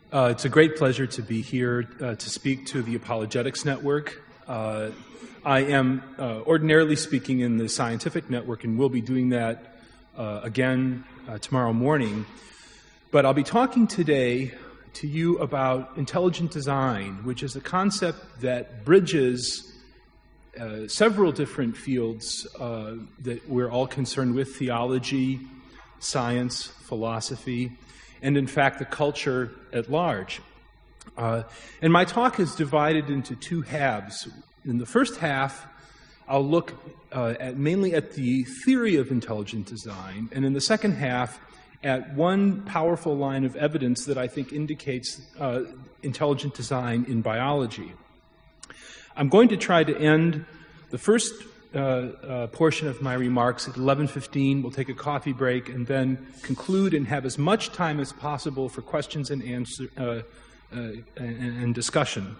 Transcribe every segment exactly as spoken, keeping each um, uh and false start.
Uh, it's a great pleasure to be here uh, to speak to the Apologetics Network. Uh, I am uh, ordinarily speaking in the Scientific Network and will be doing that uh, again uh, tomorrow morning. But I'll be talking today to you about intelligent design, which is a concept that bridges uh, several different fields uh, that we're all concerned with: theology, science, philosophy, and in fact the culture at large. Uh, and my talk is divided into two halves. In the first half, I'll look uh, at mainly at the theory of intelligent design, and in the second half, at one powerful line of evidence that I think indicates uh, intelligent design in biology. I'm going to try to end the first uh, uh, portion of my remarks at eleven fifteen. We'll take a coffee break and then conclude and have as much time as possible for questions and answer uh, uh, and, and discussion.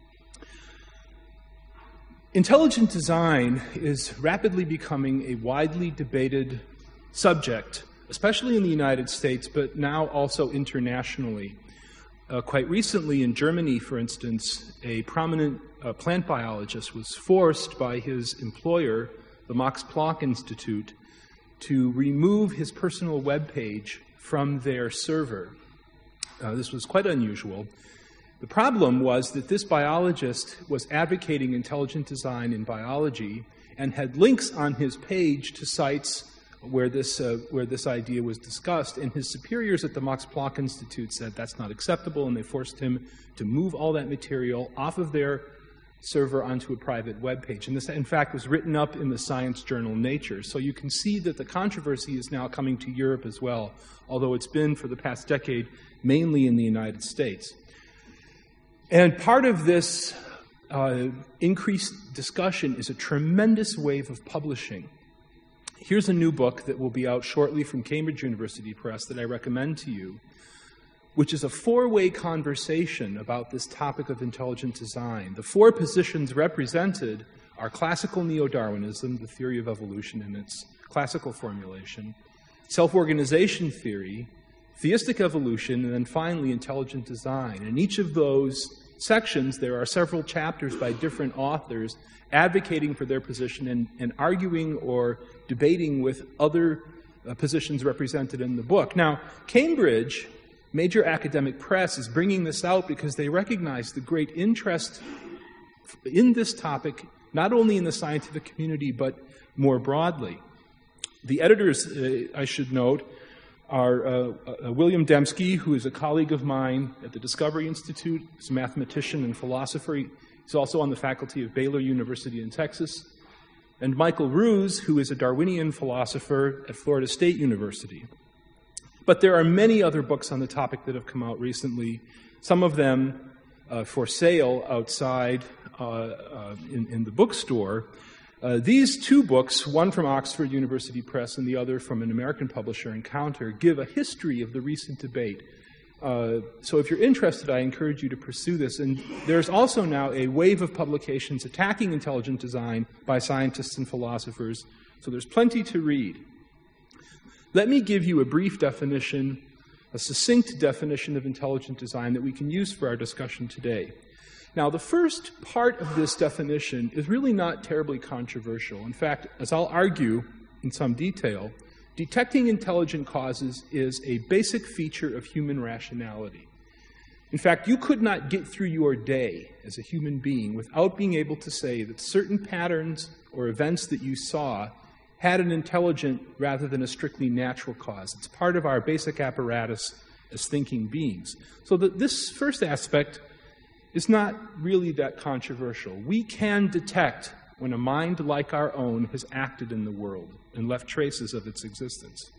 Intelligent design is rapidly becoming a widely debated subject, especially in the United States, but now also internationally. Uh, quite recently in Germany, for instance, a prominent uh, plant biologist was forced by his employer, the Max Planck Institute, to remove his personal web page from their server. Uh, this was quite unusual. The problem was that this biologist was advocating intelligent design in biology and had links on his page to sites where this, uh, where this idea was discussed, and his superiors at the Max Planck Institute said that's not acceptable, and they forced him to move all that material off of their server onto a private web page. And this, in fact, was written up in the science journal Nature. So you can see that the controversy is now coming to Europe as well, although it's been for the past decade mainly in the United States. And part of this uh, increased discussion is a tremendous wave of publishing. Here's a new book that will be out shortly from Cambridge University Press that I recommend to you, which is a four-way conversation about this topic of intelligent design. The four positions represented are classical neo-Darwinism, the theory of evolution in its classical formulation, self-organization theory, theistic evolution, and then finally intelligent design. In each of those sections, there are several chapters by different authors advocating for their position and, and arguing or debating with other uh, positions represented in the book. Now, Cambridge, major academic press, is bringing this out because they recognize the great interest in this topic, not only in the scientific community, but more broadly. The editors, uh, I should note, are uh, uh, William Dembski, who is a colleague of mine at the Discovery Institute. He's a mathematician and philosopher. He's also on the faculty of Baylor University in Texas. And Michael Ruse, who is a Darwinian philosopher at Florida State University. But there are many other books on the topic that have come out recently, some of them uh, for sale outside uh, uh, in, in the bookstore. Uh, these two books, one from Oxford University Press and the other from an American publisher, Encounter, give a history of the recent debate. Uh, so if you're interested, I encourage you to pursue this. And there's also now a wave of publications attacking intelligent design by scientists and philosophers, so there's plenty to read. Let me give you a brief definition, a succinct definition of intelligent design that we can use for our discussion today. Now, the first part of this definition is really not terribly controversial. In fact, as I'll argue in some detail, detecting intelligent causes is a basic feature of human rationality. In fact, you could not get through your day as a human being without being able to say that certain patterns or events that you saw had an intelligent rather than a strictly natural cause. It's part of our basic apparatus as thinking beings. So that this first aspect is not really that controversial. We can detect when a mind like our own has acted in the world and left traces of its existence.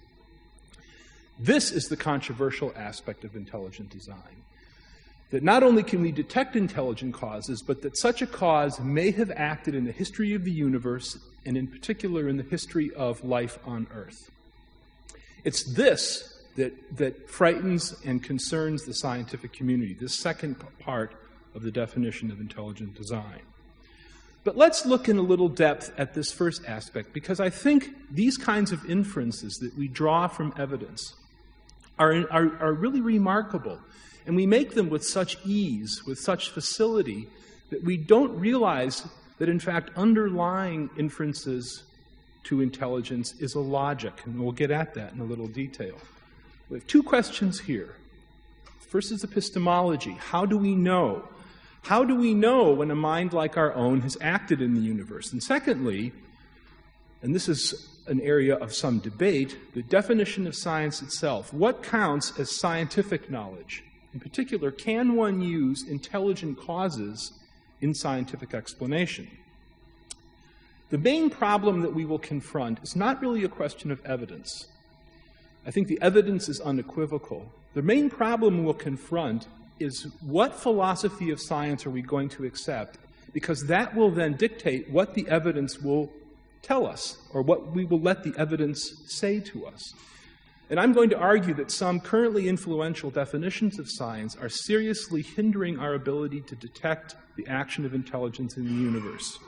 This is the controversial aspect of intelligent design. That not only can we detect intelligent causes, but that such a cause may have acted in the history of the universe, and in particular in the history of life on Earth. It's this that, that frightens and concerns the scientific community, this second part of the definition of intelligent design. But let's look in a little depth at this first aspect, because I think these kinds of inferences that we draw from evidence are, are, are really remarkable And we make them with such ease, with such facility, that we don't realize that, in fact, underlying inferences to intelligence is a logic, and we'll get at that in a little detail. We have two questions here. First is epistemology. How do we know? How do we know when a mind like our own has acted in the universe? And secondly, and this is an area of some debate, the definition of science itself. What counts as scientific knowledge? In particular, can one use intelligent causes in scientific explanation? The main problem that we will confront is not really a question of evidence. I think the evidence is unequivocal. The main problem we'll confront is what philosophy of science are we going to accept, because that will then dictate what the evidence will tell us, or what we will let the evidence say to us. And I'm going to argue that some currently influential definitions of science are seriously hindering our ability to detect the action of intelligence in the universe.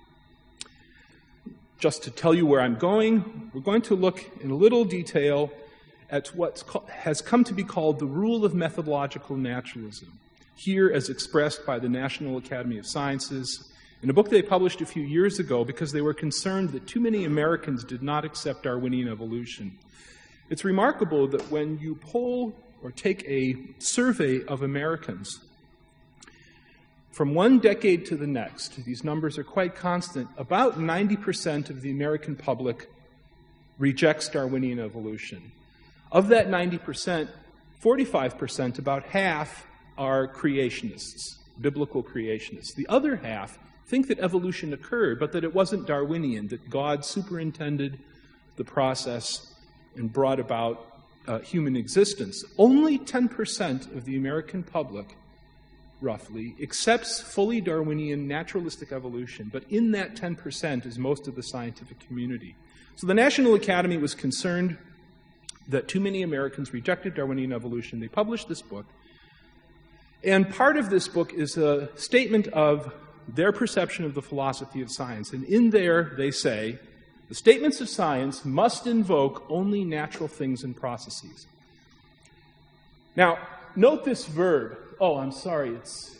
Just to tell you where I'm going, we're going to look in a little detail at what has come to be called the rule of methodological naturalism, here as expressed by the National Academy of Sciences in a book they published a few years ago because they were concerned that too many Americans did not accept Darwinian evolution. It's remarkable that when you poll or take a survey of Americans, from one decade to the next, these numbers are quite constant, about ninety percent of the American public rejects Darwinian evolution. Of that ninety percent, forty-five percent, about half, are creationists, biblical creationists. The other half think that evolution occurred, but that it wasn't Darwinian, that God superintended the process and brought about uh, human existence. Only ten percent of the American public, roughly, accepts fully Darwinian naturalistic evolution, but in that ten percent is most of the scientific community. So the National Academy was concerned that too many Americans rejected Darwinian evolution. They published this book, and part of this book is a statement of their perception of the philosophy of science. And in there, they say, the statements of science must invoke only natural things and processes. Now, note this verb. Oh, I'm sorry. It's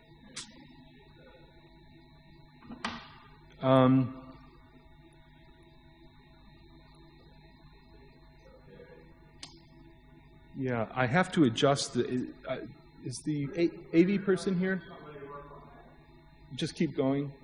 um, yeah, I have to adjust the. Uh, is the A- AV person here? Just keep going.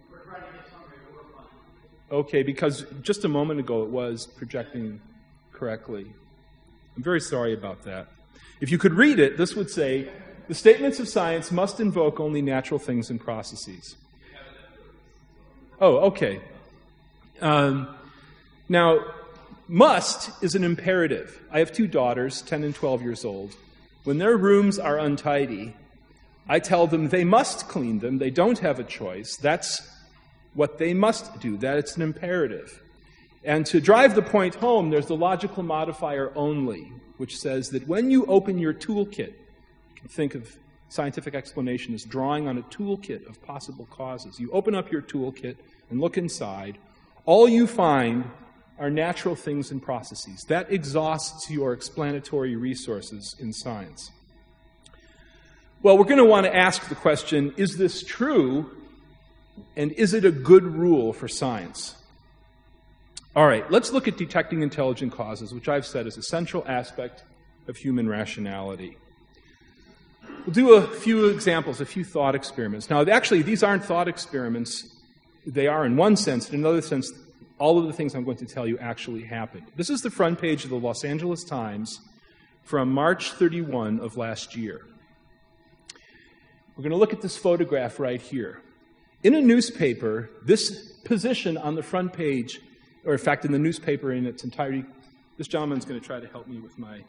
Okay, because just a moment ago it was projecting correctly. I'm very sorry about that. If you could read it, this would say, the statements of science must invoke only natural things and processes. Oh, okay. Um, now, must is an imperative. I have two daughters, ten and twelve years old. When their rooms are untidy, I tell them they must clean them. They don't have a choice. That's what they must do. That it's an imperative. And to drive the point home, there's the logical modifier only, which says that when you open your toolkit, you can think of scientific explanation as drawing on a toolkit of possible causes. You open up your toolkit and look inside. All you find are natural things and processes. That exhausts your explanatory resources in science. Well, we're going to want to ask the question, is this true, and is it a good rule for science? All right, let's look at detecting intelligent causes, which I've said is a central aspect of human rationality. We'll do a few examples, a few thought experiments. Now, actually, these aren't thought experiments. They are in one sense. In another sense, all of the things I'm going to tell you actually happened. This is the front page of the Los Angeles Times from March thirty-first of last year. We're going to look at this photograph right here. In a newspaper, this position on the front page, or in fact in the newspaper in its entirety, this gentleman's going to try to help me with my...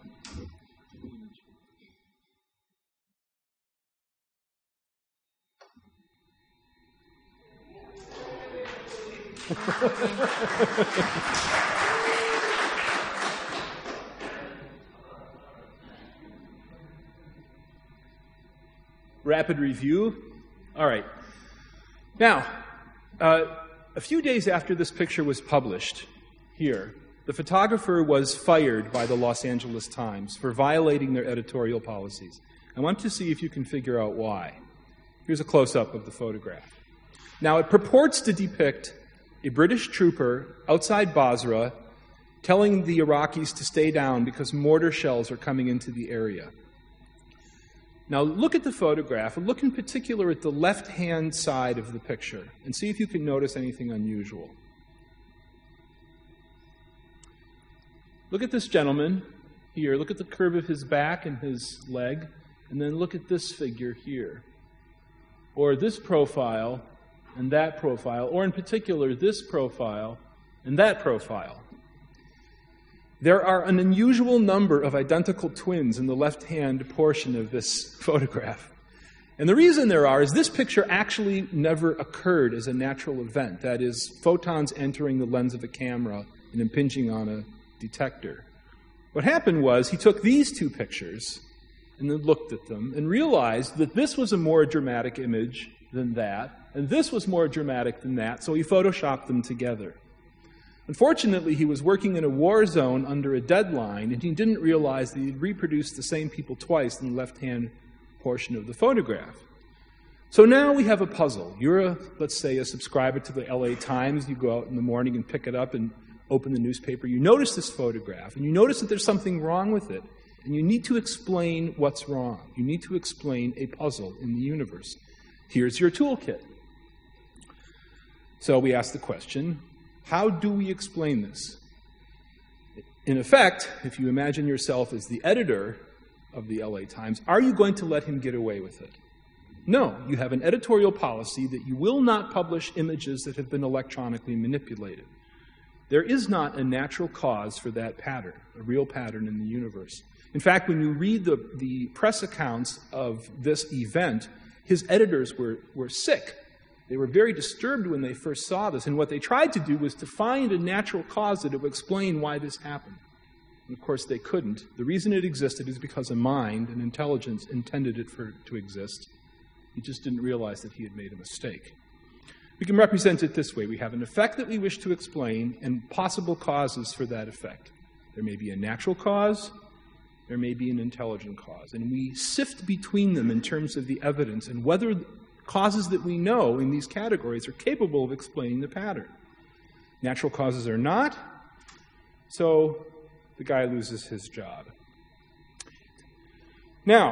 Rapid review. All right. Now, uh, a few days after this picture was published here, the photographer was fired by the Los Angeles Times for violating their editorial policies. I want to see if you can figure out why. Here's a close-up of the photograph. Now, it purports to depict a British trooper outside Basra telling the Iraqis to stay down because mortar shells are coming into the area. Now, look at the photograph, and look in particular at the left-hand side of the picture, and see if you can notice anything unusual. Look at this gentleman here. Look at the curve of his back and his leg, and then look at this figure here. Or this profile and that profile, or in particular this profile and that profile. There are an unusual number of identical twins in the left-hand portion of this photograph. And the reason there are is this picture actually never occurred as a natural event. That is, photons entering the lens of a camera and impinging on a detector. What happened was he took these two pictures and then looked at them and realized that this was a more dramatic image than that, and this was more dramatic than that, so he photoshopped them together. Unfortunately, he was working in a war zone under a deadline, and he didn't realize that he'd reproduced the same people twice in the left-hand portion of the photograph. So now we have a puzzle. You're, a, let's say, a subscriber to the L A Times. You go out in the morning and pick it up and open the newspaper. You notice this photograph, and you notice that there's something wrong with it, and you need to explain what's wrong. You need to explain a puzzle in the universe. Here's your toolkit. So we ask the question, how do we explain this? In effect, if you imagine yourself as the editor of the L A Times, are you going to let him get away with it? No, you have an editorial policy that you will not publish images that have been electronically manipulated. There is not a natural cause for that pattern, a real pattern in the universe. In fact, when you read the, the press accounts of this event, his editors were, were sick. They were very disturbed when they first saw this, and what they tried to do was to find a natural cause that would explain why this happened. And of course, they couldn't. The reason it existed is because a mind and intelligence intended it for to exist. He just didn't realize that he had made a mistake. We can represent it this way. We have an effect that we wish to explain and possible causes for that effect. There may be a natural cause, there may be an intelligent cause, and we sift between them in terms of the evidence and whether causes that we know in these categories are capable of explaining the pattern. Natural causes are not, so the guy loses his job. Now,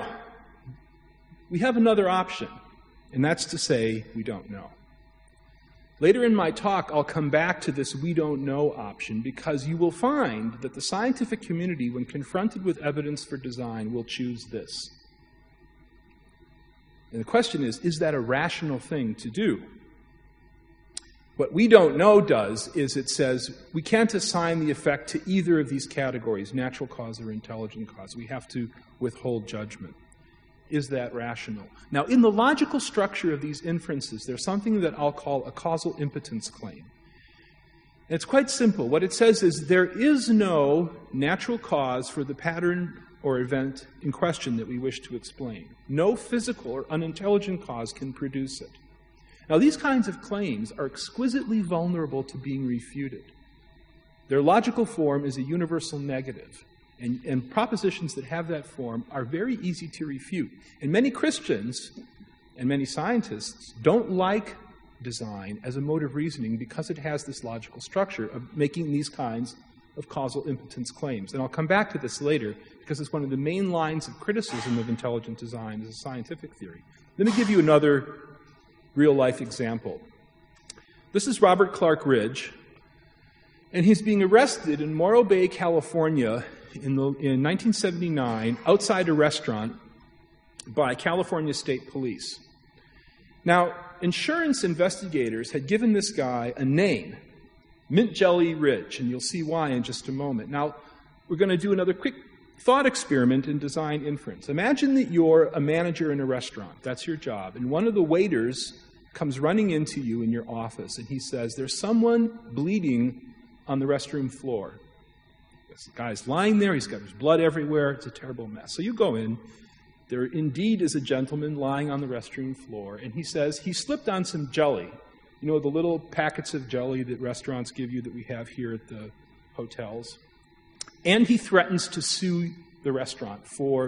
we have another option, and that's to say we don't know. Later in my talk, I'll come back to this we don't know option because you will find that the scientific community, when confronted with evidence for design, will choose this. And the question is, is that a rational thing to do? What we don't know does is it says we can't assign the effect to either of these categories, natural cause or intelligent cause. We have to withhold judgment. Is that rational? Now, in the logical structure of these inferences, there's something that I'll call a causal impotence claim. And it's quite simple. What it says is there is no natural cause for the pattern or event in question that we wish to explain. No physical or unintelligent cause can produce it. Now, these kinds of claims are exquisitely vulnerable to being refuted. Their logical form is a universal negative. And, and propositions that have that form are very easy to refute. And many Christians and many scientists don't like design as a mode of reasoning because it has this logical structure of making these kinds of causal impotence claims. And I'll come back to this later because it's one of the main lines of criticism of intelligent design as a scientific theory. Let me give you another real-life example. This is Robert Clark Ridge, and he's being arrested in Morro Bay, California, In, the, in nineteen seventy-nine, outside a restaurant by California State Police. Now, insurance investigators had given this guy a name, Mint Jelly Ridge, and you'll see why in just a moment. Now, we're going to do another quick thought experiment in design inference. Imagine that you're a manager in a restaurant. That's your job. And one of the waiters comes running into you in your office, and he says, there's someone bleeding on the restroom floor. The guy's lying there, he's got his blood everywhere, it's a terrible mess. So you go in, there indeed is a gentleman lying on the restroom floor, and he says he slipped on some jelly. You know, the little packets of jelly that restaurants give you that we have here at the hotels. And he threatens to sue the restaurant for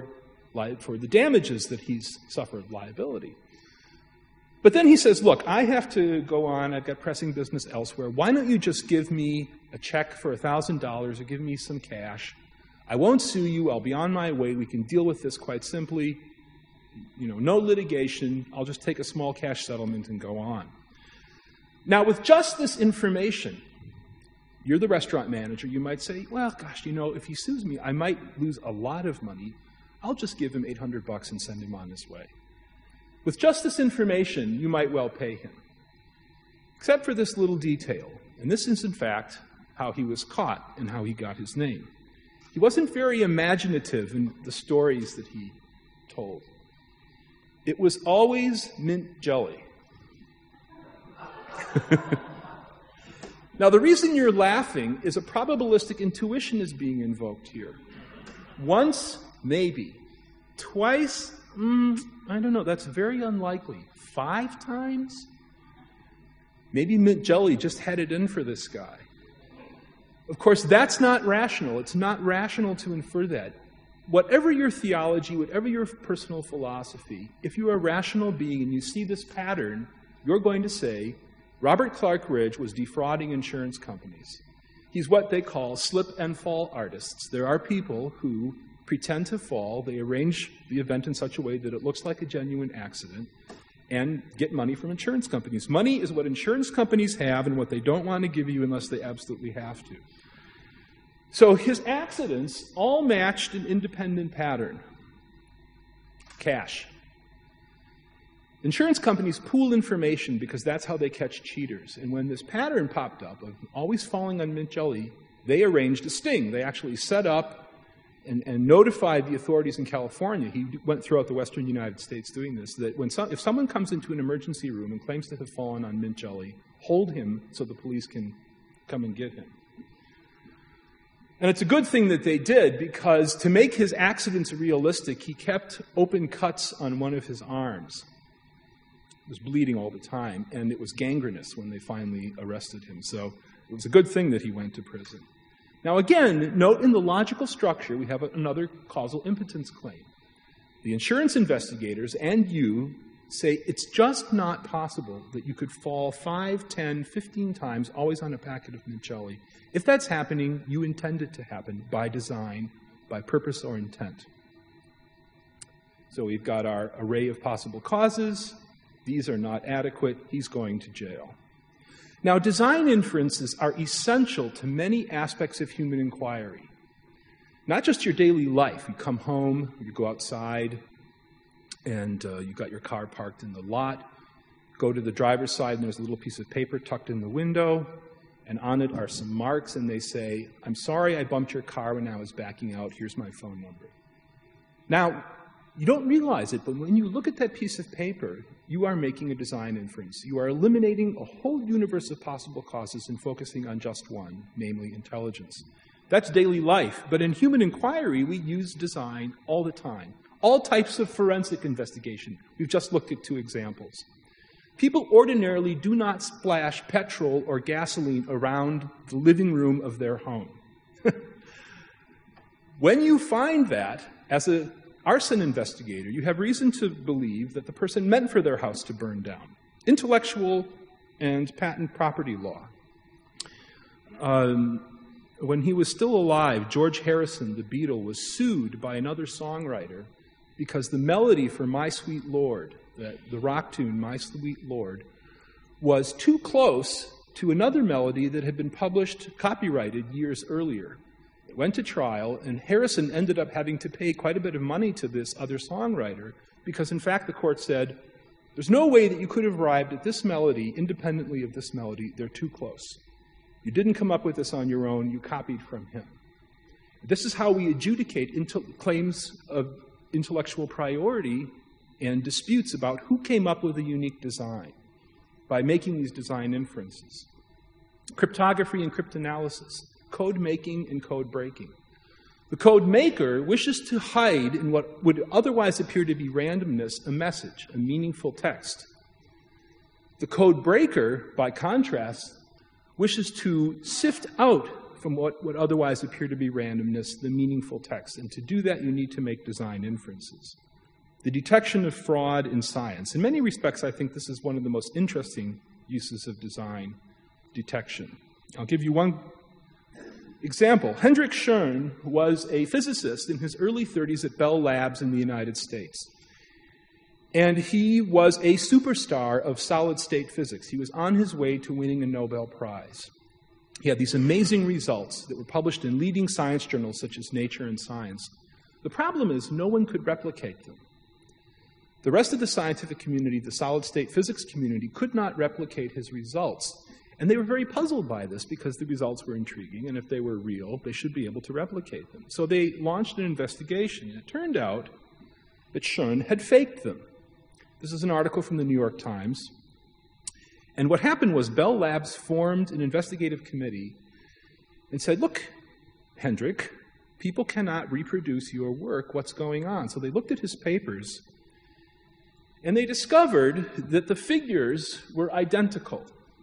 li- for the damages that he's suffered liability. But then he says, look, I have to go on. I've got pressing business elsewhere. Why don't you just give me a check for one thousand dollars or give me some cash? I won't sue you. I'll be on my way. We can deal with this quite simply. You know, no litigation. I'll just take a small cash settlement and go on. Now, with just this information, you're the restaurant manager. You might say, well, gosh, you know, if he sues me, I might lose a lot of money. I'll just give him eight hundred bucks and send him on his way. With just this information, you might well pay him. Except for this little detail. And this is, in fact, how he was caught and how he got his name. He wasn't very imaginative in the stories that he told. It was always mint jelly. Now, the reason you're laughing is a probabilistic intuition is being invoked here. Once, maybe. Twice, mm, I don't know. That's very unlikely. Five times? Maybe mint jelly just had it in for this guy. Of course, that's not rational. It's not rational to infer that. Whatever your theology, whatever your personal philosophy, if you're a rational being and you see this pattern, you're going to say, Robert Clark Ridge was defrauding insurance companies. He's what they call slip and fall artists. There are people who pretend to fall. They arrange the event in such a way that it looks like a genuine accident and get money from insurance companies. Money is what insurance companies have and what they don't want to give you unless they absolutely have to. So his accidents all matched an independent pattern. Cash. Insurance companies pool information because that's how they catch cheaters. And when this pattern popped up of always falling on mint jelly, they arranged a sting. They actually set up and, and notified the authorities in California. He went throughout the western United States doing this, that when some, if someone comes into an emergency room and claims to have fallen on mint jelly, hold him so the police can come and get him. And it's a good thing that they did, because to make his accidents realistic, he kept open cuts on one of his arms. It was bleeding all the time, and it was gangrenous when they finally arrested him. So it was a good thing that he went to prison. Now again, note in the logical structure, we have another causal impotence claim. The insurance investigators and you say it's just not possible that you could fall five, ten, fifteen times, always on a packet of mint jelly. If that's happening, you intend it to happen by design, by purpose or intent. So we've got our array of possible causes. These are not adequate. He's going to jail. Now, design inferences are essential to many aspects of human inquiry. Not just your daily life. You come home, you go outside, and uh, you've got your car parked in the lot. Go to the driver's side, and there's a little piece of paper tucked in the window, and on it are some marks, and they say, I'm sorry I bumped your car when I was backing out. Here's my phone number. Now, you don't realize it, but when you look at that piece of paper, you are making a design inference. You are eliminating a whole universe of possible causes and focusing on just one, namely intelligence. That's daily life, but in human inquiry, we use design all the time. All types of forensic investigation. We've just looked at two examples. People ordinarily do not splash petrol or gasoline around the living room of their home. When you find that, as an arson investigator, you have reason to believe that the person meant for their house to burn down. Intellectual and patent property law. Um, when he was still alive, George Harrison, the Beatle, was sued by another songwriter because the melody for My Sweet Lord, the, the rock tune, My Sweet Lord, was too close to another melody that had been published, copyrighted years earlier. It went to trial, and Harrison ended up having to pay quite a bit of money to this other songwriter because, in fact, the court said, there's no way that you could have arrived at this melody independently of this melody. They're too close. You didn't come up with this on your own. You copied from him. This is how we adjudicate into claims of intellectual priority and disputes about who came up with a unique design by making these design inferences. Cryptography and cryptanalysis, code making and code breaking. The code maker wishes to hide in what would otherwise appear to be randomness a message, a meaningful text. The code breaker, by contrast, wishes to sift out from what would otherwise appear to be randomness the meaningful text. And to do that, you need to make design inferences. The detection of fraud in science. In many respects, I think this is one of the most interesting uses of design detection. I'll give you one example. Hendrik Schoen was a physicist in his early thirties at Bell Labs in the United States. And he was a superstar of solid-state physics. He was on his way to winning a Nobel Prize. He had these amazing results that were published in leading science journals such as Nature and Science. The problem is no one could replicate them. The rest of the scientific community, the solid-state physics community, could not replicate his results. And they were very puzzled by this because the results were intriguing, and if they were real, they should be able to replicate them. So they launched an investigation, and it turned out that Schoen had faked them. This is an article from the New York Times. And what happened was Bell Labs formed an investigative committee and said, look, Hendrik, people cannot reproduce your work. What's going on? So they looked at his papers, and they discovered that the figures were identical.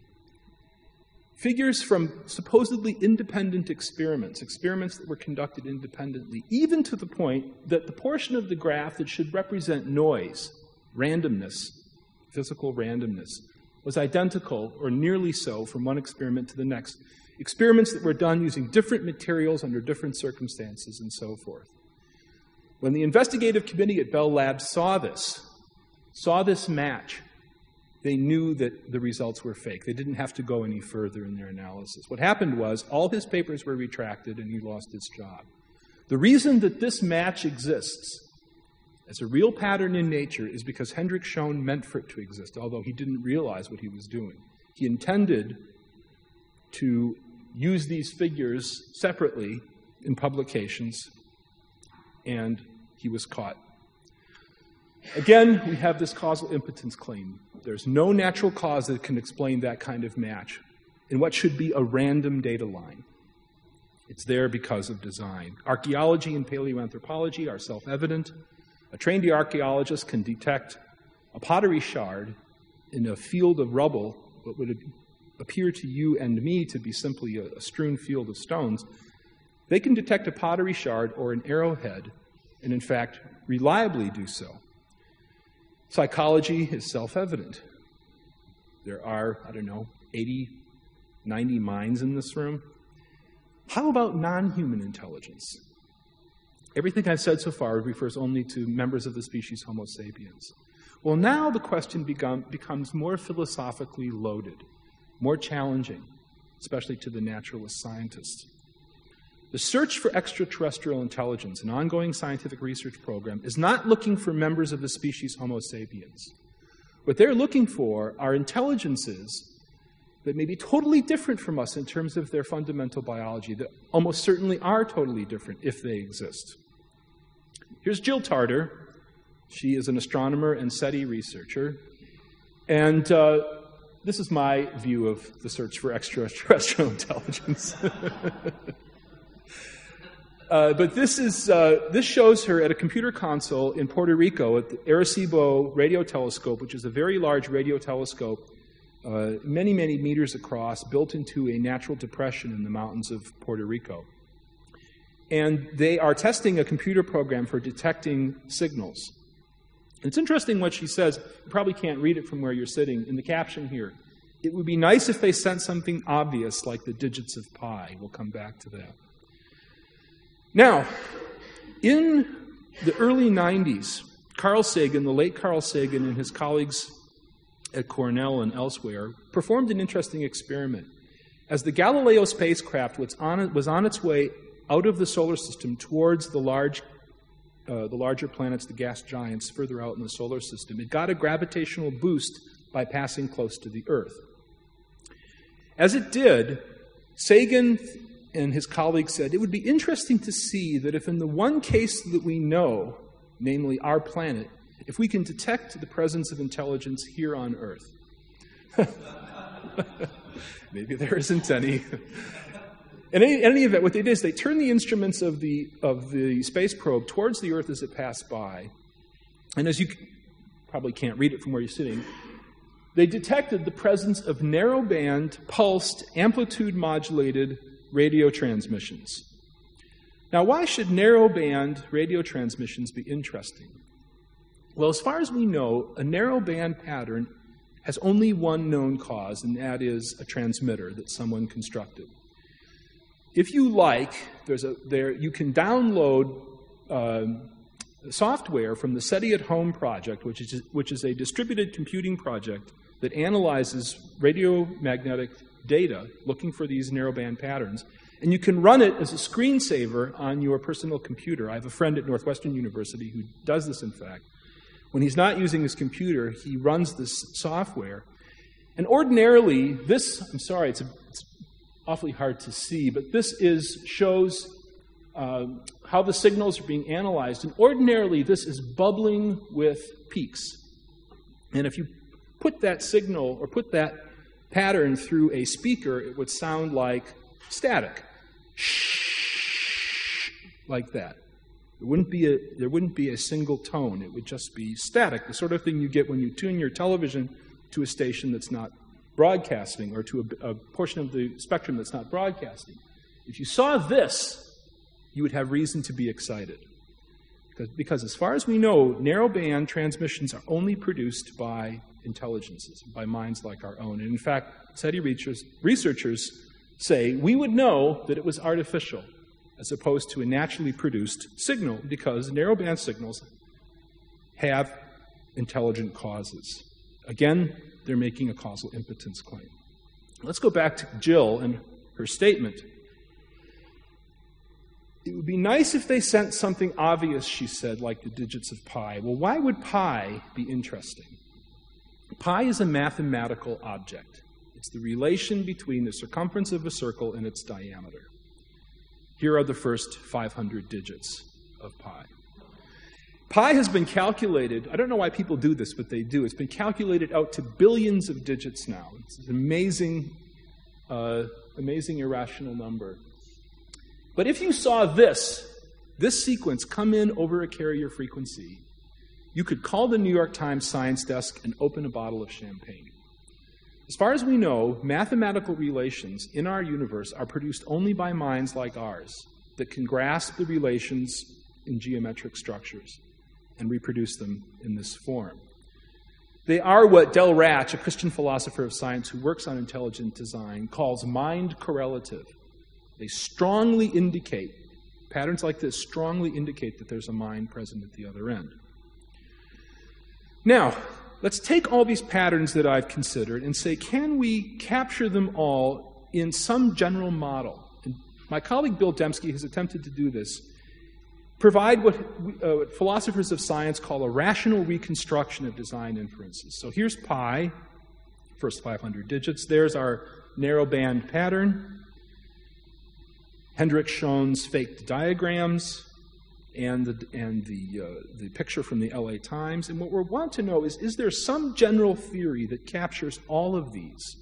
Figures from supposedly independent experiments, experiments that were conducted independently, even to the point that the portion of the graph that should represent noise, randomness, physical randomness, was identical or nearly so from one experiment to the next. Experiments that were done using different materials under different circumstances and so forth. When the investigative committee at Bell Labs saw this, saw this match, they knew that the results were fake. They didn't have to go any further in their analysis. What happened was all his papers were retracted and he lost his job. The reason that this match exists as a real pattern in nature is because Hendrik Schoen meant for it to exist, although he didn't realize what he was doing. He intended to use these figures separately in publications, and he was caught. Again, we have this causal impotence claim. There's no natural cause that can explain that kind of match in what should be a random data line. It's there because of design. Archaeology and paleoanthropology are self-evident. A trained archaeologist can detect a pottery shard in a field of rubble, what would appear to you and me to be simply a, a strewn field of stones. They can detect a pottery shard or an arrowhead, and in fact, reliably do so. Psychology is self-evident. There are, I don't know, eighty, ninety minds in this room. How about non-human intelligence? Everything I've said so far refers only to members of the species Homo sapiens. Well, now the question become, becomes more philosophically loaded, more challenging, especially to the naturalist scientist. The search for extraterrestrial intelligence, an ongoing scientific research program, is not looking for members of the species Homo sapiens. What they're looking for are intelligences that may be totally different from us in terms of their fundamental biology, that almost certainly are totally different if they exist. Here's Jill Tarter. She is an astronomer and SETI researcher. And uh, this is my view of the search for extraterrestrial intelligence. Uh, but this is uh, this shows her at a computer console in Puerto Rico at the Arecibo radio telescope, which is a very large radio telescope, uh, many, many meters across, built into a natural depression in the mountains of Puerto Rico. And they are testing a computer program for detecting signals. And it's interesting what she says. You probably can't read it from where you're sitting. In the caption here, it would be nice if they sent something obvious like the digits of pi. We'll come back to that. Now, in the early nineties, Carl Sagan, the late Carl Sagan, and his colleagues at Cornell and elsewhere performed an interesting experiment. As the Galileo spacecraft was on, was on its way out of the solar system towards the large, uh, the larger planets, the gas giants, further out in the solar system, it got a gravitational boost by passing close to the Earth. As it did, Sagan and his colleagues said, it would be interesting to see that if in the one case that we know, namely our planet, if we can detect the presence of intelligence here on Earth. Maybe there isn't any. In any, in any event, what they did is they turned the instruments of the, of the space probe towards the Earth as it passed by. And as you probably can't read it from where you're sitting, they detected the presence of narrowband, pulsed, amplitude-modulated radio transmissions. Now, why should narrowband radio transmissions be interesting? Well, as far as we know, a narrowband pattern has only one known cause, and that is a transmitter that someone constructed. If you like, there's a there you can download uh, software from the SETI at Home project, which is which is a distributed computing project that analyzes radiomagnetic data, looking for these narrowband patterns, and you can run it as a screensaver on your personal computer. I have a friend at Northwestern University who does this, in fact. When he's not using his computer, he runs this software. And ordinarily, this, I'm sorry, it's, a, it's awfully hard to see, but this is shows uh, how the signals are being analyzed. And ordinarily, this is bubbling with peaks. And if you put that signal or put that pattern through a speaker, it would sound like static. Shh, like that. There wouldn't be a, there wouldn't be a single tone. It would just be static, the sort of thing you get when you tune your television to a station that's not broadcasting, or to a, a portion of the spectrum that's not broadcasting. If you saw this, you would have reason to be excited. Because, because as far as we know, narrowband transmissions are only produced by intelligences, by minds like our own. And in fact, SETI researchers, researchers say we would know that it was artificial as opposed to a naturally produced signal, because narrowband signals have intelligent causes. Again, they're making a causal impotence claim. Let's go back to Jill and her statement. It would be nice if they sent something obvious, she said, like the digits of pi. Well, why would pi be interesting? Pi is a mathematical object. It's the relation between the circumference of a circle and its diameter. Here are the first five hundred digits of pi. Pi has been calculated, I don't know why people do this, but they do. It's been calculated out to billions of digits now. It's an amazing, uh, amazing irrational number. But if you saw this, this sequence come in over a carrier frequency, you could call the New York Times science desk and open a bottle of champagne. As far as we know, mathematical relations in our universe are produced only by minds like ours that can grasp the relations in geometric structures and reproduce them in this form. They are what Del Ratch, a Christian philosopher of science who works on intelligent design, calls mind correlative. They strongly indicate, patterns like this strongly indicate that there's a mind present at the other end. Now, let's take all these patterns that I've considered and say, can we capture them all in some general model? And my colleague Bill Dembski has attempted to do this. Provide what uh, philosophers of science call a rational reconstruction of design inferences. So here's pi, first five hundred digits. There's our narrowband pattern. Hendrik Schoen's faked diagrams, and the, and the, uh, the picture from the L A Times. And what we want to know is, is there some general theory that captures all of these,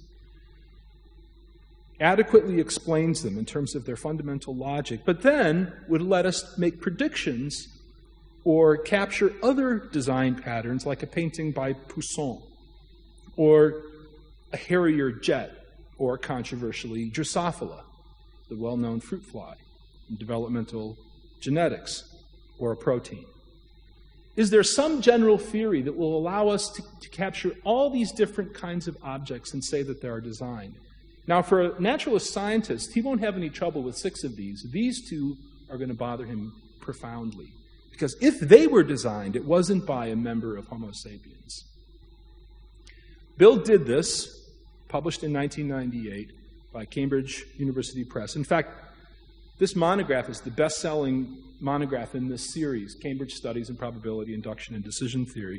adequately explains them in terms of their fundamental logic, but then would let us make predictions or capture other design patterns, like a painting by Poussin, or a Harrier jet, or controversially, Drosophila, the well-known fruit fly in developmental genetics, or a protein. Is there some general theory that will allow us to, to capture all these different kinds of objects and say that they are designed? Now, for a naturalist scientist, he won't have any trouble with six of these. These two are going to bother him profoundly. Because if they were designed, it wasn't by a member of Homo sapiens. Bill did this, published in nineteen ninety-eight by Cambridge University Press. In fact, this monograph is the best-selling monograph in this series, Cambridge Studies in Probability, Induction, and Decision Theory.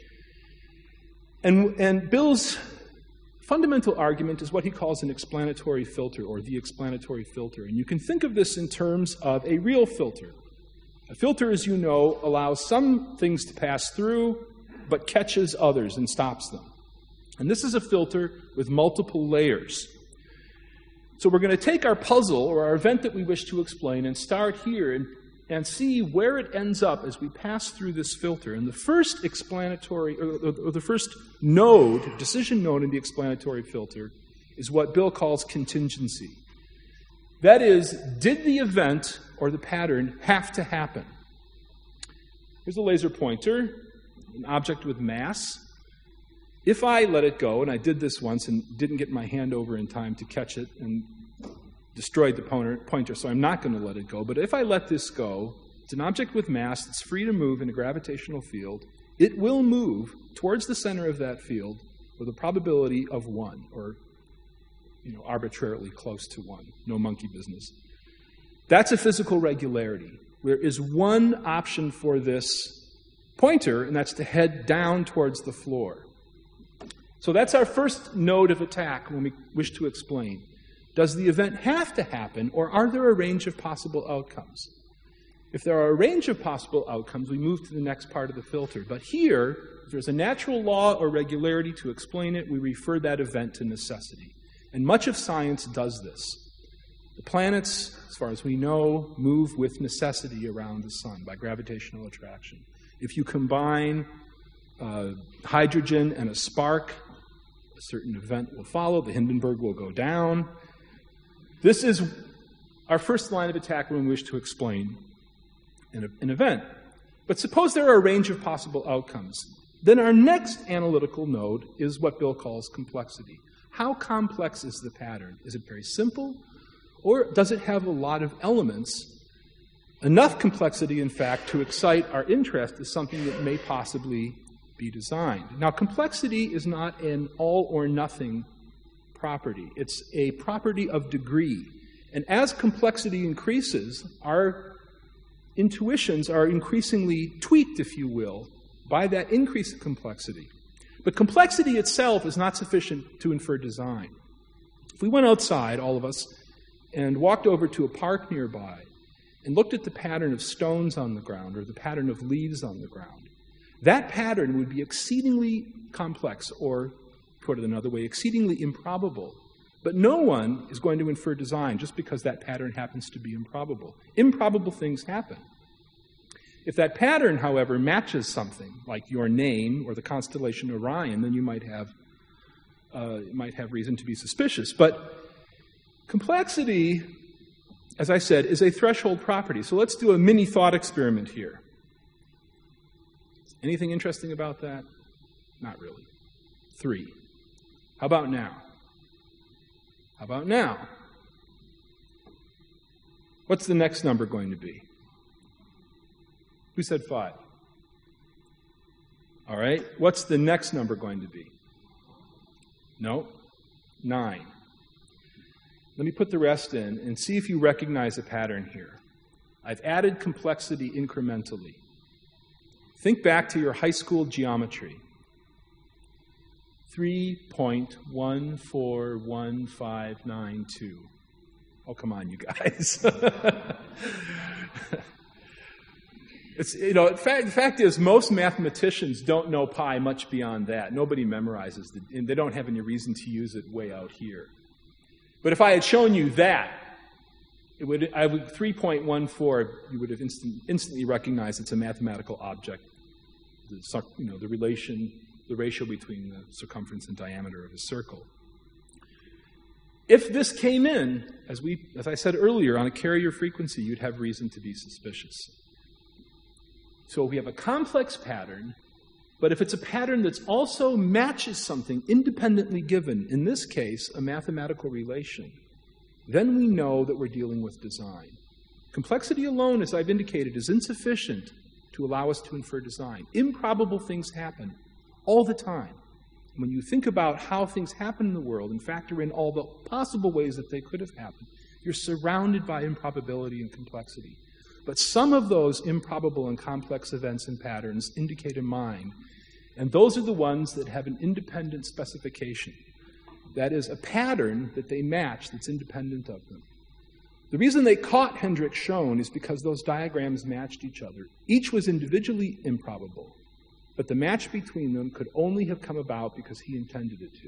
And, and Bill's fundamental argument is what he calls an explanatory filter, or the explanatory filter. And you can think of this in terms of a real filter. A filter, as you know, allows some things to pass through, but catches others and stops them. And this is a filter with multiple layers. So we're going to take our puzzle, or our event that we wish to explain, and start here and, and see where it ends up as we pass through this filter. And the first explanatory, or, or the first node, decision node in the explanatory filter, is what Bill calls contingency. That is, did the event or the pattern have to happen? Here's a laser pointer, an object with mass. If I let it go, and I did this once and didn't get my hand over in time to catch it and destroyed the pointer, so I'm not going to let it go. But if I let this go, it's an object with mass that's free to move in a gravitational field. It will move towards the center of that field with a probability of one, or you know, arbitrarily close to one. No monkey business. That's a physical regularity. There is one option for this pointer, and that's to head down towards the floor. So that's our first node of attack when we wish to explain. Does the event have to happen, or are there a range of possible outcomes? If there are a range of possible outcomes, we move to the next part of the filter. But here, if there's a natural law or regularity to explain it, we refer that event to necessity. And much of science does this. The planets, as far as we know, move with necessity around the sun by gravitational attraction. If you combine uh, hydrogen and a spark, a certain event will follow. The Hindenburg will go down. This is our first line of attack when we wish to explain an, an event. But suppose there are a range of possible outcomes. Then our next analytical node is what Bill calls complexity. How complex is the pattern? Is it very simple? Or does it have a lot of elements? Enough complexity, in fact, to excite our interest as something that may possibly be designed. Now, complexity is not an all-or-nothing property. It's a property of degree. And as complexity increases, our intuitions are increasingly tweaked, if you will, by that increased complexity. But complexity itself is not sufficient to infer design. If we went outside, all of us, and walked over to a park nearby and looked at the pattern of stones on the ground or the pattern of leaves on the ground, that pattern would be exceedingly complex, or, put it another way, exceedingly improbable. But no one is going to infer design just because that pattern happens to be improbable. Improbable things happen. If that pattern, however, matches something, like your name or the constellation Orion, then you might have, uh, might have reason to be suspicious. But complexity, as I said, is a threshold property. So let's do a mini thought experiment here. Anything interesting about that? Not really. Three. How about now? How about now? What's the next number going to be? Who said five? All right. What's the next number going to be? No? Nine. Let me put the rest in and see if you recognize a pattern here. I've added complexity incrementally. Think back to your high school geometry. three point one four one five nine two. Oh, come on, you guys. It's, you know, in fact, the fact is, most mathematicians don't know pi much beyond that. Nobody memorizes it, and they don't have any reason to use it way out here. But if I had shown you that, it would, I would three point one four, you would have instant, instantly recognized it's a mathematical object. The, you know, the relation, the ratio between the circumference and diameter of a circle. If this came in, as we, as I said earlier, on a carrier frequency, you'd have reason to be suspicious. So we have a complex pattern, but if it's a pattern that also matches something independently given, in this case, a mathematical relation, then we know that we're dealing with design. Complexity alone, as I've indicated, is insufficient to allow us to infer design. Improbable things happen all the time. When you think about how things happen in the world and factor in all the possible ways that they could have happened, you're surrounded by improbability and complexity. But some of those improbable and complex events and patterns indicate a mind, and those are the ones that have an independent specification. That is, a pattern that they match that's independent of them. The reason they caught Hendrik Schon is because those diagrams matched each other. Each was individually improbable, but the match between them could only have come about because he intended it to.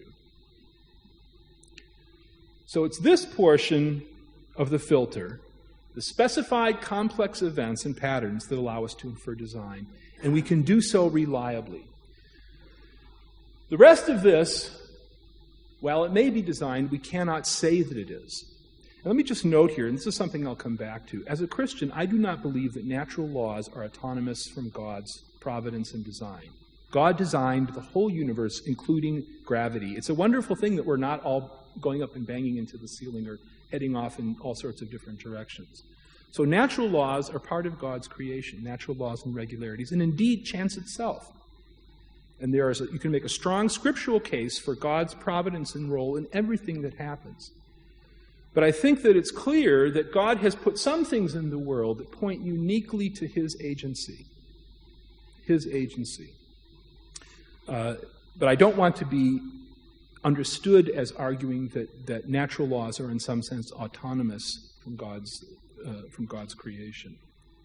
So it's this portion of the filter, the specified complex events and patterns, that allow us to infer design, and we can do so reliably. The rest of this, while it may be designed, we cannot say that it is. Let me just note here, and this is something I'll come back to. As a Christian, I do not believe that natural laws are autonomous from God's providence and design. God designed the whole universe, including gravity. It's a wonderful thing that we're not all going up and banging into the ceiling or heading off in all sorts of different directions. So natural laws are part of God's creation, natural laws and regularities, and indeed chance itself. And there is a, you can make a strong scriptural case for God's providence and role in everything that happens. But I think that it's clear that God has put some things in the world that point uniquely to his agency. His agency. Uh, but I don't want to be understood as arguing that, that natural laws are in some sense autonomous from God's, uh, from God's creation.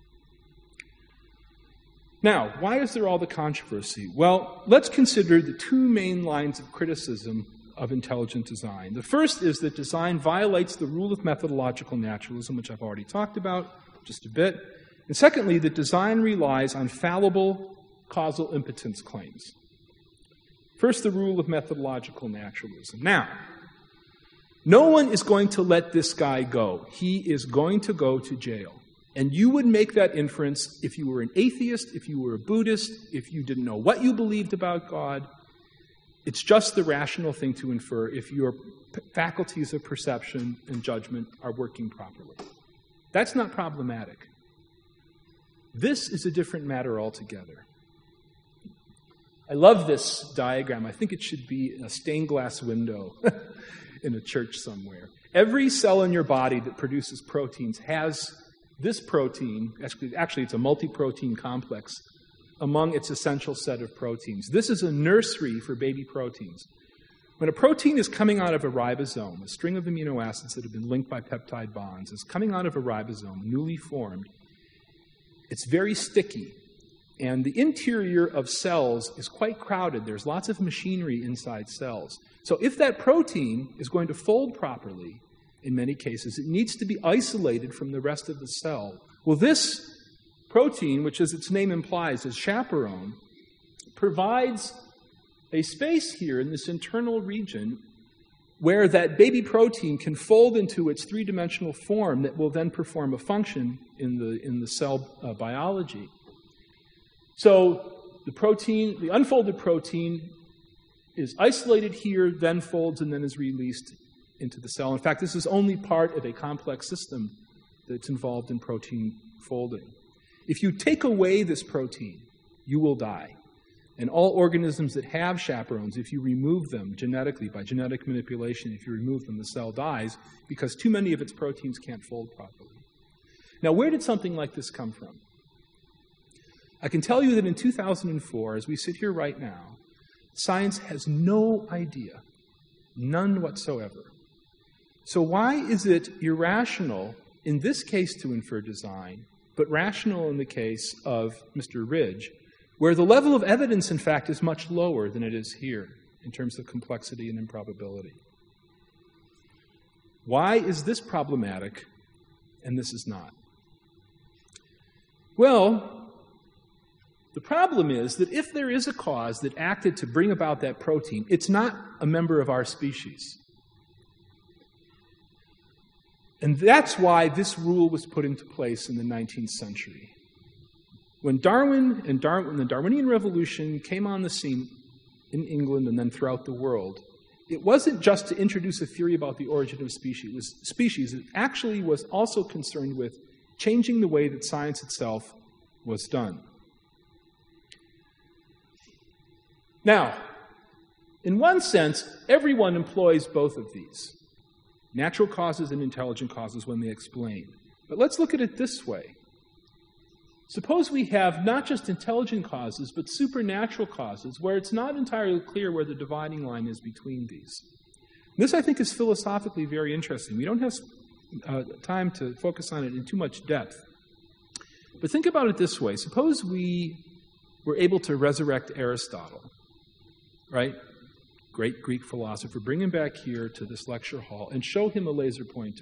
Now, why is there all the controversy? Well, let's consider the two main lines of criticism of intelligent design. The first is that design violates the rule of methodological naturalism, which I've already talked about just a bit. And secondly, that design relies on fallible causal impotence claims. First, the rule of methodological naturalism. Now, no one is going to let this guy go. He is going to go to jail. And you would make that inference if you were an atheist, if you were a Buddhist, if you didn't know what you believed about God. It's just the rational thing to infer if your p- faculties of perception and judgment are working properly. That's not problematic. This is a different matter altogether. I love this diagram. I think it should be in a stained glass window in a church somewhere. Every cell in your body that produces proteins has this protein, actually, actually it's a multi-protein complex, among its essential set of proteins. This is a nursery for baby proteins. When a protein is coming out of a ribosome, a string of amino acids that have been linked by peptide bonds, is coming out of a ribosome, newly formed, it's very sticky. And the interior of cells is quite crowded. There's lots of machinery inside cells. So if that protein is going to fold properly, in many cases, it needs to be isolated from the rest of the cell. Well, this protein, which as its name implies is chaperone, provides a space here in this internal region where that baby protein can fold into its three-dimensional form that will then perform a function in the, in the cell uh, biology. So the protein, the unfolded protein is isolated here, then folds, and then is released into the cell. In fact, this is only part of a complex system that's involved in protein folding. If you take away this protein, you will die. And all organisms that have chaperones, if you remove them genetically, by genetic manipulation, if you remove them, the cell dies because too many of its proteins can't fold properly. Now, where did something like this come from? I can tell you that in two thousand four, as we sit here right now, science has no idea, none whatsoever. So why is it irrational in this case to infer design, but rational in the case of Mister Ridge, where the level of evidence, in fact, is much lower than it is here in terms of complexity and improbability? Why is this problematic and this is not? Well, the problem is that if there is a cause that acted to bring about that protein, it's not a member of our species. And that's why this rule was put into place in the nineteenth century. When Darwin and Dar- when the Darwinian Revolution came on the scene in England and then throughout the world, it wasn't just to introduce a theory about the origin of species. It, was, species. It actually was also concerned with changing the way that science itself was done. Now, in one sense, everyone employs both of these, natural causes and intelligent causes, when they explain. But let's look at it this way. Suppose we have not just intelligent causes, but supernatural causes, where it's not entirely clear where the dividing line is between these. This, I think, is philosophically very interesting. We don't have uh, time to focus on it in too much depth. But think about it this way. Suppose we were able to resurrect Aristotle, right? Great Greek philosopher, bring him back here to this lecture hall and show him a laser pointer.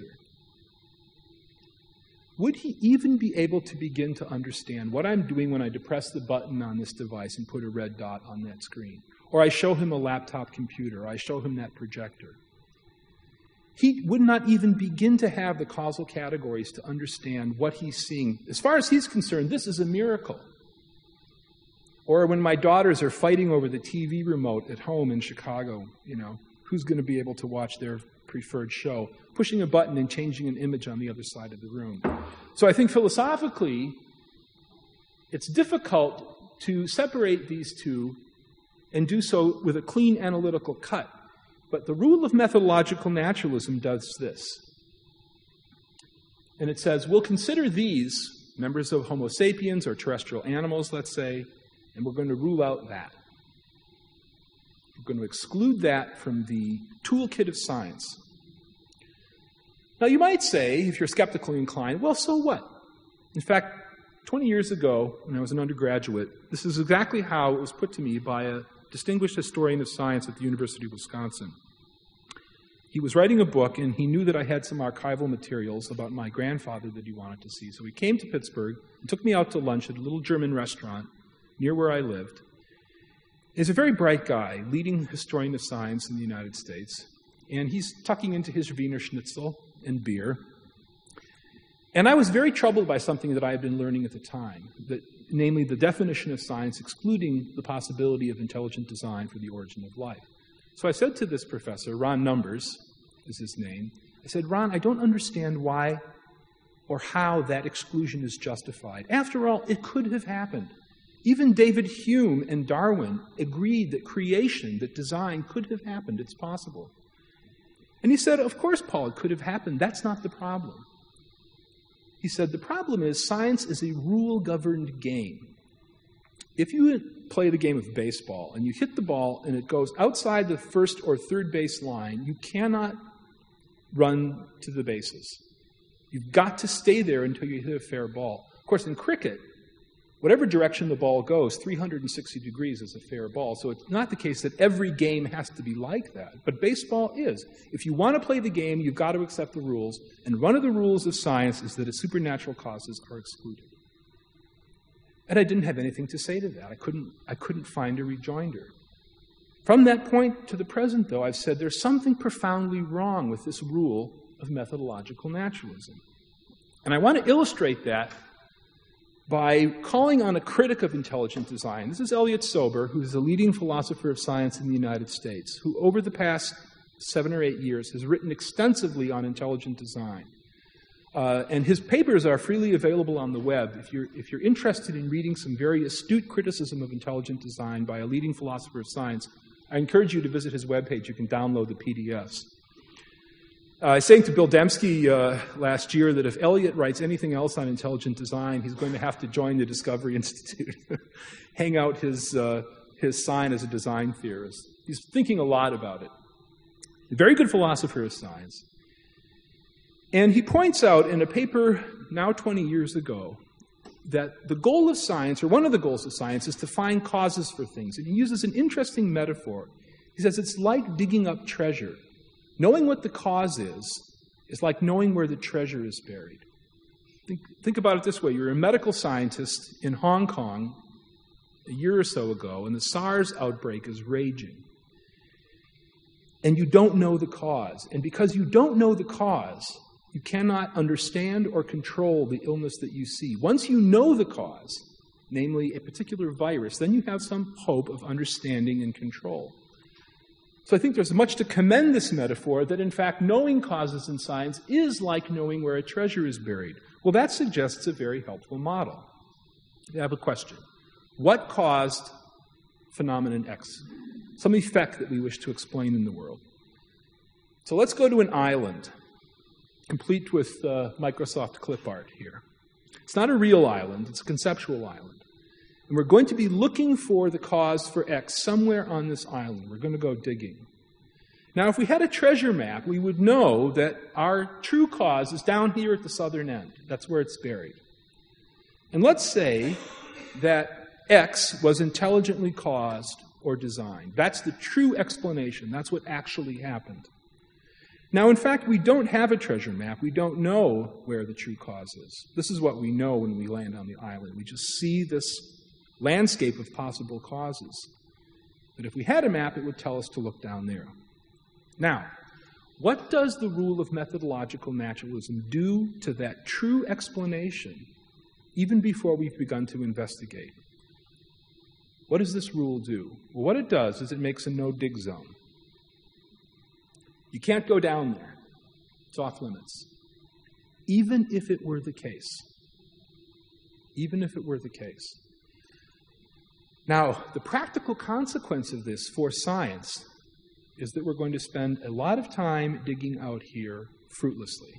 Would he even be able to begin to understand what I'm doing when I depress the button on this device and put a red dot on that screen? Or I show him a laptop computer, or I show him that projector. he would not even begin to have the causal categories to understand what he's seeing. As far as he's concerned, this is a miracle. Or when my daughters are fighting over the T V remote at home in Chicago, you know, who's going to be able to watch their preferred show, pushing a button and changing an image on the other side of the room. So I think philosophically, it's difficult to separate these two and do so with a clean analytical cut. But the rule of methodological naturalism does this. And it says, we'll consider these members of Homo sapiens or terrestrial animals, let's say, and we're going to rule out that. We're going to exclude that from the toolkit of science. Now, you might say, if you're skeptically inclined, well, so what? In fact, twenty years ago, when I was an undergraduate, this is exactly how it was put to me by a distinguished historian of science at the University of Wisconsin. He was writing a book, and he knew that I had some archival materials about my grandfather that he wanted to see. So he came to Pittsburgh and took me out to lunch at a little German restaurant near where I lived. He's a very bright guy, leading historian of science in the United States, and he's tucking into his Wiener Schnitzel and beer. And I was very troubled by something that I had been learning at the time, that, namely the definition of science excluding the possibility of intelligent design for the origin of life. So I said to this professor, Ron Numbers is his name, I said, Ron, I don't understand why or how that exclusion is justified. After all, it could have happened. Even David Hume and Darwin agreed that creation, that design could have happened. It's possible. And he said, of course, Paul, it could have happened. That's not the problem. He said, the problem is science is a rule-governed game. If you play the game of baseball and you hit the ball and it goes outside the first or third base line, you cannot run to the bases. You've got to stay there until you hit a fair ball. Of course, in cricket, whatever direction the ball goes, three hundred sixty degrees is a fair ball. So it's not the case that every game has to be like that. But baseball is. If you want to play the game, you've got to accept the rules. And one of the rules of science is that supernatural causes are excluded. And I didn't have anything to say to that. I couldn't, I couldn't find a rejoinder. From that point to the present, though, I've said there's something profoundly wrong with this rule of methodological naturalism. And I want to illustrate that by calling on a critic of intelligent design. This is Elliot Sober, who is a leading philosopher of science in the United States, who over the past seven or eight years has written extensively on intelligent design. Uh, and his papers are freely available on the web. If you're, if you're interested in reading some very astute criticism of intelligent design by a leading philosopher of science, I encourage you to visit his webpage. You can download the P D Fs. Uh, I was saying to Bill Dembski uh, last year that if Elliot writes anything else on intelligent design, he's going to have to join the Discovery Institute, hang out his, uh, his sign as a design theorist. He's thinking a lot about it. A very good philosopher of science. And he points out in a paper now twenty years ago that the goal of science, or one of the goals of science, is to find causes for things. And he uses an interesting metaphor. He says it's like digging up treasure. Knowing what the cause is, is like knowing where the treasure is buried. Think, think about it this way. You're a medical scientist in Hong Kong a year or so ago, and the SARS outbreak is raging. And you don't know the cause. And because you don't know the cause, you cannot understand or control the illness that you see. Once you know the cause, namely a particular virus, then you have some hope of understanding and control. So I think there's much to commend this metaphor that, in fact, knowing causes in science is like knowing where a treasure is buried. Well, that suggests a very helpful model. I have a question. What caused phenomenon X? Some effect that we wish to explain in the world. So let's go to an island, complete with uh, Microsoft clip art here. It's not a real island, it's a conceptual island. And we're going to be looking for the cause for X somewhere on this island. We're going to go digging. Now, if we had a treasure map, we would know that our true cause is down here at the southern end. That's where it's buried. And let's say that X was intelligently caused or designed. That's the true explanation. That's what actually happened. Now, in fact, we don't have a treasure map. We don't know where the true cause is. This is what we know when we land on the island. We just see this landscape of possible causes. But if we had a map, it would tell us to look down there. Now, What does the rule of methodological naturalism do to that true explanation, even before we've begun to investigate? What does this rule do? Well, what it does is it makes a no-dig zone. You can't go down there. It's off limits. Even if it were the case. Even if it were the case. Now, the practical consequence of this for science is that we're going to spend a lot of time digging out here fruitlessly.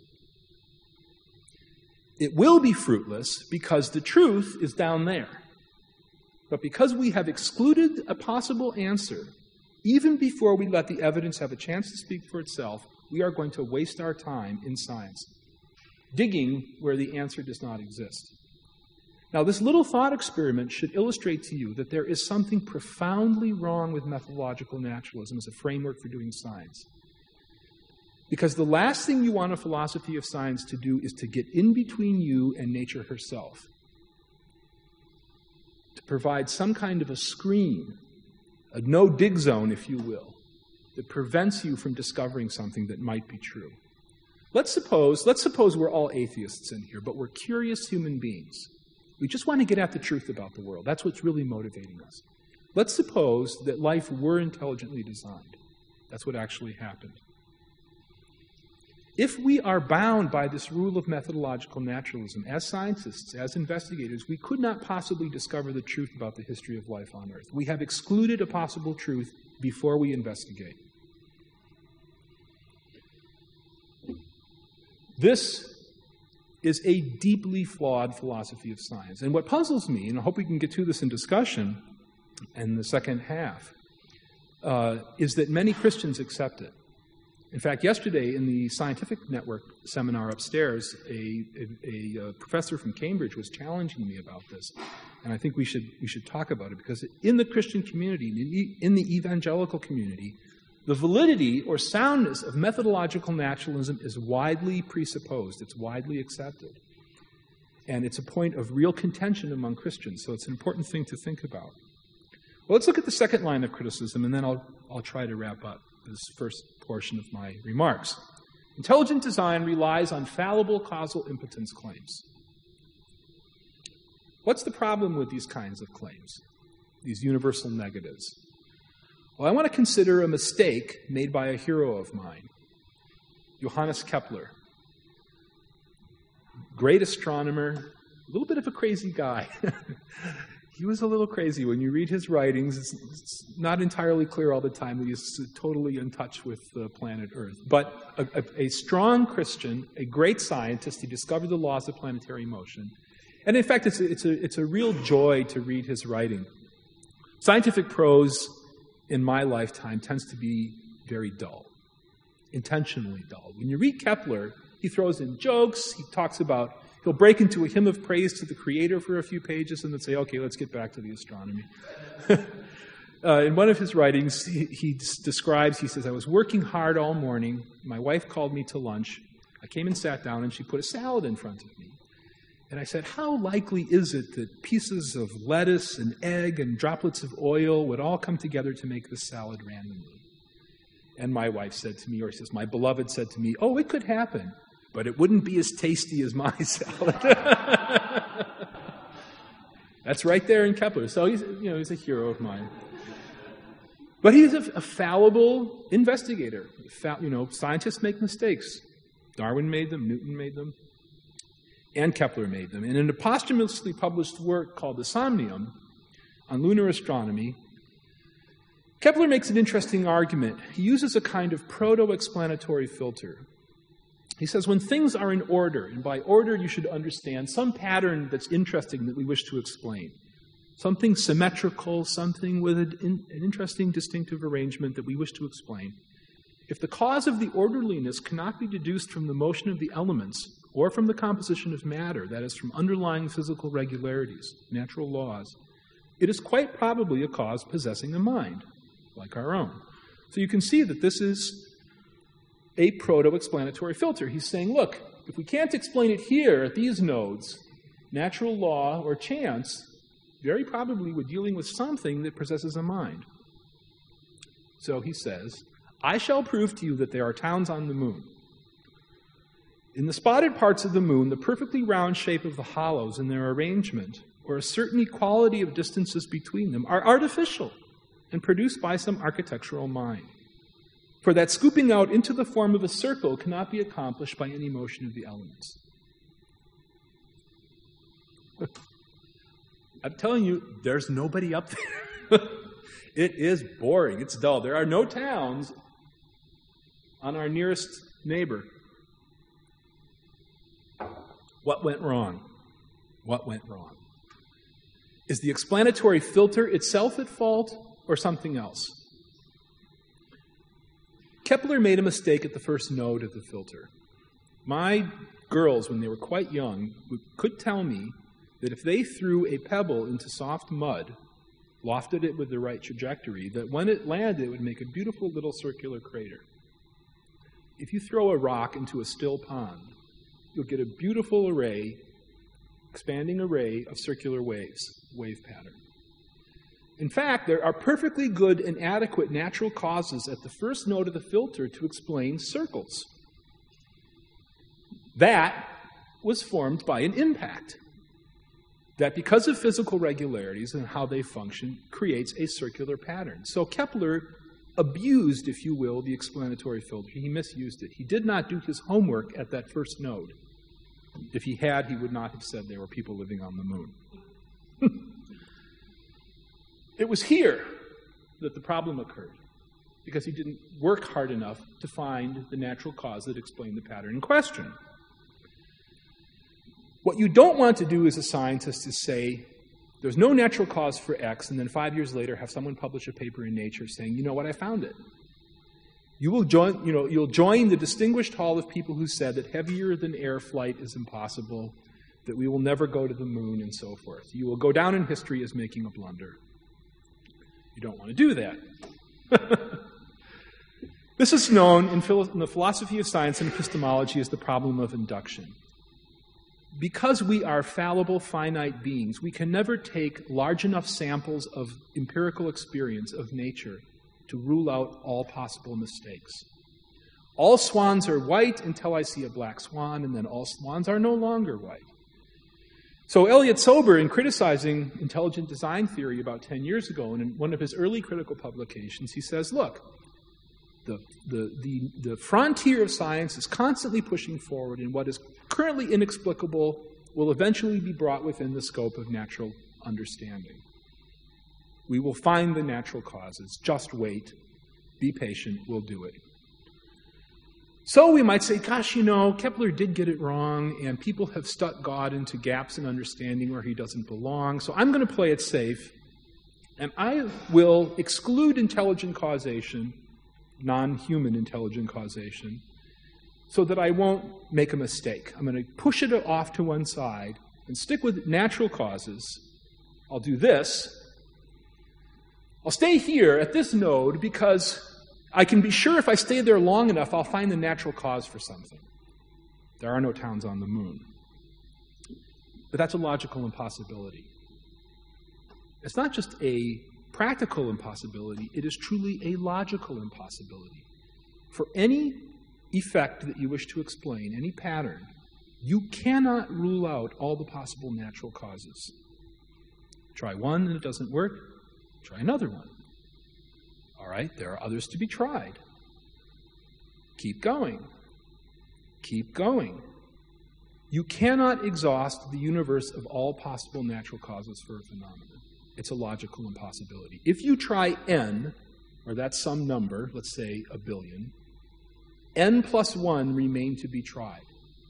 It will be fruitless because the truth is down there. But because we have excluded a possible answer, even before we let the evidence have a chance to speak for itself, we are going to waste our time in science, digging where the answer does not exist. Now, this little thought experiment should illustrate to you that there is something profoundly wrong with methodological naturalism as a framework for doing science. Because the last thing you want a philosophy of science to do is to get in between you and nature herself. To provide some kind of a screen, a no-dig zone, if you will, that prevents you from discovering something that might be true. Let's suppose, let's suppose we're all atheists in here, but we're curious human beings. We just want to get at the truth about the world. That's what's really motivating us. Let's suppose that life were intelligently designed. That's what actually happened. If we are bound by this rule of methodological naturalism, as scientists, as investigators, we could not possibly discover the truth about the history of life on Earth. We have excluded a possible truth before we investigate. This is a deeply flawed philosophy of science. And what puzzles me, and I hope we can get to this in discussion in the second half, uh, is that many Christians accept it. In fact, yesterday in the Scientific Network seminar upstairs, a, a, a professor from Cambridge was challenging me about this. And I think we should, we should talk about it, because in the Christian community, in the evangelical community, the validity or soundness of methodological naturalism is widely presupposed. It's widely accepted. And it's a point of real contention among Christians, so it's an important thing to think about. Well, let's look at the second line of criticism, and then I'll, I'll try to wrap up this first portion of my remarks. Intelligent design relies on fallible causal impotence claims. What's the problem with these kinds of claims, these universal negatives? Well, I want to consider a mistake made by a hero of mine, Johannes Kepler. Great astronomer, a little bit of a crazy guy. He was a little crazy. When you read his writings, it's, it's not entirely clear all the time that he's totally in touch with the planet Earth. But a, a, a strong Christian, a great scientist, he discovered the laws of planetary motion. And in fact, it's a, it's a, it's a real joy to read his writing. Scientific prose in my lifetime tends to be very dull, intentionally dull. When you read Kepler, he throws in jokes, he talks about, he'll break into a hymn of praise to the Creator for a few pages and then say, okay, let's get back to the astronomy. uh, in one of his writings, he, he describes, he says, I was working hard all morning, my wife called me to lunch, I came and sat down and she put a salad in front of me. And I said, how likely is it that pieces of lettuce and egg and droplets of oil would all come together to make this salad randomly? And my wife said to me, or she says, my beloved said to me, oh, it could happen, but it wouldn't be as tasty as my salad. That's right there in Kepler. So he's, you know, he's a hero of mine. But he's a, a fallible investigator. Fa- you know, scientists make mistakes. Darwin made them, Newton made them. And Kepler made them. And in a posthumously published work called the Somnium on lunar astronomy, Kepler makes an interesting argument. He uses a kind of proto-explanatory filter. He says when things are in order, and by order you should understand some pattern that's interesting that we wish to explain, something symmetrical, something with an, in, an interesting distinctive arrangement that we wish to explain. If the cause of the orderliness cannot be deduced from the motion of the elements or from the composition of matter, that is, from underlying physical regularities, natural laws, it is quite probably a cause possessing a mind, like our own. So you can see that this is a proto-explanatory filter. He's saying, look, if we can't explain it here at these nodes, natural law or chance, very probably we're dealing with something that possesses a mind. So he says, I shall prove to you that there are towns on the moon. In the spotted parts of the moon, the perfectly round shape of the hollows and their arrangement, or a certain equality of distances between them, are artificial and produced by some architectural mind. For that scooping out into the form of a circle cannot be accomplished by any motion of the elements. I'm telling you, there's nobody up there. It is boring. It's dull. There are no towns on our nearest neighbor. What went wrong? What went wrong? Is the explanatory filter itself at fault or something else? Kepler made a mistake at the first node of the filter. My girls, when they were quite young, could tell me that if they threw a pebble into soft mud, lofted it with the right trajectory, that when it landed, it would make a beautiful little circular crater. If you throw a rock into a still pond, you'll get a beautiful array, expanding array of circular waves, wave pattern. In fact, there are perfectly good and adequate natural causes at the first node of the filter to explain circles. That was formed by an impact that, because of physical regularities and how they function, creates a circular pattern. So Kepler abused, if you will, the explanatory filter. He misused it. He did not do his homework at that first node. If he had, he would not have said there were people living on the moon. It was here that the problem occurred, because he didn't work hard enough to find the natural cause that explained the pattern in question. What you don't want to do as a scientist is say, there's no natural cause for X, and then five years later have someone publish a paper in Nature saying, you know what, I found it. You will join, you know, you'll join the distinguished hall of people who said that heavier than air flight is impossible, that we will never go to the moon, and so forth. You will go down in history as making a blunder. You don't want to do that. This is known in, philo- in the philosophy of science and epistemology as the problem of induction. Because we are fallible, finite beings, we can never take large enough samples of empirical experience of nature to rule out all possible mistakes. All swans are white until I see a black swan, and then all swans are no longer white. So Elliot Sober, in criticizing intelligent design theory about ten years ago, and in one of his early critical publications, he says, look, the, the, the, the frontier of science is constantly pushing forward, and what is currently inexplicable will eventually be brought within the scope of natural understanding. We will find the natural causes. Just wait. Be patient. We'll do it. So we might say, gosh, you know, Kepler did get it wrong, and people have stuck God into gaps in understanding where he doesn't belong, so I'm going to play it safe, and I will exclude intelligent causation, non-human intelligent causation, so that I won't make a mistake. I'm going to push it off to one side and stick with natural causes. I'll do this. I'll stay here at this node because I can be sure if I stay there long enough, I'll find the natural cause for something. There are no towns on the moon. But that's a logical impossibility. It's not just a practical impossibility, it is truly a logical impossibility. For any effect that you wish to explain, any pattern, you cannot rule out all the possible natural causes. Try one and it doesn't work, try another one. All right, there are others to be tried. Keep going. Keep going. You cannot exhaust the universe of all possible natural causes for a phenomenon. It's a logical impossibility. If you try n, or that's some number, let's say a billion, n plus one remain to be tried.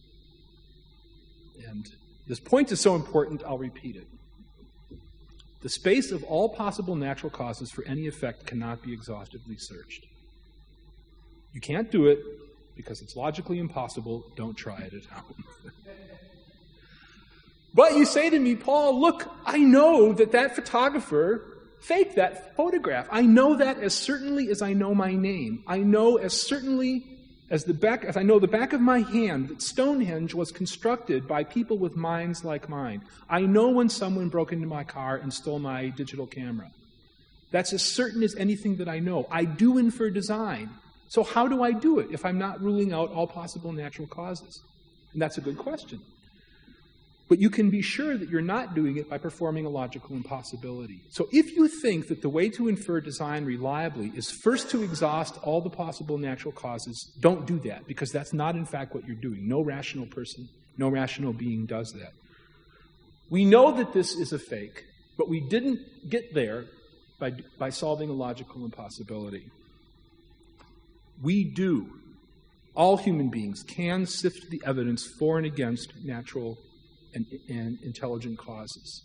And this point is so important, I'll repeat it. The space of all possible natural causes for any effect cannot be exhaustively searched. You can't do it because it's logically impossible. Don't try it at home. But you say to me, Paul, look, I know that that photographer faked that photograph. I know that as certainly as I know my name. I know as certainly as the back, as I know the back of my hand that Stonehenge was constructed by people with minds like mine. I know when someone broke into my car and stole my digital camera. That's as certain as anything that I know. I do infer design. So how do I do it if I'm not ruling out all possible natural causes? And that's a good question. But you can be sure that you're not doing it by performing a logical impossibility. So if you think that the way to infer design reliably is first to exhaust all the possible natural causes, don't do that, because that's not in fact what you're doing. No rational person, no rational being does that. We know that this is a fake, but we didn't get there by, by solving a logical impossibility. We do. All human beings can sift the evidence for and against natural and, and intelligent causes.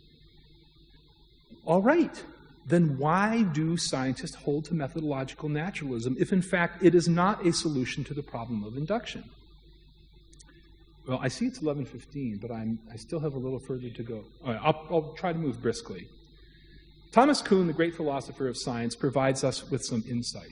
All right, then why do scientists hold to methodological naturalism if in fact it is not a solution to the problem of induction? Well, I see it's eleven fifteen, but I'm, I still have a little further to go. All right, I'll, I'll try to move briskly. Thomas Kuhn, the great philosopher of science, provides us with some insight.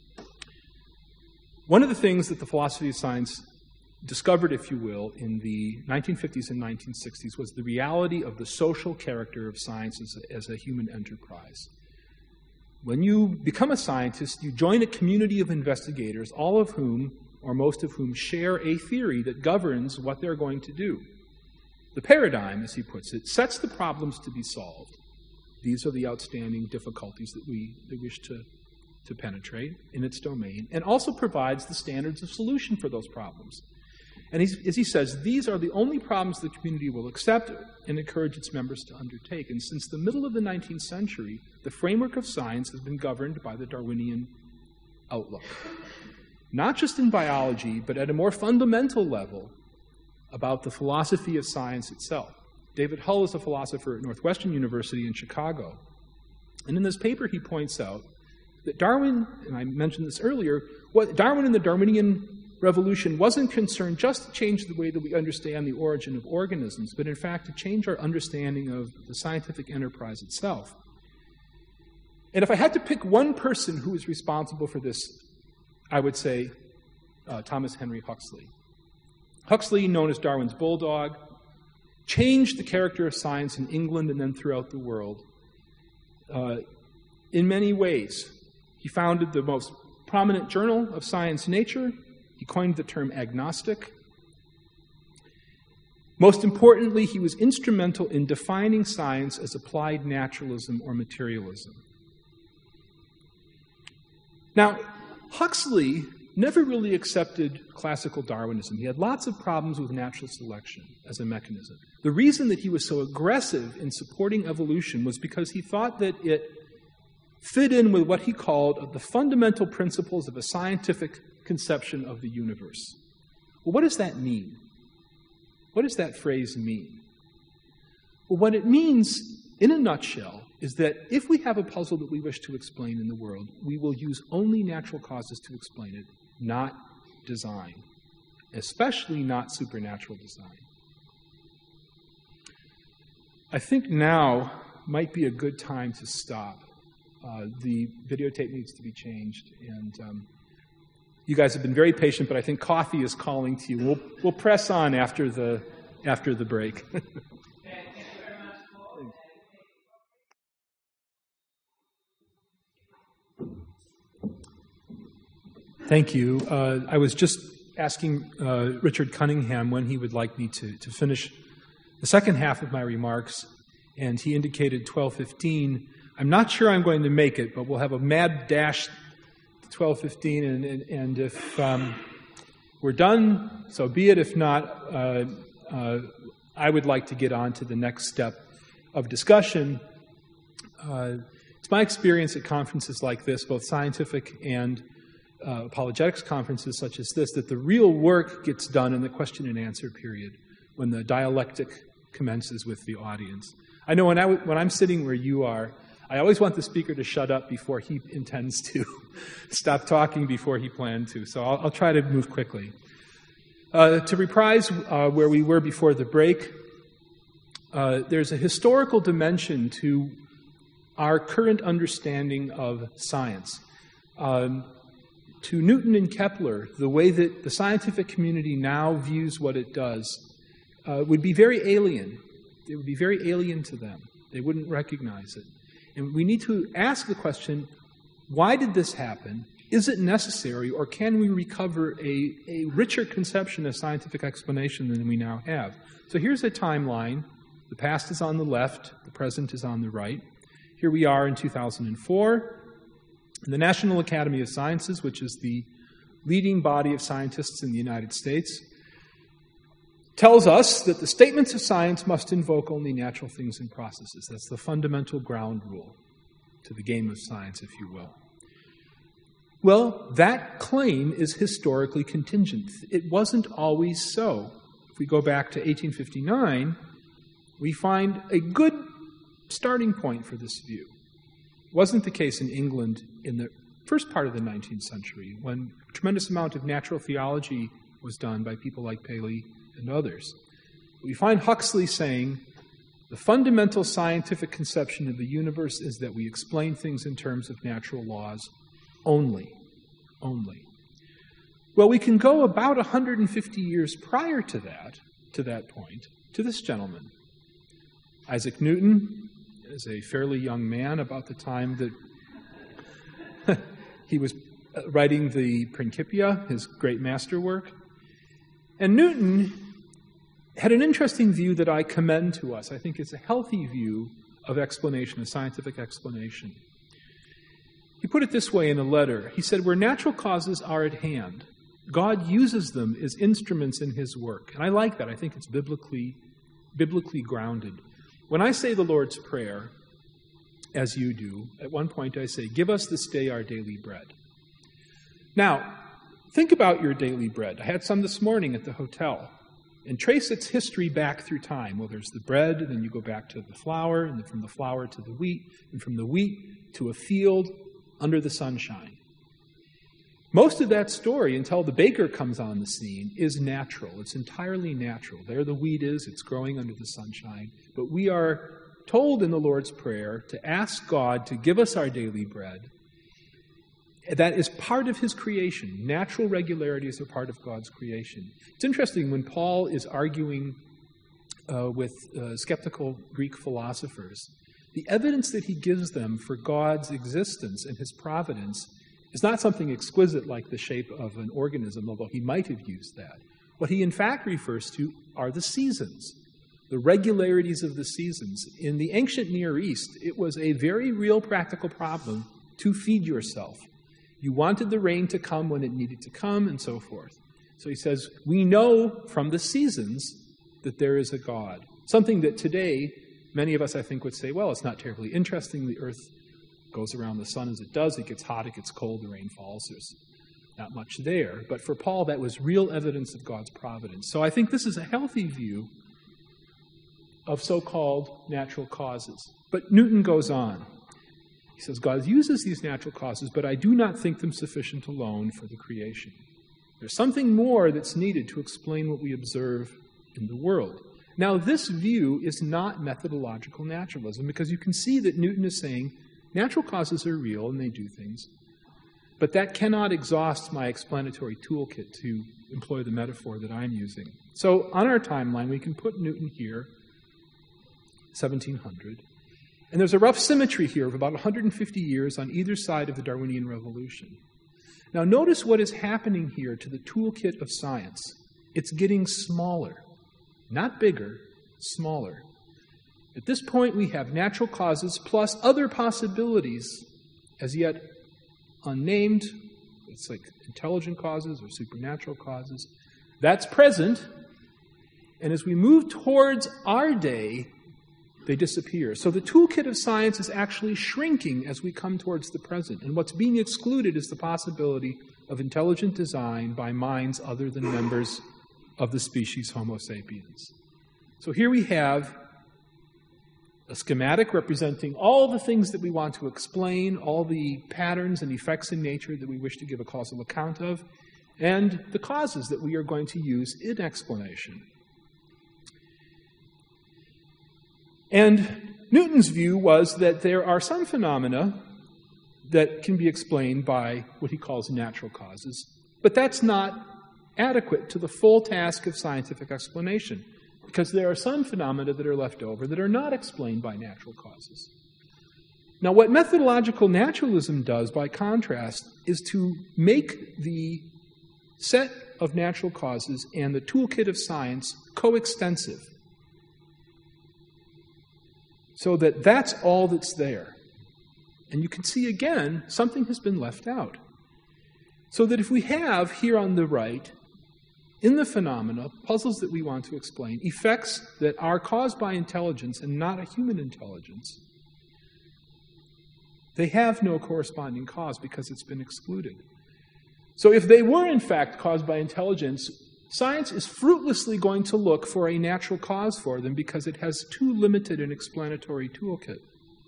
One of the things that the philosophy of science discovered, if you will, in the nineteen fifties and nineteen sixties was the reality of the social character of science as a, as a human enterprise. When you become a scientist, you join a community of investigators, all of whom, or most of whom, share a theory that governs what they're going to do. The paradigm, as he puts it, sets the problems to be solved. These are the outstanding difficulties that we, that wish to, to penetrate in its domain, and also provides the standards of solution for those problems. And he's, as he says, these are the only problems the community will accept and encourage its members to undertake. And since the middle of the nineteenth century, the framework of science has been governed by the Darwinian outlook. Not just in biology, but at a more fundamental level about the philosophy of science itself. David Hull is a philosopher at Northwestern University in Chicago. And in this paper, he points out that Darwin, and I mentioned this earlier, what Darwin and the Darwinian revolution wasn't concerned just to change the way that we understand the origin of organisms, but in fact to change our understanding of the scientific enterprise itself. And if I had to pick one person who is responsible for this, I would say uh, Thomas Henry Huxley. Huxley, known as Darwin's bulldog, changed the character of science in England and then throughout the world uh, in many ways. He founded the most prominent journal of science, Nature. He coined the term agnostic. Most importantly, he was instrumental in defining science as applied naturalism or materialism. Now, Huxley never really accepted classical Darwinism. He had lots of problems with natural selection as a mechanism. The reason that he was so aggressive in supporting evolution was because he thought that it fit in with what he called the fundamental principles of a scientific conception of the universe. Well, what does that mean? What does that phrase mean? Well, what it means, in a nutshell, is that if we have a puzzle that we wish to explain in the world, we will use only natural causes to explain it, not design, especially not supernatural design. I think now might be a good time to stop. Uh, the videotape needs to be changed, and um, you guys have been very patient, but I think coffee is calling to you. We'll, we'll press on after the, after the break. Thank you. Uh, I was just asking uh, Richard Cunningham when he would like me to, to finish the second half of my remarks, and he indicated twelve fifteen. I'm not sure I'm going to make it, but we'll have a mad dash to twelve fifteen, and, and, and if um, we're done, so be it. If not, uh, uh, I would like to get on to the next step of discussion. Uh, it's my experience at conferences like this, both scientific and Uh, apologetics conferences such as this, that the real work gets done in the question and answer period, when the dialectic commences with the audience. I know when, I w- when I'm sitting where you are, I always want the speaker to shut up before he intends to, stop talking before he planned to, so I'll, I'll try to move quickly. Uh, to reprise uh, where we were before the break, uh, there's a historical dimension to our current understanding of science. Um, To Newton and Kepler, the way that the scientific community now views what it does uh, would be very alien. It would be very alien to them. They wouldn't recognize it. And we need to ask the question, why did this happen? Is it necessary, or can we recover a, a richer conception of scientific explanation than we now have? So here's a timeline. The past is on the left, the present is on the right. Here we are in two thousand four. The National Academy of Sciences, which is the leading body of scientists in the United States, tells us that the statements of science must invoke only natural things and processes. That's the fundamental ground rule to the game of science, if you will. Well, that claim is historically contingent. It wasn't always so. If we go back to eighteen fifty-nine, we find a good starting point for this view. It wasn't the case in England in the first part of the nineteenth century, when a tremendous amount of natural theology was done by people like Paley and others. We find Huxley saying, the fundamental scientific conception of the universe is that we explain things in terms of natural laws only. Only. Well, we can go about one hundred fifty years prior to that, to that point, to this gentleman. Isaac Newton is a fairly young man about the time that he was writing the Principia, his great masterwork. And Newton had an interesting view that I commend to us. I think it's a healthy view of explanation, of scientific explanation. He put it this way in a letter. He said, where natural causes are at hand, God uses them as instruments in his work. And I like that. I think it's biblically, biblically grounded. When I say the Lord's Prayer, as you do, at one point I say, give us this day our daily bread. Now, think about your daily bread. I had some this morning at the hotel. And trace its history back through time. Well, there's the bread, and then you go back to the flour, and then from the flour to the wheat, and from the wheat to a field under the sunshine. Most of that story, until the baker comes on the scene, is natural. It's entirely natural. There the wheat is, it's growing under the sunshine. But we are told in the Lord's Prayer to ask God to give us our daily bread. That is part of his creation. Natural regularities are part of God's creation. It's interesting when Paul is arguing uh, with uh, skeptical Greek philosophers, the evidence that he gives them for God's existence and his providence is not something exquisite like the shape of an organism, although he might have used that. What he in fact refers to are the seasons, the regularities of the seasons. In the ancient Near East, it was a very real practical problem to feed yourself. You wanted the rain to come when it needed to come, and so forth. So he says, we know from the seasons that there is a God. Something that today, many of us, I think, would say, well, it's not terribly interesting. The earth goes around the sun as it does. It gets hot, it gets cold, the rain falls. There's not much there. But for Paul, that was real evidence of God's providence. So I think this is a healthy view of so-called natural causes. But Newton goes on. He says, God uses these natural causes, but I do not think them sufficient alone for the creation. There's something more that's needed to explain what we observe in the world. Now, this view is not methodological naturalism, because you can see that Newton is saying natural causes are real and they do things, but that cannot exhaust my explanatory toolkit, to employ the metaphor that I'm using. So on our timeline, we can put Newton here, seventeen hundred. And there's a rough symmetry here of about one hundred fifty years on either side of the Darwinian Revolution. Now notice what is happening here to the toolkit of science. It's getting smaller. Not bigger, smaller. At this point we have natural causes plus other possibilities as yet unnamed. It's like intelligent causes or supernatural causes. That's present. And as we move towards our day, they disappear. So the toolkit of science is actually shrinking as we come towards the present. And what's being excluded is the possibility of intelligent design by minds other than members of the species Homo sapiens. So here we have a schematic representing all the things that we want to explain, all the patterns and effects in nature that we wish to give a causal account of, and the causes that we are going to use in explanation. And Newton's view was that there are some phenomena that can be explained by what he calls natural causes, but that's not adequate to the full task of scientific explanation, because there are some phenomena that are left over that are not explained by natural causes. Now, what methodological naturalism does, by contrast, is to make the set of natural causes and the toolkit of science coextensive, so that that's all that's there. And you can see, again, something has been left out. So that if we have, here on the right, in the phenomena, puzzles that we want to explain, effects that are caused by intelligence and not a human intelligence, they have no corresponding cause because it's been excluded. So if they were, in fact, caused by intelligence, science is fruitlessly going to look for a natural cause for them because it has too limited an explanatory toolkit.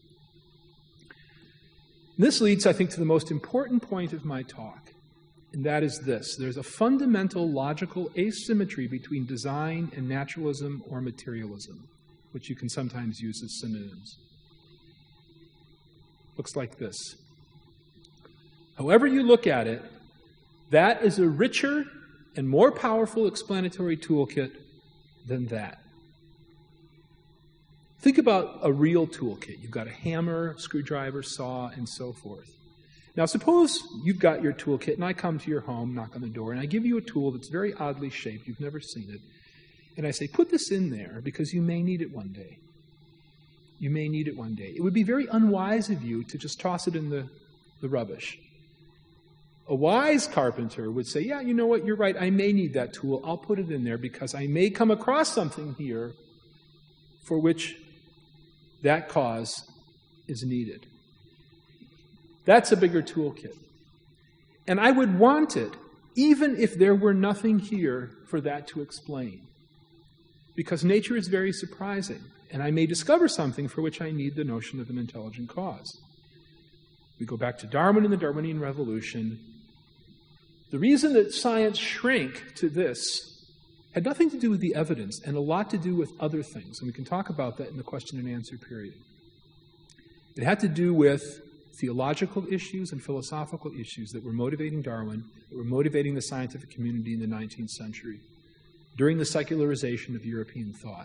This leads, I think, to the most important point of my talk, and that is this. There's a fundamental logical asymmetry between design and naturalism or materialism, which you can sometimes use as synonyms. Looks like this. However you look at it, that is a richer and more powerful explanatory toolkit than that. Think about a real toolkit. You've got a hammer, screwdriver, saw, and so forth. Now, suppose you've got your toolkit, and I come to your home, knock on the door, and I give you a tool that's very oddly shaped. You've never seen it. And I say, put this in there because you may need it one day. You may need it one day. It would be very unwise of you to just toss it in the, the rubbish. A wise carpenter would say, yeah, you know what, you're right, I may need that tool. I'll put it in there because I may come across something here for which that cause is needed. That's a bigger toolkit. And I would want it, even if there were nothing here for that to explain. Because nature is very surprising, and I may discover something for which I need the notion of an intelligent cause. We go back to Darwin and the Darwinian Revolution. The reason that science shrank to this had nothing to do with the evidence and a lot to do with other things. And we can talk about that in the question and answer period. It had to do with theological issues and philosophical issues that were motivating Darwin, that were motivating the scientific community in the nineteenth century, during the secularization of European thought.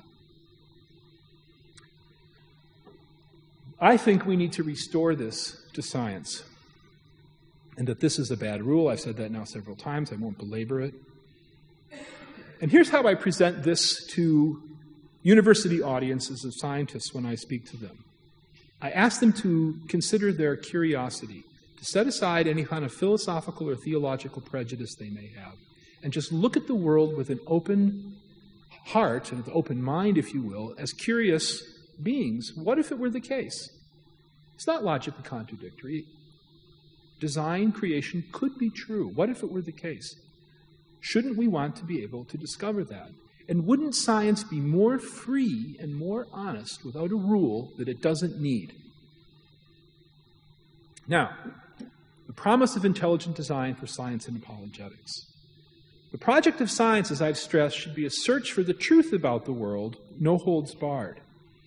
I think we need to restore this to science, and that this is a bad rule. I've said that now several times. I won't belabor it. And here's how I present this to university audiences of scientists when I speak to them. I ask them to consider their curiosity, to set aside any kind of philosophical or theological prejudice they may have, and just look at the world with an open heart and an open mind, if you will, as curious beings. What if it were the case? It's not logically contradictory. Design, creation could be true. What if it were the case? Shouldn't we want to be able to discover that? And wouldn't science be more free and more honest without a rule that it doesn't need? Now, the promise of intelligent design for science and apologetics. The project of science, as I've stressed, should be a search for the truth about the world, no holds barred.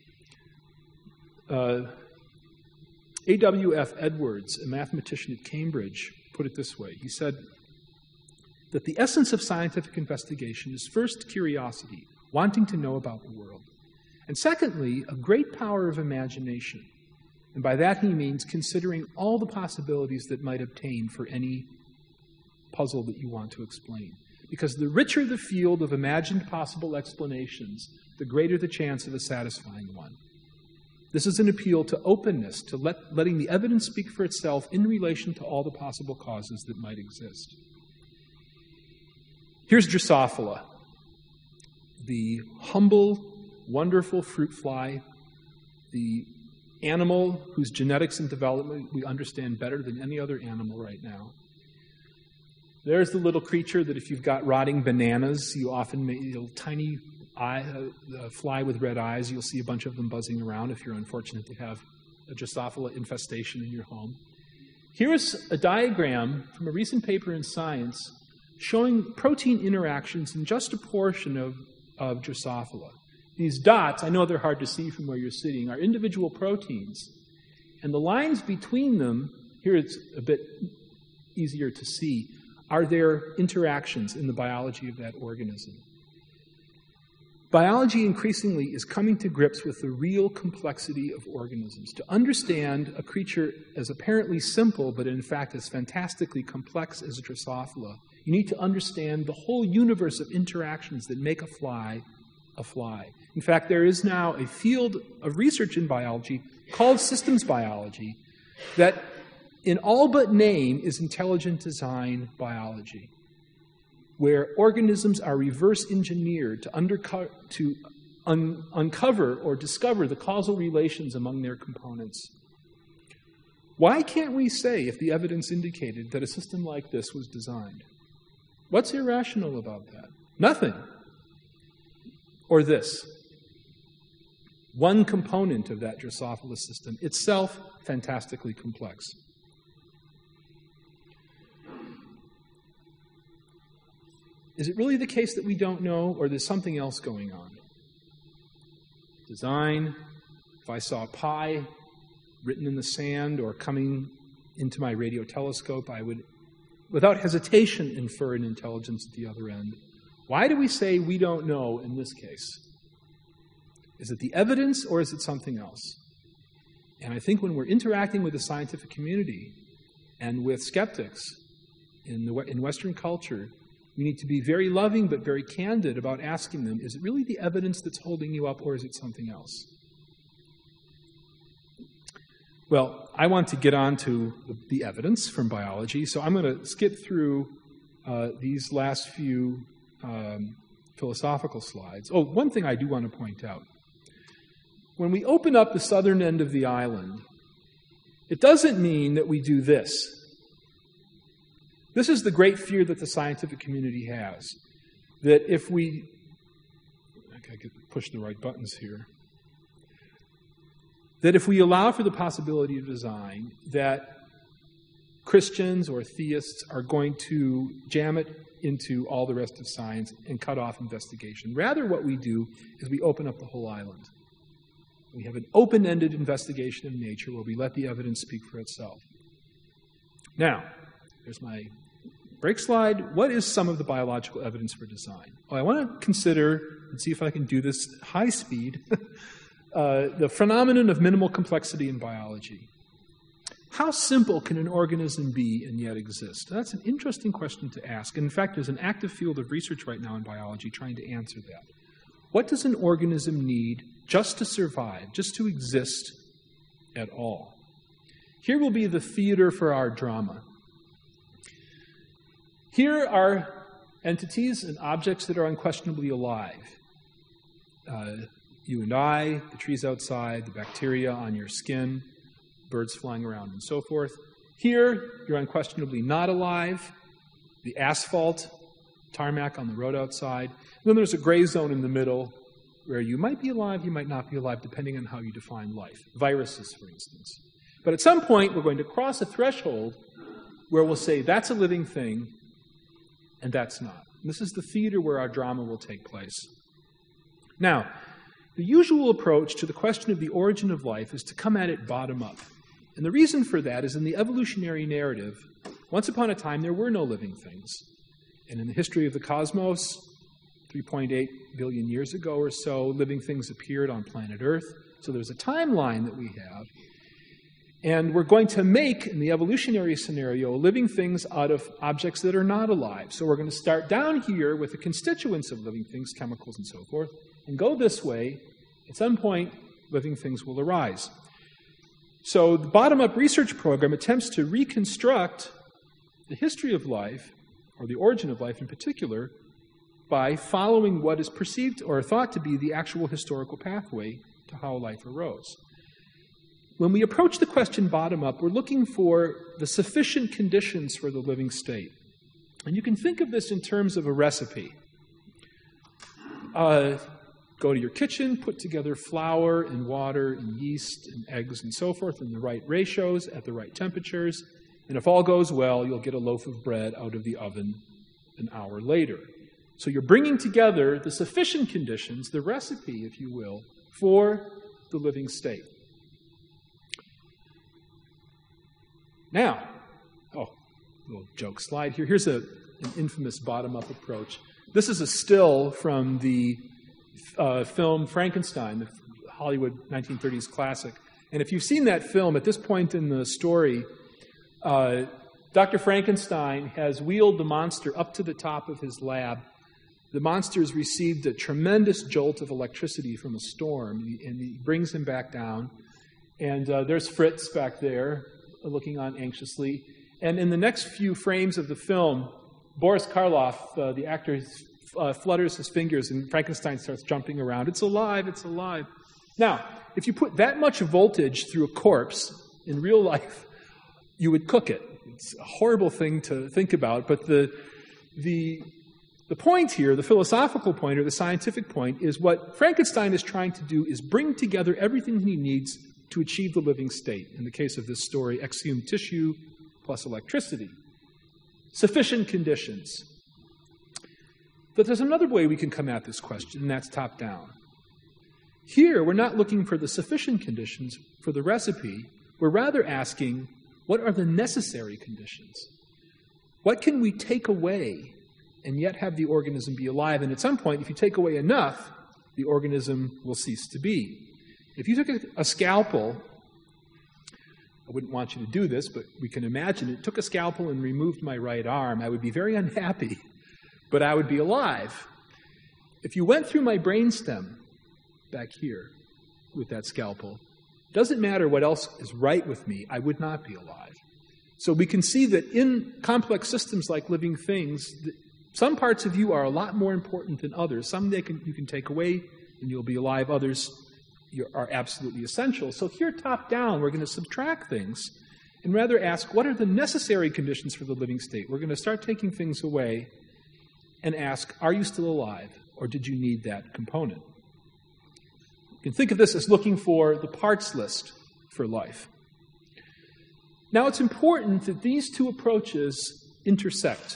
Uh, A W F Edwards, a mathematician at Cambridge, put it this way. He said that the essence of scientific investigation is first curiosity, wanting to know about the world, and secondly, a great power of imagination. And by that he means considering all the possibilities that might obtain for any puzzle that you want to explain. Because the richer the field of imagined possible explanations, the greater the chance of a satisfying one. This is an appeal to openness, to let, letting the evidence speak for itself in relation to all the possible causes that might exist. Here's Drosophila, the humble, wonderful fruit fly, the animal whose genetics and development we understand better than any other animal right now. There's the little creature that if you've got rotting bananas, you often make a little tiny eye, uh, fly with red eyes. You'll see a bunch of them buzzing around if you're unfortunate to have a Drosophila infestation in your home. Here's a diagram from a recent paper in Science showing protein interactions in just a portion of, of Drosophila. These dots, I know they're hard to see from where you're sitting, are individual proteins. And the lines between them, here it's a bit easier to see, are their interactions in the biology of that organism. Biology increasingly is coming to grips with the real complexity of organisms. To understand a creature as apparently simple, but in fact as fantastically complex as Drosophila, you need to understand the whole universe of interactions that make a fly a fly. In fact, there is now a field of research in biology called systems biology that in all but name is intelligent design biology, where organisms are reverse engineered to, underco- to un- uncover or discover the causal relations among their components. Why can't we say, if the evidence indicated, that a system like this was designed? What's irrational about that? Nothing. Or this. One component of that Drosophila system, itself fantastically complex. Is it really the case that we don't know, or there's something else going on? Design. If I saw pi written in the sand or coming into my radio telescope, I would, without hesitation, infer an intelligence at the other end. Why do we say we don't know in this case? Is it the evidence, or is it something else? And I think when we're interacting with the scientific community and with skeptics in, the, in Western culture, we need to be very loving but very candid about asking them, is it really the evidence that's holding you up, or is it something else? Well, I want to get on to the, the evidence from biology, so I'm going to skip through uh, these last few um, philosophical slides. Oh, one thing I do want to point out. When we open up the southern end of the island, it doesn't mean that we do this. This is the great fear that the scientific community has, that if we, I gotta get, push the right buttons here, that if we allow for the possibility of design, that Christians or theists are going to jam it into all the rest of science and cut off investigation. Rather, what we do is we open up the whole island. We have an open-ended investigation of nature where we let the evidence speak for itself. Now, there's my break slide. What is some of the biological evidence for design? Well, I want to consider, and see if I can do this high speed, uh, the phenomenon of minimal complexity in biology. How simple can an organism be and yet exist? That's an interesting question to ask. And in fact, there's an active field of research right now in biology trying to answer that. What does an organism need just to survive, just to exist at all? Here will be the theater for our drama. Here are entities and objects that are unquestionably alive. Uh, you and I, the trees outside, the bacteria on your skin, birds flying around, and so forth. Here, you're unquestionably not alive. The asphalt, tarmac on the road outside. And then there's a gray zone in the middle where you might be alive, you might not be alive, depending on how you define life. Viruses, for instance. But at some point, we're going to cross a threshold where we'll say, that's a living thing, and that's not. And this is the theater where our drama will take place. Now, the usual approach to the question of the origin of life is to come at it bottom up. And the reason for that is in the evolutionary narrative, once upon a time there were no living things. And in the history of the cosmos, three point eight billion years ago or so, living things appeared on planet Earth. So there's a timeline that we have. And we're going to make, in the evolutionary scenario, living things out of objects that are not alive. So we're going to start down here with the constituents of living things, chemicals and so forth, and go this way. At some point, living things will arise. So the bottom-up research program attempts to reconstruct the history of life, or the origin of life in particular, by following what is perceived or thought to be the actual historical pathway to how life arose. When we approach the question bottom-up, we're looking for the sufficient conditions for the living state. And you can think of this in terms of a recipe. Uh, go to your kitchen, put together flour and water and yeast and eggs and so forth in the right ratios at the right temperatures. And if all goes well, you'll get a loaf of bread out of the oven an hour later. So you're bringing together the sufficient conditions, the recipe, if you will, for the living state. Now, oh, little joke slide here. Here's a, an infamous bottom-up approach. This is a still from the uh, film Frankenstein, the Hollywood nineteen thirties classic. And if you've seen that film, at this point in the story, uh, Doctor Frankenstein has wheeled the monster up to the top of his lab. The monster has received a tremendous jolt of electricity from a storm, and he brings him back down. And uh, there's Fritz back there, looking on anxiously. And in the next few frames of the film, Boris Karloff, uh, the actor, uh, flutters his fingers, and Frankenstein starts jumping around. It's alive, it's alive. Now, if you put that much voltage through a corpse in real life, you would cook it. It's a horrible thing to think about, but the the the point here, the philosophical point or the scientific point, is what Frankenstein is trying to do is bring together everything he needs to achieve the living state. In the case of this story, exhumed tissue plus electricity. Sufficient conditions. But there's another way we can come at this question, and that's top-down. Here, we're not looking for the sufficient conditions for the recipe. We're rather asking, what are the necessary conditions? What can we take away and yet have the organism be alive? And at some point, if you take away enough, the organism will cease to be. If you took a, a scalpel, I wouldn't want you to do this, but we can imagine it, took a scalpel and removed my right arm, I would be very unhappy, but I would be alive. If you went through my brainstem, back here with that scalpel, doesn't matter what else is right with me, I would not be alive. So we can see that in complex systems like living things, some parts of you are a lot more important than others. Some they can, you can take away and you'll be alive. Others are absolutely essential. So here, top down, we're going to subtract things and rather ask, what are the necessary conditions for the living state? We're going to start taking things away and ask, are you still alive, or did you need that component? You can think of this as looking for the parts list for life. Now, it's important that these two approaches intersect.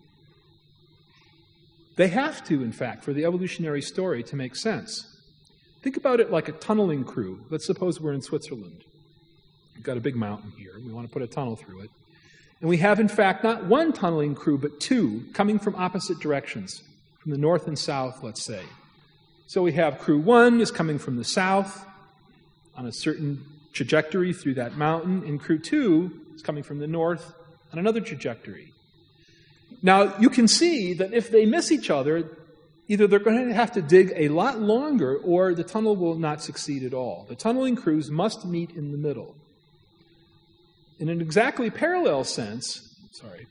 They have to, in fact, for the evolutionary story to make sense. Think about it like a tunneling crew. Let's suppose we're in Switzerland. We've got a big mountain here. We want to put a tunnel through it. And we have, in fact, not one tunneling crew, but two, coming from opposite directions, from the north and south, let's say. So we have crew one is coming from the south on a certain trajectory through that mountain, and crew two is coming from the north on another trajectory. Now, you can see that if they miss each other, either they're going to have to dig a lot longer or the tunnel will not succeed at all. The tunneling crews must meet in the middle. In an exactly parallel sense, sorry,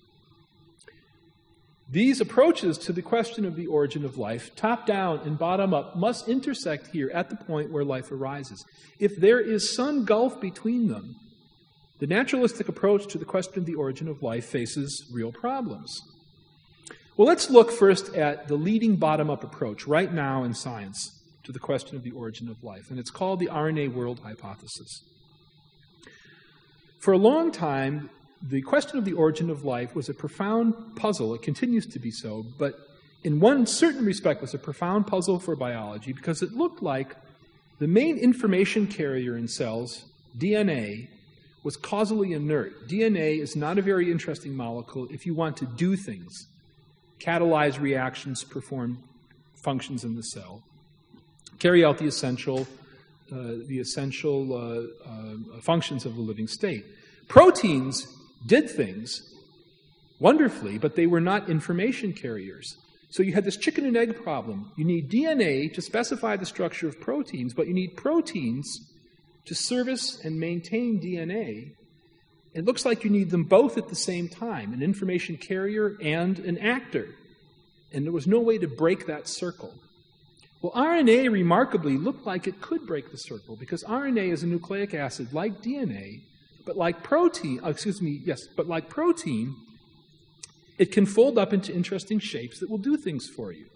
these approaches to the question of the origin of life, top-down and bottom-up, must intersect here at the point where life arises. If there is some gulf between them, the naturalistic approach to the question of the origin of life faces real problems. Well, let's look first at the leading bottom-up approach right now in science to the question of the origin of life, and it's called the R N A world hypothesis. For a long time, the question of the origin of life was a profound puzzle. It continues to be so, but in one certain respect was a profound puzzle for biology because it looked like the main information carrier in cells, D N A, was causally inert. D N A is not a very interesting molecule if you want to do things, catalyze reactions, perform functions in the cell, carry out the essential, uh, the essential uh, uh, functions of the living state. Proteins did things wonderfully, but they were not information carriers. So you had this chicken and egg problem. You need D N A to specify the structure of proteins, but you need proteins to service and maintain D N A. It looks like you need them both at the same time, an information carrier and an actor. And there was no way to break that circle. Well, R N A remarkably looked like it could break the circle because R N A is a nucleic acid like D N A, but like protein, excuse me, yes, but like protein, it can fold up into interesting shapes that will do things for you.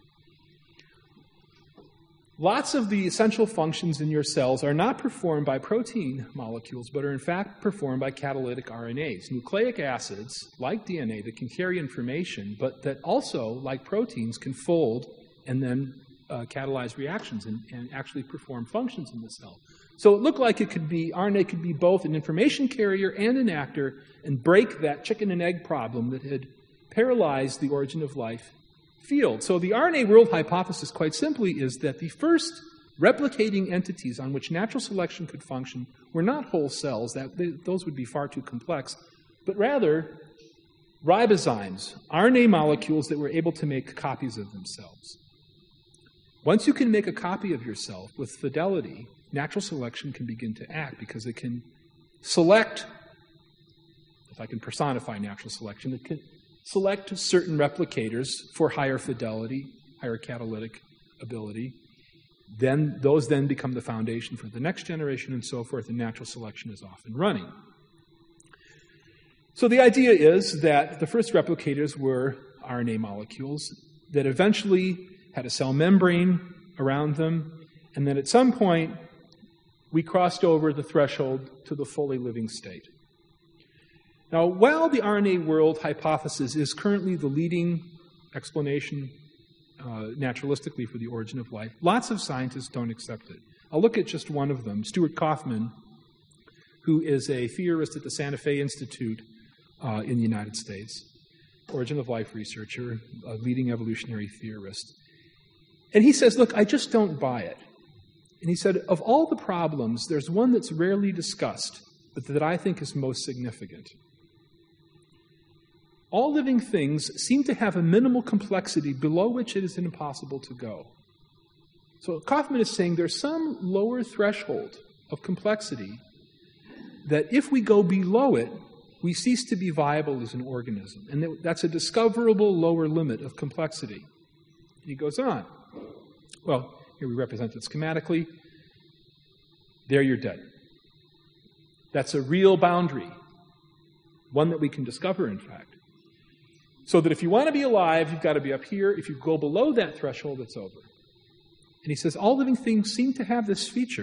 Lots of the essential functions in your cells are not performed by protein molecules, but are in fact performed by catalytic R N As, nucleic acids, like D N A, that can carry information, but that also, like proteins, can fold and then uh, catalyze reactions and, and actually perform functions in the cell. So it looked like it could be, R N A could be both an information carrier and an actor and break that chicken and egg problem that had paralyzed the origin of life field. So the R N A world hypothesis, quite simply, is that the first replicating entities on which natural selection could function were not whole cells, that they, those would be far too complex, but rather ribozymes, R N A molecules that were able to make copies of themselves. Once you can make a copy of yourself with fidelity, natural selection can begin to act because it can select, if I can personify natural selection, it can select certain replicators for higher fidelity, higher catalytic ability. Then those then become the foundation for the next generation and so forth, and natural selection is off and running. So the idea is that the first replicators were R N A molecules that eventually had a cell membrane around them, and then at some point we crossed over the threshold to the fully living state. Now, while the R N A world hypothesis is currently the leading explanation uh, naturalistically for the origin of life, lots of scientists don't accept it. I'll look at just one of them, Stuart Kauffman, who is a theorist at the Santa Fe Institute uh, in the United States, origin of life researcher, a leading evolutionary theorist. And he says, look, I just don't buy it. And he said, of all the problems, there's one that's rarely discussed, but that I think is most significant. All living things seem to have a minimal complexity below which it is impossible to go. So Kauffman is saying there's some lower threshold of complexity that if we go below it, we cease to be viable as an organism. And that's a discoverable lower limit of complexity. He goes on. Well, here we represent it schematically. There you're dead. That's a real boundary, one that we can discover, in fact. So that if you want to be alive, you've got to be up here. If you go below that threshold, it's over. And he says, all living things seem to have this feature.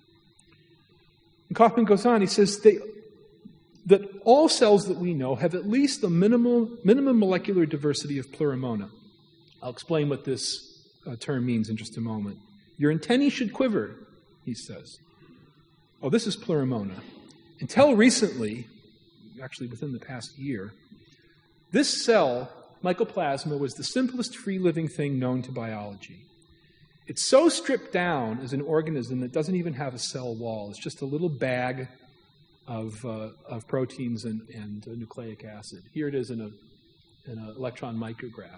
And Kauffman goes on, he says they, that all cells that we know have at least the minimal, minimum molecular diversity of Pleuramona. I'll explain what this uh, term means in just a moment. Your antennae should quiver, he says. Oh, this is Pleuramona. Until recently, actually within the past year, this cell, Mycoplasma, was the simplest free-living thing known to biology. It's so stripped down as an organism that it doesn't even have a cell wall. It's just a little bag of, uh, of proteins and, and uh, nucleic acid. Here it is in, a, in an electron micrograph.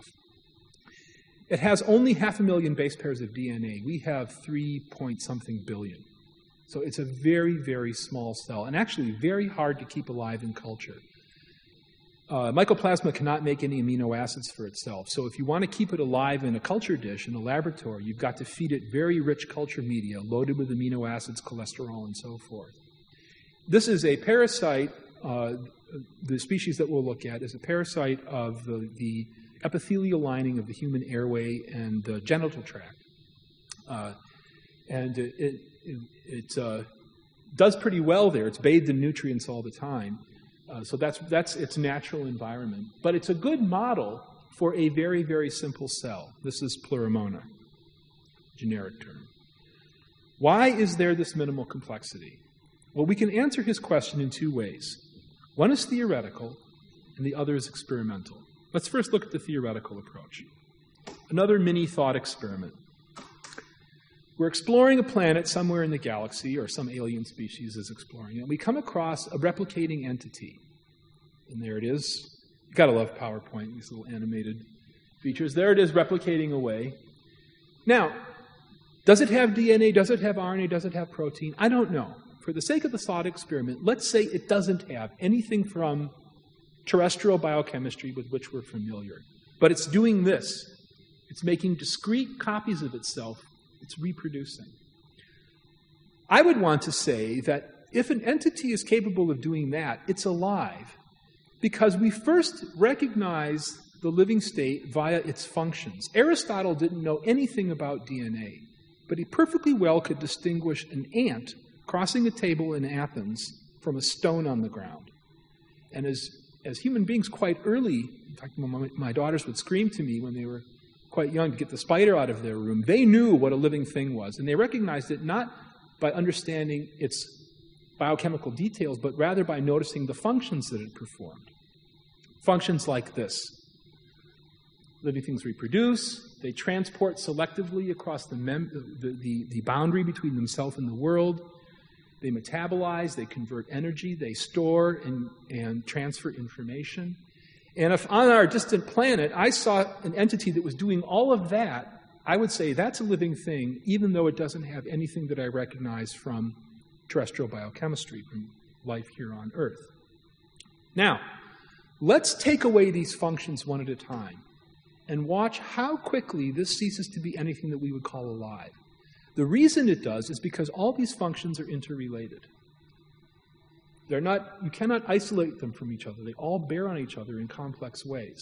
It has only half a million base pairs of D N A. We have three point something billion. So it's a very, very small cell, and actually very hard to keep alive in culture. Uh, Mycoplasma cannot make any amino acids for itself. So if you want to keep it alive in a culture dish, in a laboratory, you've got to feed it very rich culture media, loaded with amino acids, cholesterol, and so forth. This is a parasite, uh, the species that we'll look at is a parasite of the, the epithelial lining of the human airway and the genital tract. Uh, and it, it, it uh, does pretty well there. It's bathed in nutrients all the time. Uh, so that's, that's its natural environment. But it's a good model for a very, very simple cell. This is Pleuramona, generic term. Why is there this minimal complexity? Well, we can answer his question in two ways. One is theoretical, and the other is experimental. Let's first look at the theoretical approach. Another mini thought experiment. We're exploring a planet somewhere in the galaxy, or some alien species is exploring it. We come across a replicating entity. And there it is. You've got to love PowerPoint, these little animated features. There it is, replicating away. Now, does it have D N A? Does it have R N A? Does it have protein? I don't know. For the sake of the thought experiment, let's say it doesn't have anything from terrestrial biochemistry with which we're familiar. But it's doing this. It's making discrete copies of itself. It's reproducing. I would want to say that if an entity is capable of doing that, it's alive, because we first recognize the living state via its functions. Aristotle didn't know anything about D N A, but he perfectly well could distinguish an ant crossing a table in Athens from a stone on the ground. And as, as human beings quite early, in fact, my, my daughters would scream to me when they were quite young to get the spider out of their room. They knew what a living thing was, and they recognized it not by understanding its biochemical details, but rather by noticing the functions that it performed. Functions like this. Living things reproduce. They transport selectively across the, mem- the, the, the boundary between themselves and the world. They metabolize, they convert energy, they store and, and transfer information. And if on our distant planet I saw an entity that was doing all of that, I would say that's a living thing, even though it doesn't have anything that I recognize from terrestrial biochemistry, from life here on Earth. Now, let's take away these functions one at a time and watch how quickly this ceases to be anything that we would call alive. The reason it does is because all these functions are interrelated. They're not, you cannot isolate them from each other. They all bear on each other in complex ways.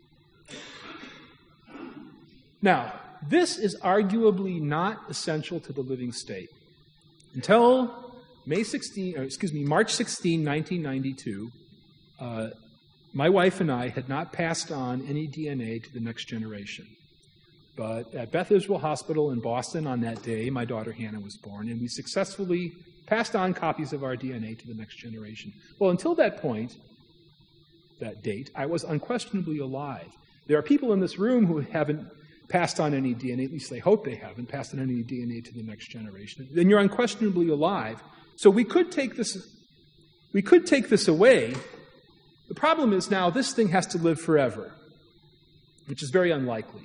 Now, this is arguably not essential to the living state. Until May sixteenth, or excuse me, March sixteenth, nineteen ninety-two, uh, my wife and I had not passed on any D N A to the next generation. But at Beth Israel Hospital in Boston on that day, my daughter Hannah was born, and we successfully passed on copies of our D N A to the next generation. Well, until that point, that date, I was unquestionably alive. There are people in this room who haven't passed on any D N A, at least they hope they haven't passed on any D N A to the next generation. Then you're unquestionably alive. So we could take this, we could take this away. The problem is now this thing has to live forever, which is very unlikely.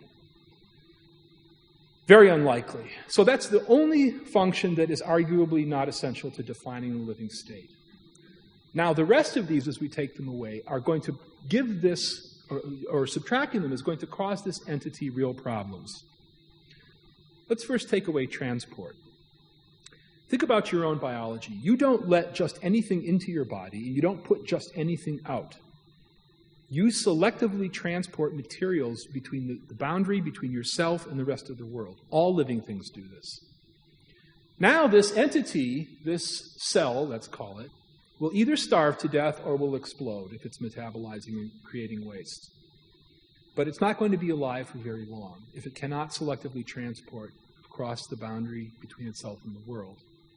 Very unlikely. So that's the only function that is arguably not essential to defining the living state. Now, the rest of these, as we take them away, are going to give this, or, or subtracting them is going to cause this entity real problems. Let's first take away transport. Think about your own biology. You don't let just anything into your body, and you don't put just anything out. You selectively transport materials between the, the boundary between yourself and the rest of the world. All living things do this. Now this entity, this cell, let's call it, will either starve to death or will explode if it's metabolizing and creating waste. But it's not going to be alive for very long if it cannot selectively transport across the boundary between itself and the world.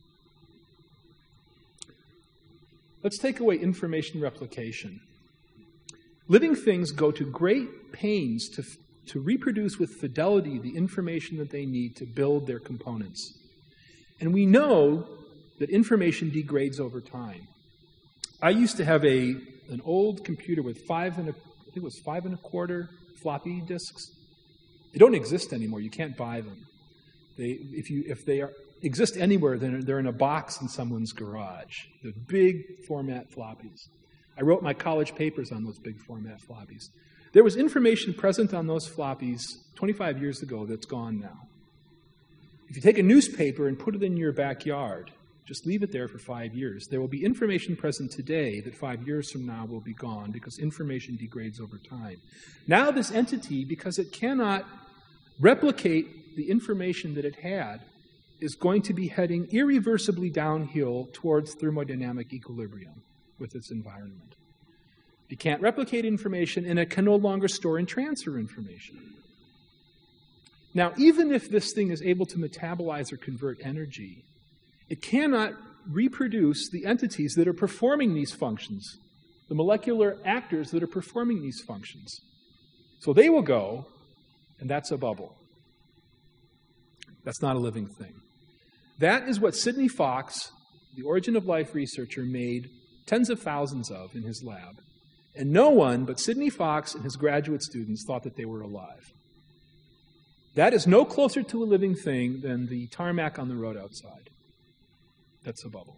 Let's take away information replication. Living things go to great pains to, to reproduce with fidelity the information that they need to build their components. And we know that information degrades over time. I used to have a an old computer with five and a, I think it was five and a quarter floppy disks. They don't exist anymore. You can't buy them. They, if you, if they are, exist anywhere, then they're in a box in someone's garage. The big format floppies. I wrote my college papers on those big format floppies. There was information present on those floppies twenty-five years ago that's gone now. If you take a newspaper and put it in your backyard, just leave it there for five years, there will be information present today that five years from now will be gone because information degrades over time. Now this entity, because it cannot replicate the information that it had, is going to be heading irreversibly downhill towards thermodynamic equilibrium with its environment. It can't replicate information, and it can no longer store and transfer information. Now, even if this thing is able to metabolize or convert energy, it cannot reproduce the entities that are performing these functions, the molecular actors that are performing these functions. So they will go, and that's a bubble. That's not a living thing. That is what Sidney Fox, the Origin of Life researcher, made tens of thousands of in his lab. And no one but Sidney Fox and his graduate students thought that they were alive. That is no closer to a living thing than the tarmac on the road outside. That's a bubble.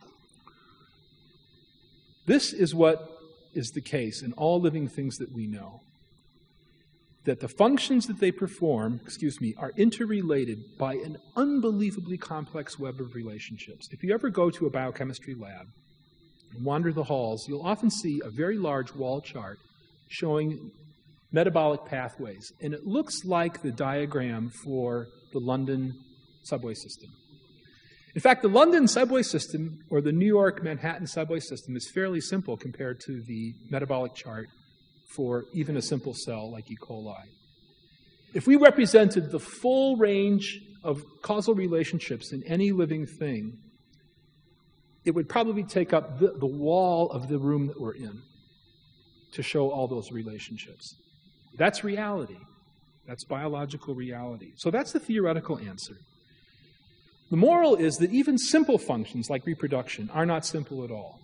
This is what is the case in all living things that we know. That the functions that they perform, excuse me, are interrelated by an unbelievably complex web of relationships. If you ever go to a biochemistry lab and wander the halls, you'll often see a very large wall chart showing metabolic pathways. And it looks like the diagram for the London subway system. In fact, the London subway system, or the New York Manhattan subway system, is fairly simple compared to the metabolic chart for even a simple cell like E. coli. If we represented the full range of causal relationships in any living thing, it would probably take up the, the wall of the room that we're in to show all those relationships. That's reality. That's biological reality. So that's the theoretical answer. The moral is that even simple functions like reproduction are not simple at all.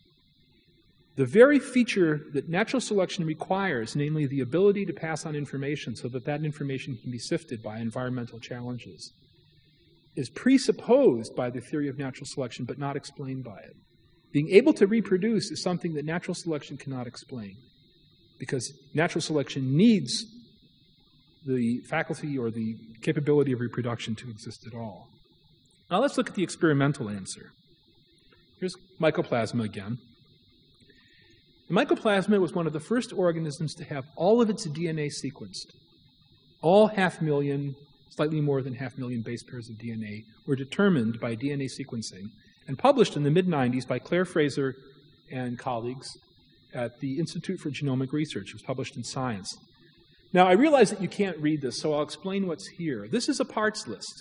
The very feature that natural selection requires, namely the ability to pass on information so that that information can be sifted by environmental challenges, is presupposed by the theory of natural selection but not explained by it. Being able to reproduce is something that natural selection cannot explain, because natural selection needs the faculty or the capability of reproduction to exist at all. Now let's look at the experimental answer. Here's Mycoplasma again. Mycoplasma was one of the first organisms to have all of its D N A sequenced. All half million, slightly more than half million base pairs of D N A were determined by D N A sequencing and published in the mid nineties by Claire Fraser and colleagues at the Institute for Genomic Research. It was published in Science. Now, I realize that you can't read this, so I'll explain what's here. This is a parts list.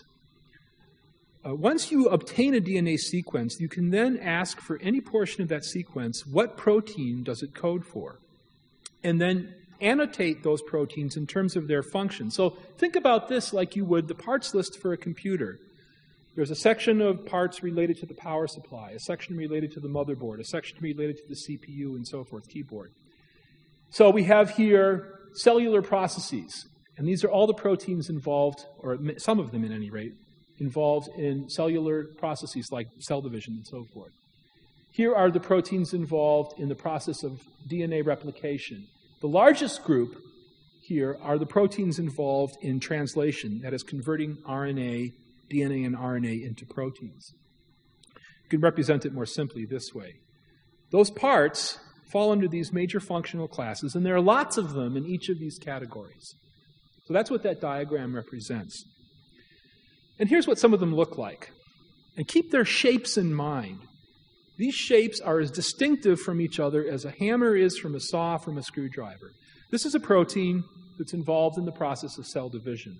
Uh, once you obtain a D N A sequence, you can then ask for any portion of that sequence, what protein does it code for? And then annotate those proteins in terms of their function. So think about this like you would the parts list for a computer. There's a section of parts related to the power supply, a section related to the motherboard, a section related to the C P U, and so forth, keyboard. So we have here cellular processes, and these are all the proteins involved, or some of them at any rate, involved in cellular processes like cell division and so forth. Here are the proteins involved in the process of D N A replication. The largest group here are the proteins involved in translation, that is, converting R N A, D N A, and R N A into proteins. You can represent it more simply this way. Those parts fall under these major functional classes, and there are lots of them in each of these categories. So that's what that diagram represents. And here's what some of them look like. And keep their shapes in mind. These shapes are as distinctive from each other as a hammer is from a saw from a screwdriver. This is a protein that's involved in the process of cell division.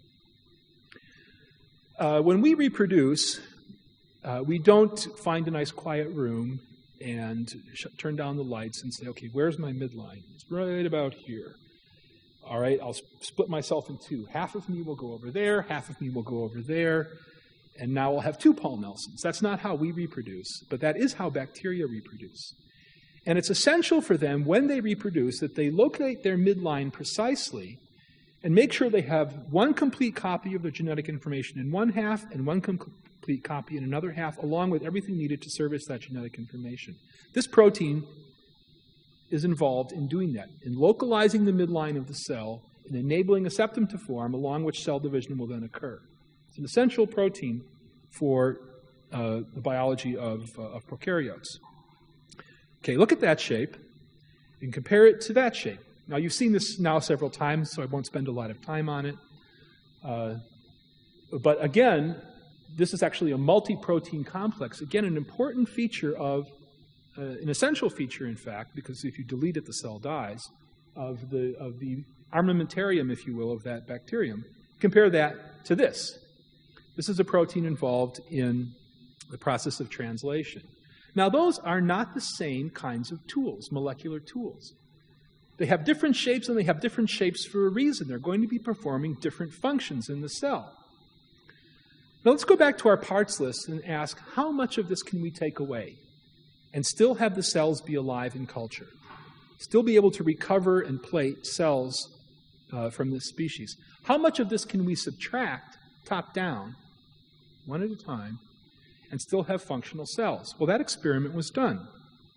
Uh, when we reproduce, uh, we don't find a nice quiet room and sh- turn down the lights and say, okay, where's my midline? It's right about here. All right, I'll sp- split myself in two. Half of me will go over there, half of me will go over there, and now I'll have two Paul Nelsons. That's not how we reproduce, but that is how bacteria reproduce. And it's essential for them, when they reproduce, that they locate their midline precisely and make sure they have one complete copy of their genetic information in one half and one com- complete copy in another half, along with everything needed to service that genetic information. This protein is involved in doing that, in localizing the midline of the cell and enabling a septum to form, along which cell division will then occur. It's an essential protein for uh, the biology of, uh, of prokaryotes. Okay, look at that shape and compare it to that shape. Now, you've seen this now several times, so I won't spend a lot of time on it. Uh, but again, this is actually a multi-protein complex. Again, an important feature of, uh, an essential feature, in fact, because if you delete it, the cell dies, of the, of the armamentarium, if you will, of that bacterium. Compare that to this. This is a protein involved in the process of translation. Now, those are not the same kinds of tools, molecular tools. They have different shapes, and they have different shapes for a reason. They're going to be performing different functions in the cell. Now, let's go back to our parts list and ask, how much of this can we take away and still have the cells be alive in culture? Still be able to recover and plate cells uh, from this species? How much of this can we subtract top down, one at a time, and still have functional cells? Well, that experiment was done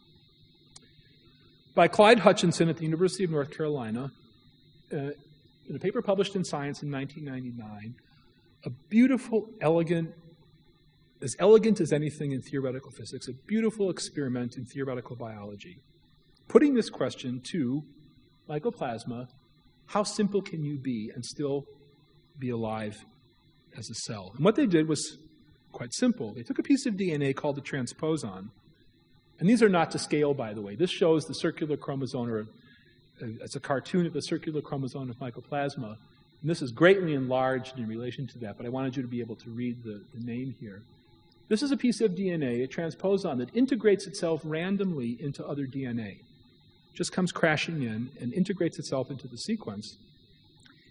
by Clyde Hutchinson at the University of North Carolina, uh, in a paper published in Science in nineteen ninety-nine, a beautiful, elegant, as elegant as anything in theoretical physics, a beautiful experiment in theoretical biology, putting this question to Mycoplasma: how simple can you be and still be alive as a cell? And what they did was quite simple. They took a piece of D N A called the transposon, and these are not to scale, by the way. This shows the circular chromosome, or it's a cartoon of the circular chromosome of Mycoplasma, and this is greatly enlarged in relation to that, but I wanted you to be able to read the, the name here. This is a piece of D N A, a transposon, that integrates itself randomly into other D N A. Just comes crashing in and integrates itself into the sequence.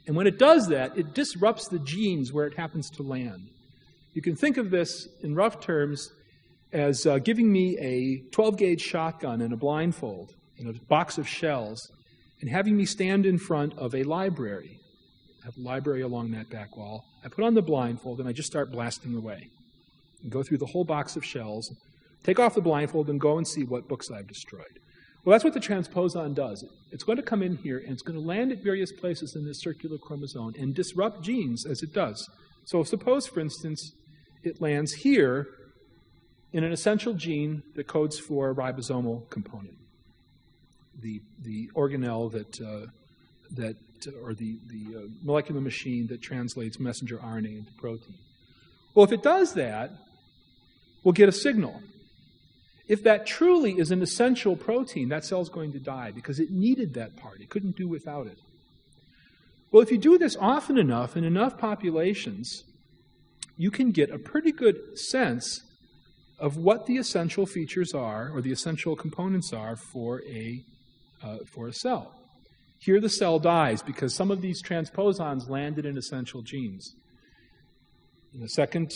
And when it does that, it disrupts the genes where it happens to land. You can think of this in rough terms as uh, giving me a twelve gauge shotgun and a blindfold and a box of shells and having me stand in front of a library. I have a library along that back wall. I put on the blindfold and I just start blasting away. And go through the whole box of shells, take off the blindfold, and go and see what books I've destroyed. Well, that's what the transposon does. It's going to come in here, and it's going to land at various places in this circular chromosome and disrupt genes as it does. So suppose, for instance, it lands here in an essential gene that codes for a ribosomal component, the, the organelle that, uh, that or the, the uh, molecular machine that translates messenger R N A into protein. Well, if it does that, we'll get a signal. If that truly is an essential protein, that cell's going to die because it needed that part. It couldn't do without it. Well, if you do this often enough in enough populations, you can get a pretty good sense of what the essential features are, or the essential components are for a, uh, for a cell. Here the cell dies because some of these transposons landed in essential genes. In the second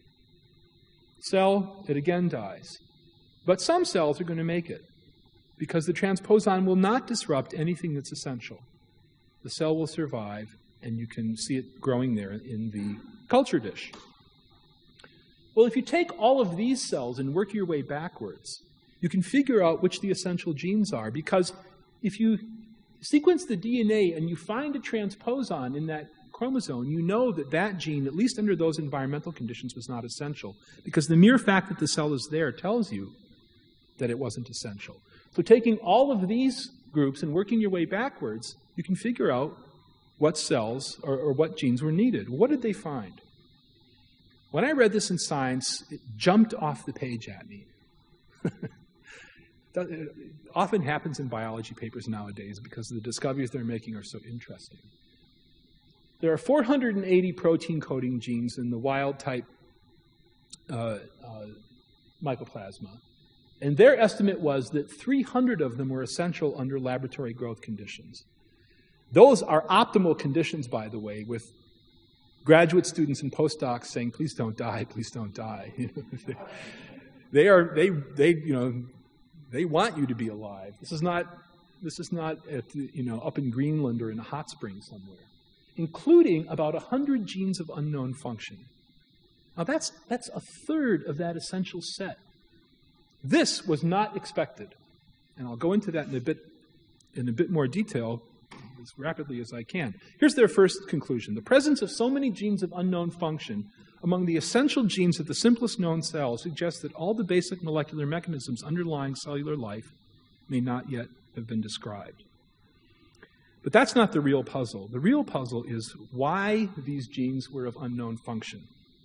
cell, it again dies. But some cells are going to make it because the transposon will not disrupt anything that's essential. The cell will survive, and you can see it growing there in the culture dish. Well, if you take all of these cells and work your way backwards, you can figure out which the essential genes are, because if you sequence the D N A and you find a transposon in that chromosome, you know that that gene, at least under those environmental conditions, was not essential, because the mere fact that the cell is there tells you that it wasn't essential. So taking all of these groups and working your way backwards, you can figure out what cells or, or what genes were needed. What did they find? When I read this in Science, it jumped off the page at me. It often happens in biology papers nowadays because the discoveries they're making are so interesting. There are four hundred eighty protein-coding genes in the wild-type uh, uh, mycoplasma. And their estimate was that three hundred of them were essential under laboratory growth conditions. Those are optimal conditions, by the way, with graduate students and postdocs saying, "Please don't die, please don't die." they are they they you know they want you to be alive. This is not this is not at the, you know up in Greenland or in a hot spring somewhere. Including about a hundred genes of unknown function. Now that's that's a third of that essential set. This was not expected, and I'll go into that in a bit in a bit more detail as rapidly as I can. Here's their first conclusion. The presence of so many genes of unknown function among the essential genes of the simplest known cells suggests that all the basic molecular mechanisms underlying cellular life may not yet have been described. But that's not the real puzzle. The real puzzle is why these genes were of unknown function.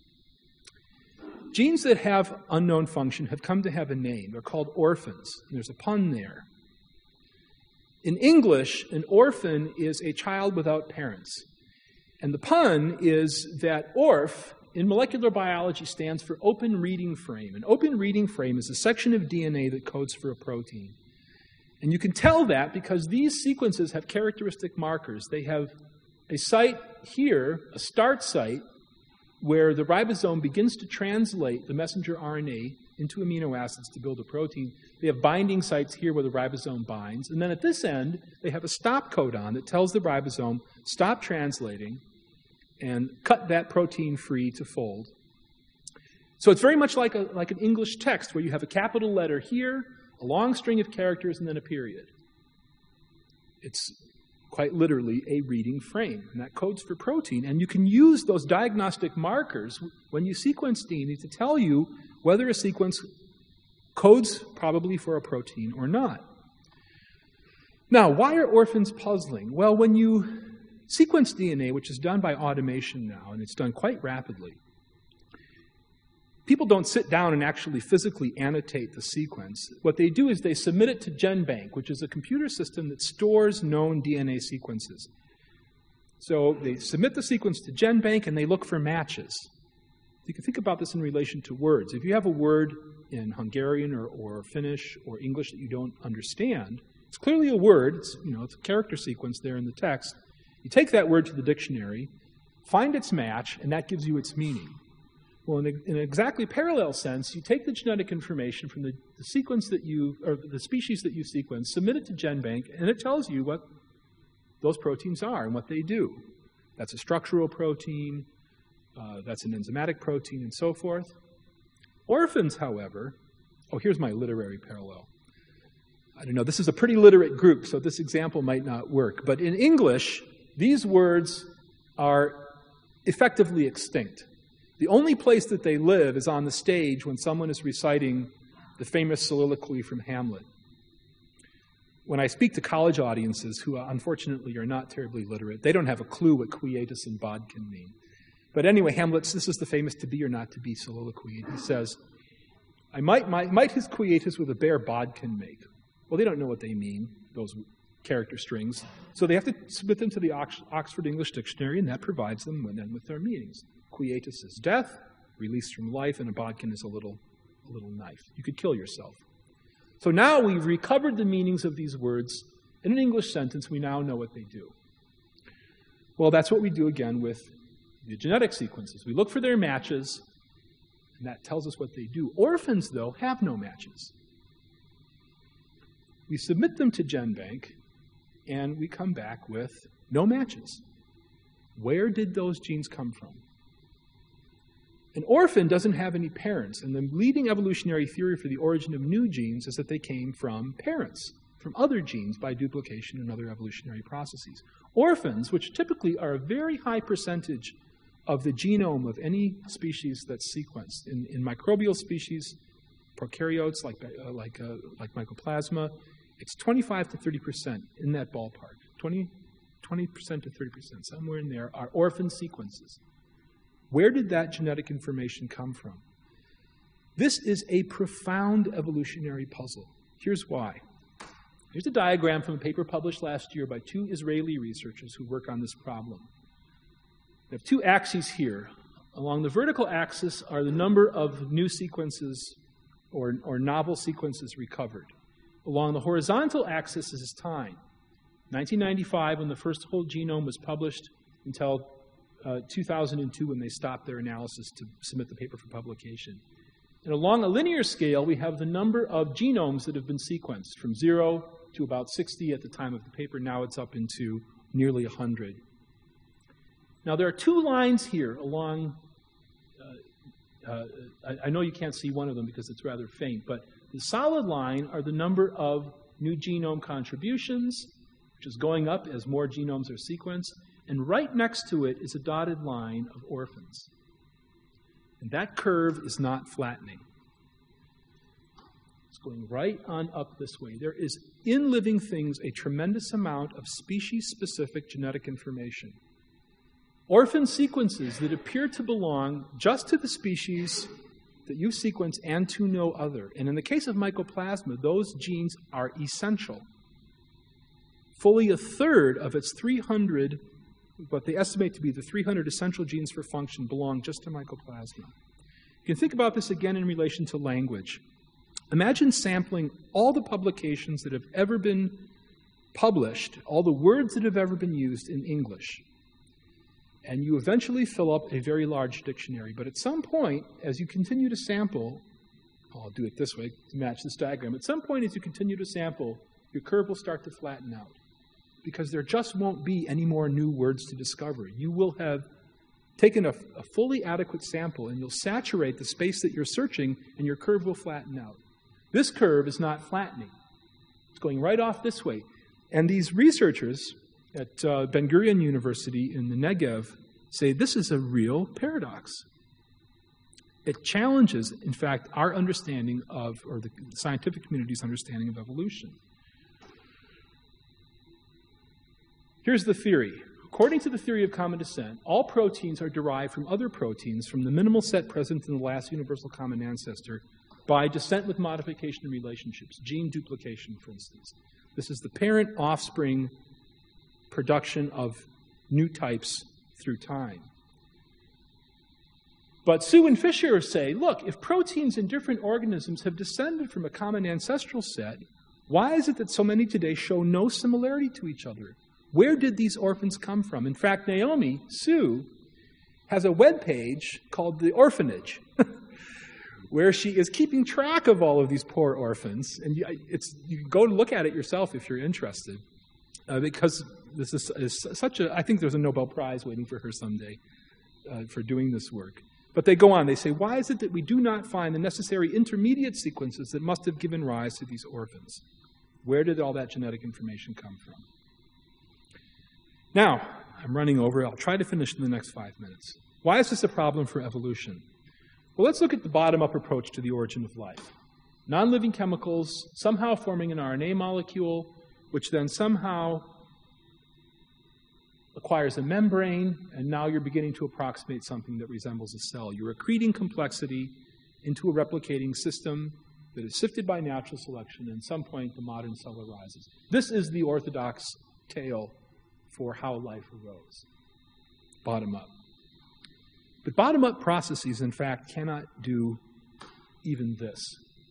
Genes that have unknown function have come to have a name. They're called orphans. And there's a pun there. In English, an orphan is a child without parents. And the pun is that orph, in molecular biology, stands for open reading frame. An open reading frame is a section of D N A that codes for a protein. And you can tell that because these sequences have characteristic markers. They have a site here, a start site, where the ribosome begins to translate the messenger R N A into amino acids to build a protein. They have binding sites here where the ribosome binds. And then at this end, they have a stop codon that tells the ribosome, stop translating, and cut that protein free to fold. So it's very much like, a, like an English text where you have a capital letter here, a long string of characters, and then a period. It's quite literally a reading frame, and that codes for protein. And you can use those diagnostic markers when you sequence D N A to tell you whether a sequence codes probably for a protein or not. Now, why are orphans puzzling? Well, when you sequence D N A, which is done by automation now, and it's done quite rapidly, people don't sit down and actually physically annotate the sequence. What they do is they submit it to GenBank, which is a computer system that stores known D N A sequences. So they submit the sequence to GenBank and they look for matches. You can think about this in relation to words. If you have a word in Hungarian or, or Finnish or English that you don't understand, it's clearly a word, it's, you know, it's a character sequence there in the text, You take that word to the dictionary, find its match, and that gives you its meaning. Well, in, a, in an exactly parallel sense, you take the genetic information from the, the sequence that you, or the species that you sequence, submit it to GenBank, and it tells you what those proteins are and what they do. That's a structural protein, uh, that's an enzymatic protein, and so forth. Orphans, however, oh, here's my literary parallel. I don't know, this is a pretty literate group, so this example might not work. But in English, these words are effectively extinct. The only place that they live is on the stage when someone is reciting the famous soliloquy from Hamlet. When I speak to college audiences who unfortunately are not terribly literate, they don't have a clue what quietus and bodkin mean. But anyway, Hamlet's, this is the famous to be or not to be soliloquy. And he says, I might, might, might his quietus with a bare bodkin make. Well, they don't know what they mean, those character strings. So they have to submit them to the Ox- Oxford English Dictionary, and that provides them with, with their meanings. Quietus is death, released from life, and a bodkin is a little, a little knife. You could kill yourself. So now we've recovered the meanings of these words in an English sentence. We now know what they do. Well, that's what we do again with the genetic sequences. We look for their matches, and that tells us what they do. Orphans, though, have no matches. We submit them to GenBank, and we come back with no matches. Where did those genes come from? An orphan doesn't have any parents, and the leading evolutionary theory for the origin of new genes is that they came from parents, from other genes by duplication and other evolutionary processes. Orphans, which typically are a very high percentage of the genome of any species that's sequenced, in, in microbial species, prokaryotes like, uh, like, uh, like Mycoplasma, it's twenty-five to thirty percent in that ballpark. twenty, twenty percent to thirty percent, somewhere in there, are orphan sequences. Where did that genetic information come from? This is a profound evolutionary puzzle. Here's why. Here's a diagram from a paper published last year by two Israeli researchers who work on this problem. We have two axes here. Along the vertical axis are the number of new sequences or, or novel sequences recovered. Along the horizontal axis is time. nineteen ninety-five, when the first whole genome was published, until uh, two thousand two, when they stopped their analysis to submit the paper for publication. And along a linear scale, we have the number of genomes that have been sequenced, from zero to about sixty at the time of the paper. Now it's up into nearly one hundred. Now, there are two lines here along, uh, uh, I, I know you can't see one of them because it's rather faint, but the solid line are the number of new genome contributions, which is going up as more genomes are sequenced, and right next to it is a dotted line of orphans. And that curve is not flattening. It's going right on up this way. There is, in living things, a tremendous amount of species-specific genetic information. Orphan sequences that appear to belong just to the species that you sequence and to no other. And in the case of Mycoplasma, those genes are essential. Fully a third of its three hundred, what they estimate to be the three hundred essential genes for function, belong just to Mycoplasma. You can think about this again in relation to language. Imagine sampling all the publications that have ever been published, all the words that have ever been used in English. And you eventually fill up a very large dictionary. But at some point, as you continue to sample, I'll do it this way to match this diagram. At some point, as you continue to sample, your curve will start to flatten out, because there just won't be any more new words to discover. You will have taken a, a fully adequate sample, and you'll saturate the space that you're searching, and your curve will flatten out. This curve is not flattening. It's going right off this way. And these researchers at uh, Ben Gurion University in the Negev say this is a real paradox. It challenges, in fact, our understanding of, or the scientific community's understanding of evolution. Here's the theory. According to the theory of common descent, all proteins are derived from other proteins from the minimal set present in the last universal common ancestor by descent with modification relationships, gene duplication, for instance. This is the parent-offspring production of new types through time. But Su and Fisher say, look, if proteins in different organisms have descended from a common ancestral set, why is it that so many today show no similarity to each other? Where did these orphans come from? In fact, Naomi Sue has a web page called The Orphanage, where she is keeping track of all of these poor orphans. And you, it's, you can go look at it yourself if you're interested, uh, because this is, is such a, I think there's a Nobel Prize waiting for her someday uh, for doing this work. But they go on, they say, why is it that we do not find the necessary intermediate sequences that must have given rise to these orphans? Where did all that genetic information come from? Now, I'm running over. I'll try to finish in the next five minutes. Why is this a problem for evolution? Well, let's look at the bottom-up approach to the origin of life. Non-living chemicals somehow forming an R N A molecule, which then somehow acquires a membrane, and now you're beginning to approximate something that resembles a cell. You're accreting complexity into a replicating system that is sifted by natural selection, and at some point the modern cell arises. This is the orthodox tale for how life arose, bottom up. But bottom-up processes, in fact, cannot do even this.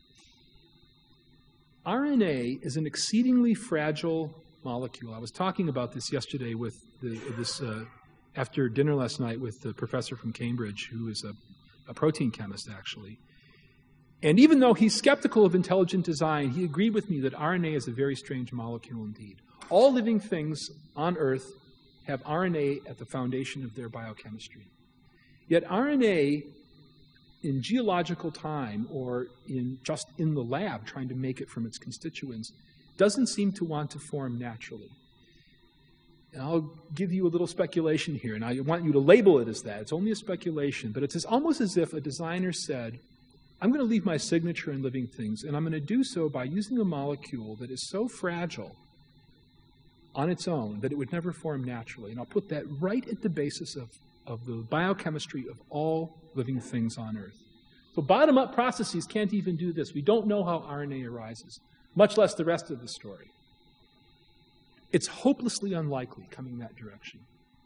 R N A is an exceedingly fragile molecule. I was talking about this yesterday with the, this uh, after dinner last night with the professor from Cambridge, who is a, a protein chemist, actually. And even though he's skeptical of intelligent design, he agreed with me that R N A is a very strange molecule indeed. All living things on Earth have R N A at the foundation of their biochemistry. Yet R N A, in geological time or in just in the lab trying to make it from its constituents, doesn't seem to want to form naturally. And I'll give you a little speculation here, and I want you to label it as that. It's only a speculation, but it's as, almost as if a designer said, I'm going to leave my signature in living things, and I'm going to do so by using a molecule that is so fragile on its own that it would never form naturally. And I'll put that right at the basis of, of the biochemistry of all living things on Earth. So bottom-up processes can't even do this. We don't know how R N A arises, much less the rest of the story. It's hopelessly unlikely coming that direction.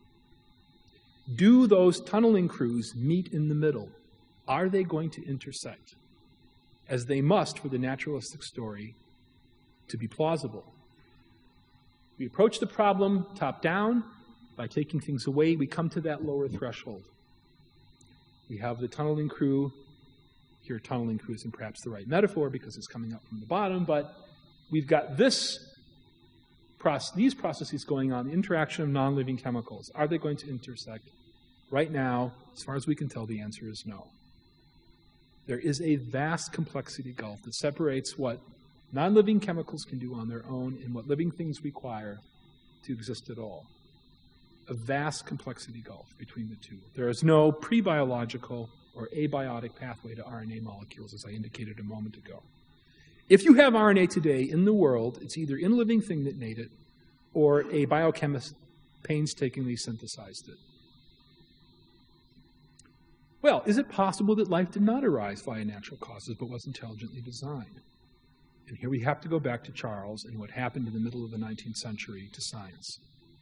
Do those tunneling crews meet in the middle? Are they going to intersect? As they must for the naturalistic story to be plausible. We approach the problem top-down. By taking things away, we come to that lower threshold. We have the tunneling crew. Here, tunneling crew isn't perhaps the right metaphor because it's coming up from the bottom, but we've got this process, these processes going on, the interaction of non-living chemicals. Are they going to intersect? Right now, as far as we can tell, the answer is no. There is a vast complexity gulf that separates what non-living chemicals can do on their own and what living things require to exist at all. A vast complexity gulf between the two. There is no pre-biological or abiotic pathway to R N A molecules, as I indicated a moment ago. If you have R N A today in the world, it's either in a living thing that made it or a biochemist painstakingly synthesized it. Well, is it possible that life did not arise via natural causes but was intelligently designed? And here we have to go back to Charles and what happened in the middle of the nineteenth century to science.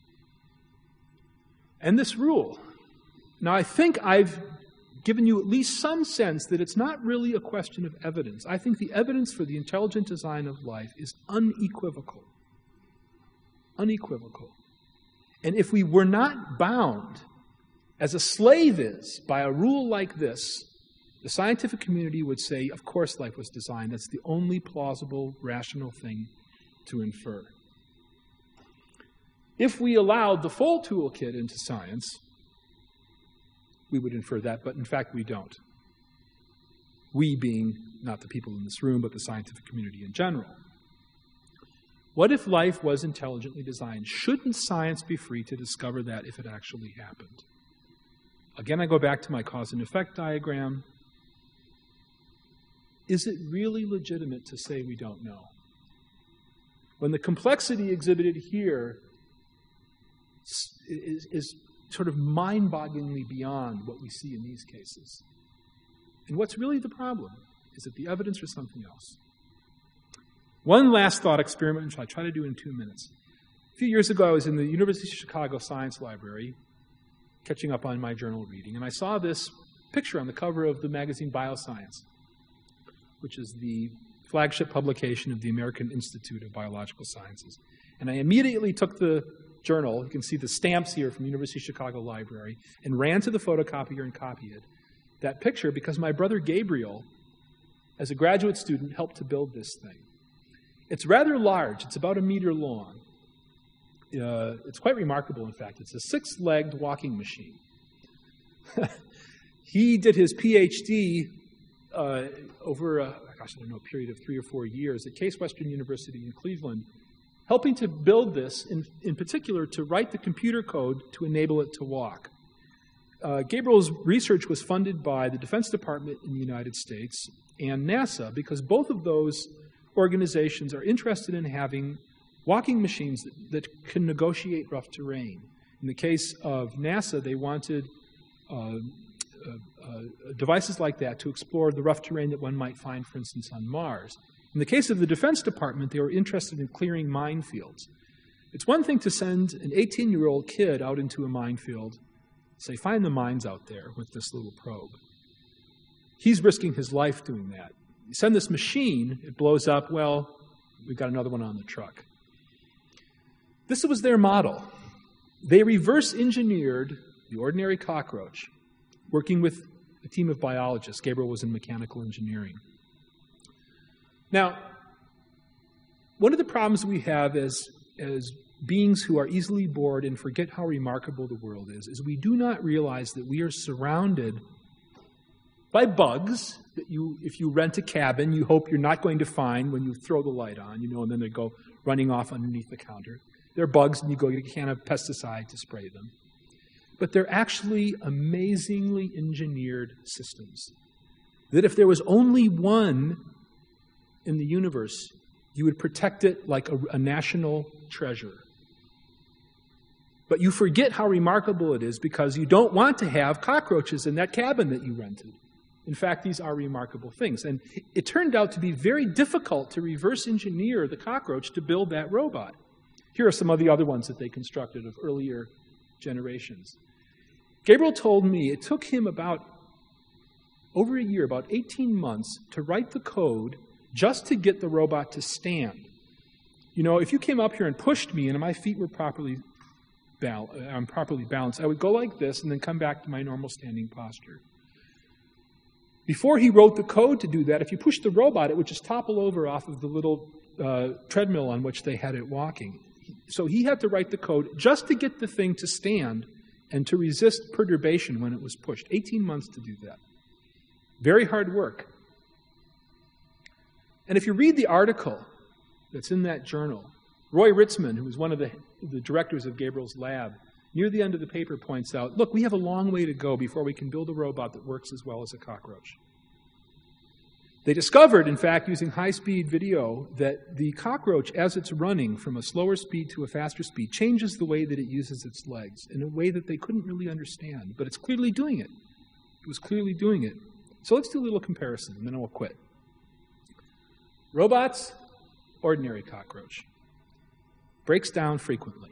And this rule. Now, I think I've given you at least some sense that it's not really a question of evidence. I think the evidence for the intelligent design of life is unequivocal. Unequivocal. And if we were not bound, as a slave is, by a rule like this, the scientific community would say, of course life was designed. That's the only plausible, rational thing to infer. If we allowed the full toolkit into science, we would infer that, but in fact we don't. We being not the people in this room, but the scientific community in general. What if life was intelligently designed? Shouldn't science be free to discover that if it actually happened? Again, I go back to my cause and effect diagram. Is it really legitimate to say we don't know? When the complexity exhibited here is, is sort of mind-bogglingly beyond what we see in these cases. And what's really the problem is that the evidence for something else. One last thought experiment, which I try to do in two minutes. A few years ago, I was in the University of Chicago Science Library, catching up on my journal reading, and I saw this picture on the cover of the magazine Bioscience, which is the flagship publication of the American Institute of Biological Sciences. And I immediately took the journal, you can see the stamps here from University of Chicago Library, and ran to the photocopier and copied that picture because my brother Gabriel, as a graduate student, helped to build this thing. It's rather large. It's about a meter long. Uh, it's quite remarkable, in fact. It's a six-legged walking machine. He did his PhD uh, over, a, gosh, I don't know, a period of three or four years at Case Western University in Cleveland, helping to build this, in, in particular, to write the computer code to enable it to walk. Uh, Gabriel's research was funded by the Defense Department in the United States and NASA, because both of those organizations are interested in having walking machines that, that can negotiate rough terrain. In the case of NASA, they wanted uh, uh, uh, devices like that to explore the rough terrain that one might find, for instance, on Mars. In the case of the Defense Department, they were interested in clearing minefields. It's one thing to send an eighteen-year-old kid out into a minefield, say, find the mines out there with this little probe. He's risking his life doing that. You send this machine, it blows up, well, we've got another one on the truck. This was their model. They reverse engineered the ordinary cockroach, working with a team of biologists. Gabriel was in mechanical engineering. Now, one of the problems we have as, as beings who are easily bored and forget how remarkable the world is, is we do not realize that we are surrounded by bugs that you, if you rent a cabin, you hope you're not going to find when you throw the light on, you know, and then they go running off underneath the counter. They're bugs, and you go get a can of pesticide to spray them. But they're actually amazingly engineered systems. That if there was only one in the universe, you would protect it like a, a national treasure. But you forget how remarkable it is because you don't want to have cockroaches in that cabin that you rented. In fact, these are remarkable things. And it turned out to be very difficult to reverse engineer the cockroach to build that robot. Here are some of the other ones that they constructed of earlier generations. Gabriel told me it took him about over a year, about eighteen months, to write the code just to get the robot to stand. You know, if you came up here and pushed me and my feet were properly, bal- um, properly balanced, I would go like this and then come back to my normal standing posture. Before he wrote the code to do that, if you pushed the robot, it would just topple over off of the little uh, treadmill on which they had it walking. So he had to write the code just to get the thing to stand and to resist perturbation when it was pushed. eighteen months to do that. Very hard work. And if you read the article that's in that journal, Roy Ritzman, who was one of the, the directors of Gabriel's lab, near the end of the paper points out, look, we have a long way to go before we can build a robot that works as well as a cockroach. They discovered, in fact, using high-speed video, that the cockroach, as it's running from a slower speed to a faster speed, changes the way that it uses its legs in a way that they couldn't really understand. But it's clearly doing it. It was clearly doing it. So let's do a little comparison, and then I'll quit. Robots, ordinary cockroach. Breaks down frequently.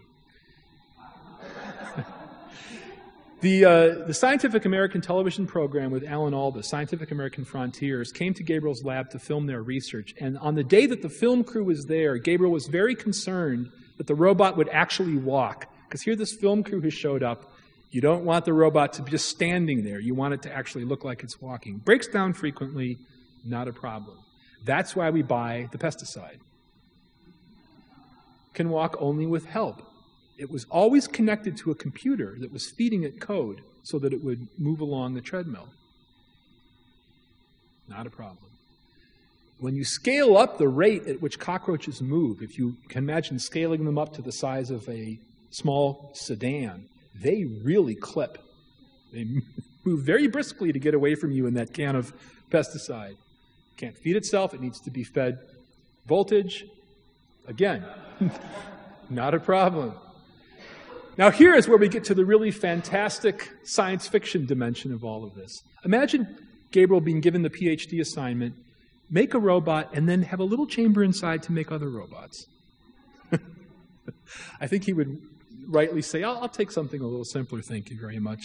The, uh, the Scientific American television program with Alan Alda, Scientific American Frontiers, came to Gabriel's lab to film their research. And on the day that the film crew was there, Gabriel was very concerned that the robot would actually walk. Because here this film crew has showed up. You don't want the robot to be just standing there. You want it to actually look like it's walking. Breaks down frequently, not a problem. That's why we buy the pesticide. Can walk only with help. It was always connected to a computer that was feeding it code so that it would move along the treadmill. Not a problem. When you scale up the rate at which cockroaches move, if you can imagine scaling them up to the size of a small sedan, they really clip. They move very briskly to get away from you in that can of pesticide. It can't feed itself. It needs to be fed voltage. Again, not a problem. Now here is where we get to the really fantastic science fiction dimension of all of this. Imagine Gabriel being given the PhD assignment, make a robot, and then have a little chamber inside to make other robots. I think he would rightly say, I'll, I'll take something a little simpler, thank you very much.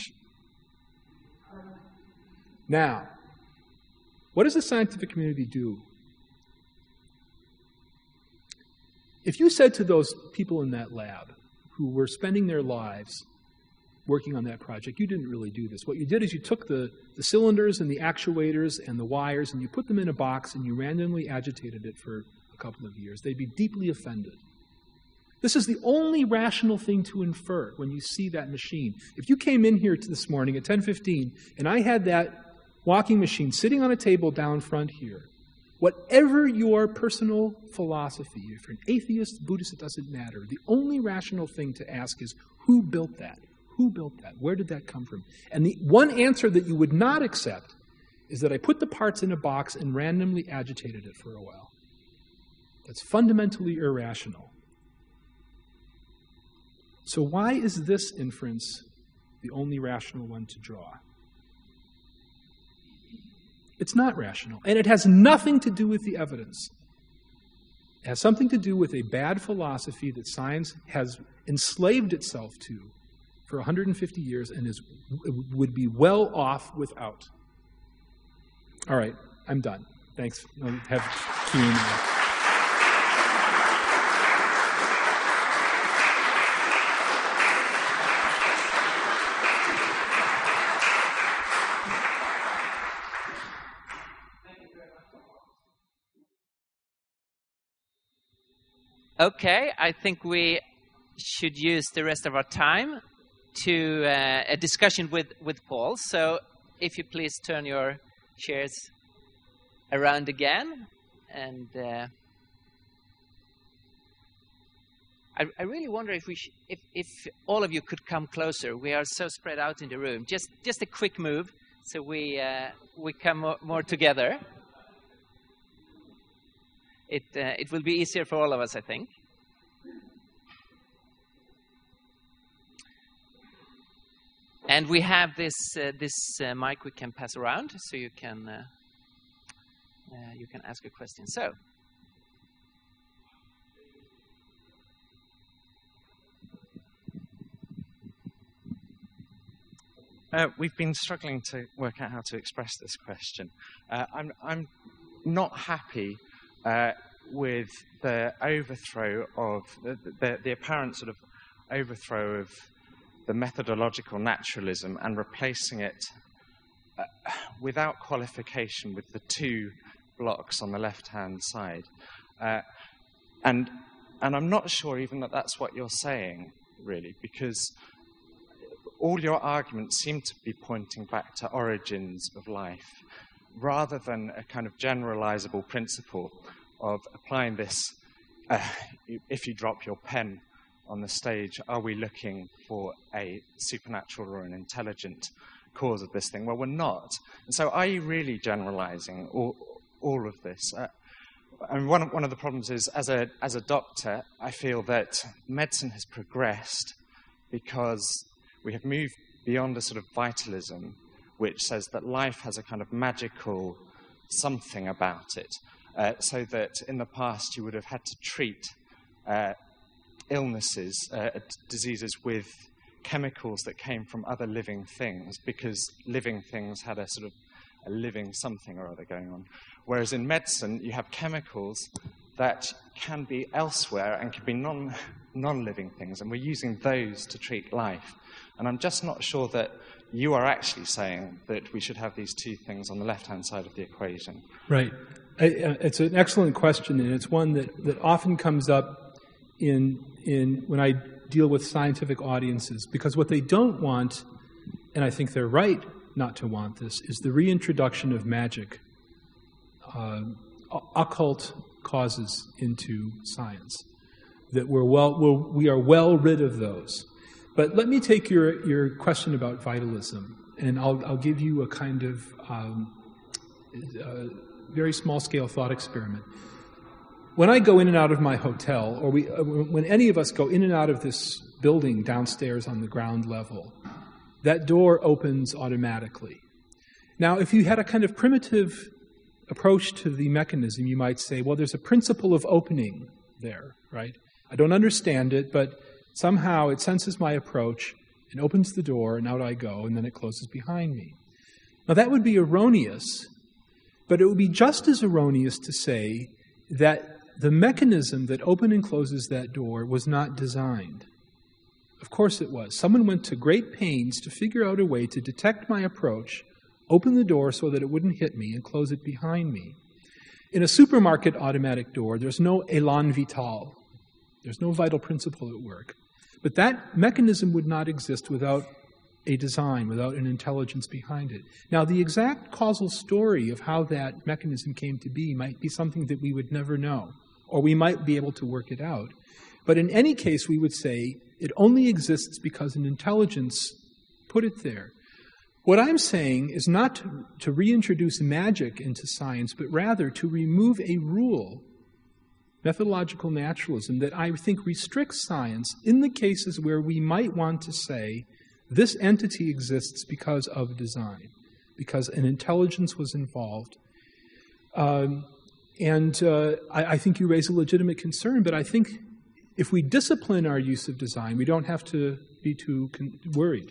Now, what does the scientific community do? If you said to those people in that lab, who were spending their lives working on that project, you didn't really do this. What you did is you took the, the cylinders and the actuators and the wires and you put them in a box and you randomly agitated it for a couple of years. They'd be deeply offended. This is the only rational thing to infer when you see that machine. If you came in here this morning at ten fifteen and I had that walking machine sitting on a table down front here, whatever your personal philosophy, if you're an atheist, Buddhist, it doesn't matter. The only rational thing to ask is, who built that? Who built that? Where did that come from? And the one answer that you would not accept is that I put the parts in a box and randomly agitated it for a while. That's fundamentally irrational. So why is this inference the only rational one to draw? It's not rational, and it has nothing to do with the evidence. It has something to do with a bad philosophy that science has enslaved itself to for one hundred fifty years and is would be well off without. All right, I'm done. Thanks. I'll have Q and A. Okay, I think we should use the rest of our time to uh, a discussion with, with Paul. So if you please turn your chairs around again. And uh, I, I really wonder if we sh if, if all of you could come closer. We are so spread out in the room. Just, just a quick move so we, uh, we come more, more together. It, uh, it will be easier for all of us, I think. And we have this uh, this uh, mic we can pass around, so you can uh, uh, you can ask a question. So, uh, we've been struggling to work out how to express this question. Uh, I'm I'm not happy Uh, with the overthrow of the, the, the apparent sort of overthrow of the methodological naturalism and replacing it uh, without qualification with the two blocks on the left-hand side. Uh, and, and I'm not sure even that that's what you're saying, really, because all your arguments seem to be pointing back to origins of life, rather than a kind of generalizable principle of applying this, uh, if you drop your pen on the stage, are we looking for a supernatural or an intelligent cause of this thing? Well, we're not. And so are you really generalizing all, all of this? Uh, and one of, one of the problems is, as a, as a doctor, I feel that medicine has progressed because we have moved beyond a sort of vitalism which says that life has a kind of magical something about it. Uh, so that in the past you would have had to treat uh, illnesses, uh, diseases with chemicals that came from other living things, because living things had a sort of a living something or other going on. Whereas in medicine you have chemicals that can be elsewhere and can be non, non-living things, and we're using those to treat life. And I'm just not sure that you are actually saying that we should have these two things on the left-hand side of the equation. Right. I, uh, it's an excellent question, and it's one that, that often comes up in, in when I deal with scientific audiences, because what they don't want, and I think they're right not to want this, is the reintroduction of magic, uh, occult causes into science. That we're well, we're, we are well rid of those. But let me take your, your question about vitalism, and I'll, I'll give you a kind of um, uh, very small-scale thought experiment. When I go in and out of my hotel, or we, uh, when any of us go in and out of this building downstairs on the ground level, that door opens automatically. Now, if you had a kind of primitive approach to the mechanism, you might say, well, there's a principle of opening there, right? I don't understand it, but somehow it senses my approach and opens the door, and out I go, and then it closes behind me. Now, that would be erroneous, but it would be just as erroneous to say that the mechanism that opens and closes that door was not designed. Of course it was. Someone went to great pains to figure out a way to detect my approach, open the door so that it wouldn't hit me, and close it behind me. In a supermarket automatic door, there's no élan vital. There's no vital principle at work. But that mechanism would not exist without a design, without an intelligence behind it. Now, the exact causal story of how that mechanism came to be might be something that we would never know, or we might be able to work it out. But in any case, we would say it only exists because an intelligence put it there. What I'm saying is not to, to reintroduce magic into science, but rather to remove a rule, methodological naturalism, that I think restricts science in the cases where we might want to say this entity exists because of design, because an intelligence was involved. Um, and uh, I, I think you raise a legitimate concern, but I think if we discipline our use of design, we don't have to be too con- worried.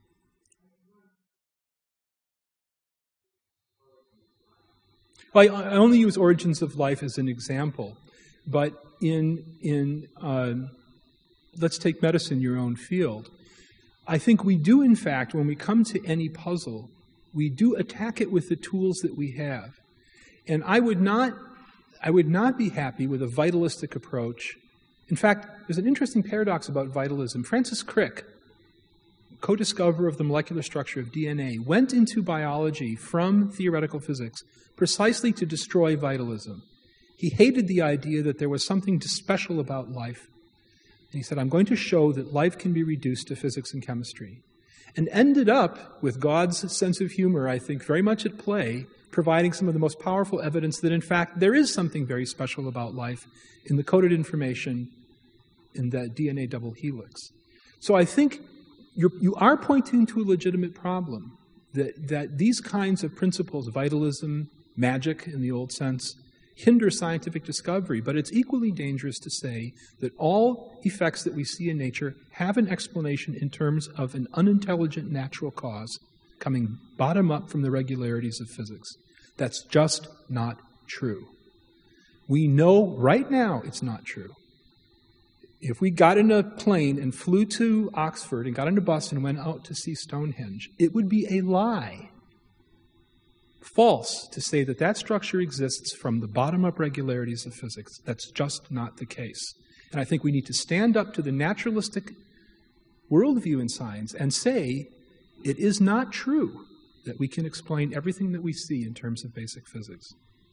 Well, I, I only use Origins of Life as an example, but in, in uh, let's take medicine, your own field. I think we do, in fact, when we come to any puzzle, we do attack it with the tools that we have. And I would not, I would not be happy with a vitalistic approach. In fact, there's an interesting paradox about vitalism. Francis Crick, co-discoverer of the molecular structure of D N A, went into biology from theoretical physics precisely to destroy vitalism. He hated the idea that there was something special about life. And he said, I'm going to show that life can be reduced to physics and chemistry. And ended up, with God's sense of humor, I think, very much at play, providing some of the most powerful evidence that, in fact, there is something very special about life in the coded information in that D N A double helix. So I think you're, you are pointing to a legitimate problem, that, that these kinds of principles, vitalism, magic in the old sense, hinder scientific discovery, but it's equally dangerous to say that all effects that we see in nature have an explanation in terms of an unintelligent natural cause coming bottom up from the regularities of physics. That's just not true. We know right now it's not true. If we got in a plane and flew to Oxford and got on a bus and went out to see Stonehenge, it would be a lie, false, to say that that structure exists from the bottom-up regularities of physics. That's just not the case. And I think we need to stand up to the naturalistic worldview in science and say it is not true that we can explain everything that we see in terms of basic physics.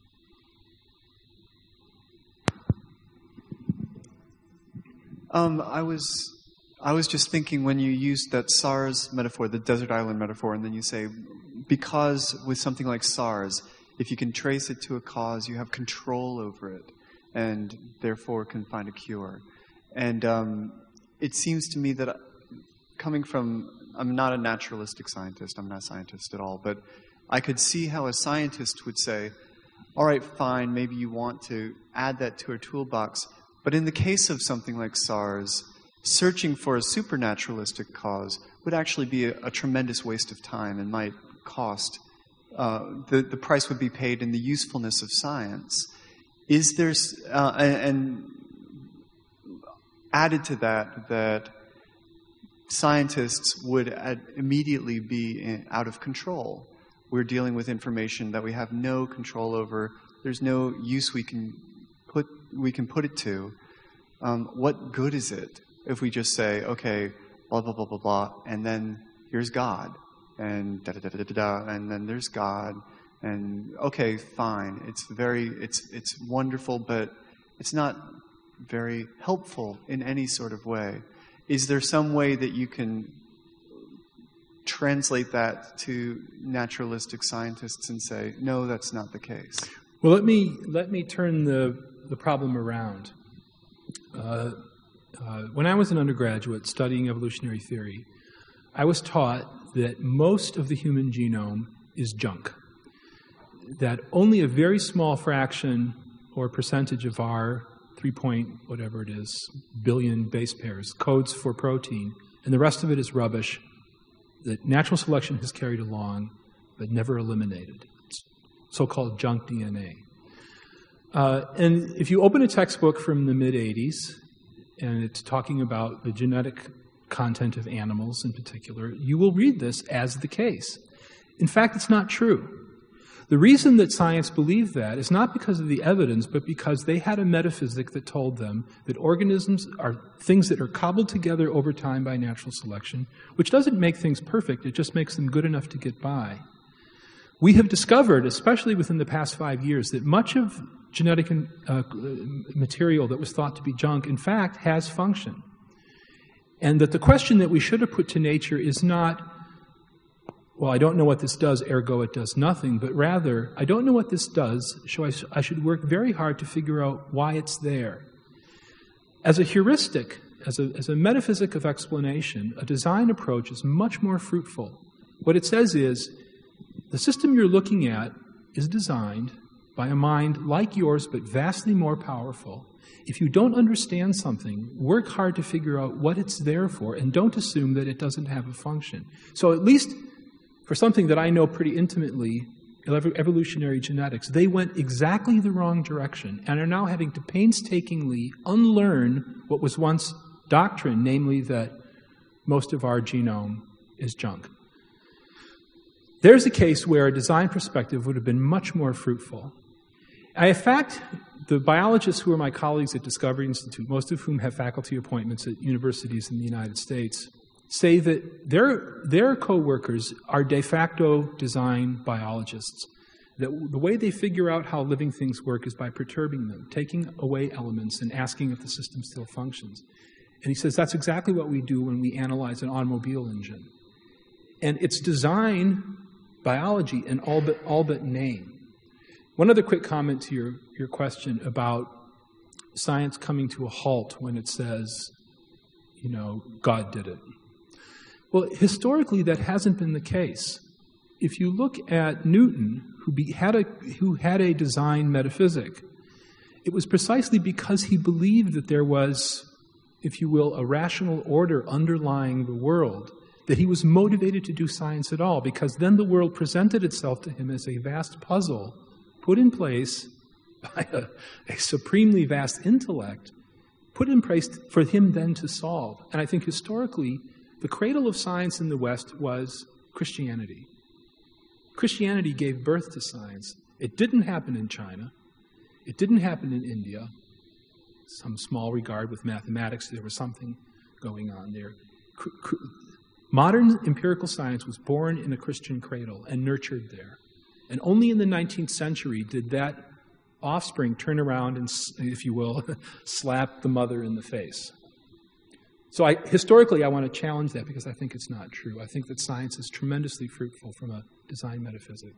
Um, I was I was just thinking when you used that SARS metaphor, the desert island metaphor, and then you say, because with something like SARS, if you can trace it to a cause, you have control over it, and therefore can find a cure. And um, it seems to me that coming from, I'm not a naturalistic scientist, I'm not a scientist at all, but I could see how a scientist would say, all right, fine, maybe you want to add that to our toolbox, but in the case of something like SARS, searching for a supernaturalistic cause would actually be a, a tremendous waste of time and might cost. Uh, the, the price would be paid in the usefulness of science. Is there, uh, and, and added to that, that scientists would ad- immediately be in, out of control. We're dealing with information that we have no control over. There's no use we can put we can put it to. Um, what good is it if we just say, okay, blah blah blah blah blah, and then here's God, and da da da da da da, and then there's God, and okay, fine. It's very it's it's wonderful, but it's not very helpful in any sort of way. Is there some way that you can translate that to naturalistic scientists and say, no, that's not the case? Well, let me let me turn the the problem around. Uh, uh, when I was an undergraduate studying evolutionary theory, I was taught that most of the human genome is junk. That only a very small fraction or percentage of our three point whatever it is billion base pairs codes for protein, and the rest of it is rubbish that natural selection has carried along but never eliminated. It's so-called junk D N A. Uh, and if you open a textbook from the mid eighties, and it's talking about the genetic content of animals in particular, you will read this as the case. In fact, it's not true. The reason that science believed that is not because of the evidence, but because they had a metaphysic that told them that organisms are things that are cobbled together over time by natural selection, which doesn't make things perfect, it just makes them good enough to get by. We have discovered, especially within the past five years, that much of genetic uh, material that was thought to be junk, in fact, has function. And that the question that we should have put to nature is not, well, I don't know what this does, ergo it does nothing, but rather, I don't know what this does, so I, I should work very hard to figure out why it's there. As a heuristic, as a, as a metaphysic of explanation, a design approach is much more fruitful. What it says is, the system you're looking at is designed by a mind like yours, but vastly more powerful. If you don't understand something, work hard to figure out what it's there for, and don't assume that it doesn't have a function. So at least for something that I know pretty intimately, evolutionary genetics, they went exactly the wrong direction and are now having to painstakingly unlearn what was once doctrine, namely that most of our genome is junk. There's a case where a design perspective would have been much more fruitful. I, in fact, the biologists who are my colleagues at Discovery Institute, most of whom have faculty appointments at universities in the United States, say that their, their co-workers are de facto design biologists. That the way they figure out how living things work is by perturbing them, taking away elements and asking if the system still functions. And he says that's exactly what we do when we analyze an automobile engine. And it's design biology in all but, all but name. One other quick comment to your, your question about science coming to a halt when it says, you know, God did it. Well, historically, that hasn't been the case. If you look at Newton, who, be, had a, who had a design metaphysic, it was precisely because he believed that there was, if you will, a rational order underlying the world, that he was motivated to do science at all, because then the world presented itself to him as a vast puzzle put in place by a, a supremely vast intellect, put in place for him then to solve. And I think historically, the cradle of science in the West was Christianity. Christianity gave birth to science. It didn't happen in China. It didn't happen in India. Some small regard with mathematics, there was something going on there. Modern empirical science was born in a Christian cradle and nurtured there. And only in the nineteenth century did that offspring turn around and, if you will, slap the mother in the face. So I, historically, I want to challenge that because I think it's not true. I think that science is tremendously fruitful from a design metaphysic.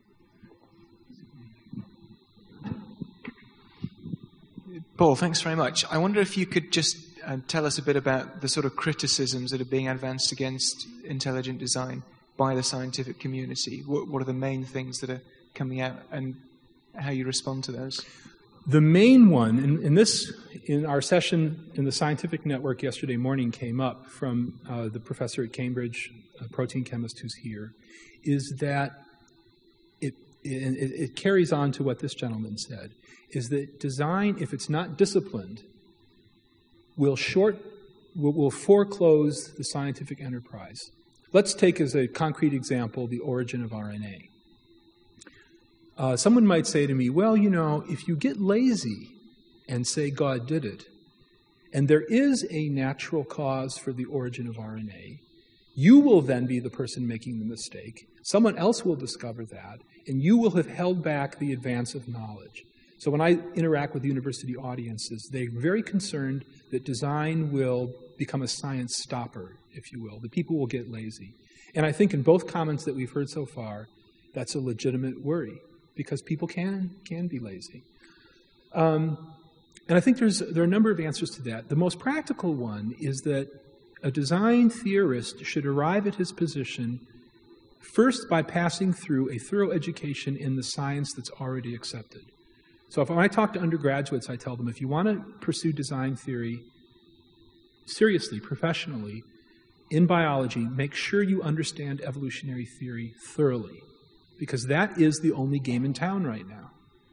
Paul, thanks very much. I wonder if you could just uh, tell us a bit about the sort of criticisms that are being advanced against intelligent design by the scientific community. What, what are the main things that are coming out and how you respond to those? The main one, and, and this, in our session in the Scientific Network yesterday morning came up from uh, the professor at Cambridge, a protein chemist who's here, is that it, it, it carries on to what this gentleman said, is that design, if it's not disciplined, will short, will, will foreclose the scientific enterprise. Let's take as a concrete example the origin of R N A. Uh, someone might say to me, well, you know, if you get lazy and say God did it, and there is a natural cause for the origin of R N A, you will then be the person making the mistake. Someone else will discover that, and you will have held back the advance of knowledge. So when I interact with university audiences, they're very concerned that design will become a science stopper, if you will. The people will get lazy. And I think in both comments that we've heard so far, that's a legitimate worry, because people can can be lazy. Um, and I think there's there are a number of answers to that. The most practical one is that a design theorist should arrive at his position first by passing through a thorough education in the science that's already accepted. So if when I talk to undergraduates, I tell them, if you want to pursue design theory seriously, professionally, in biology, make sure you understand evolutionary theory thoroughly, because that is the only game in town right now.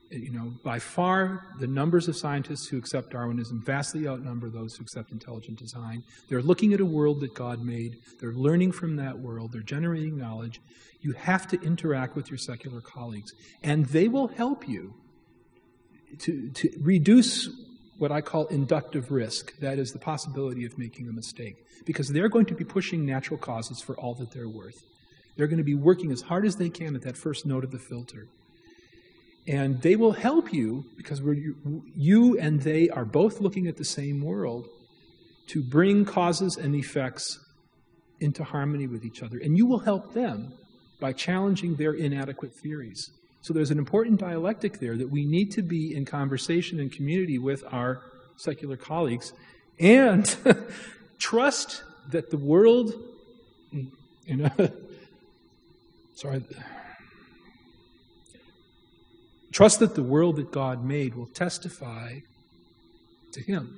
You know, by far, the numbers of scientists who accept Darwinism vastly outnumber those who accept intelligent design. They're looking at a world that God made. They're learning from that world. They're generating knowledge. You have to interact with your secular colleagues, and they will help you to, to reduce what I call inductive risk. That is the possibility of making a mistake, because they're going to be pushing natural causes for all that they're worth. They're going to be working as hard as they can at that first note of the filter. And they will help you, because we're, you and they are both looking at the same world, to bring causes and effects into harmony with each other. And you will help them by challenging their inadequate theories. So there's an important dialectic there that we need to be in conversation and community with our secular colleagues, and trust that the world, you know, sorry, trust that the world that God made will testify to Him.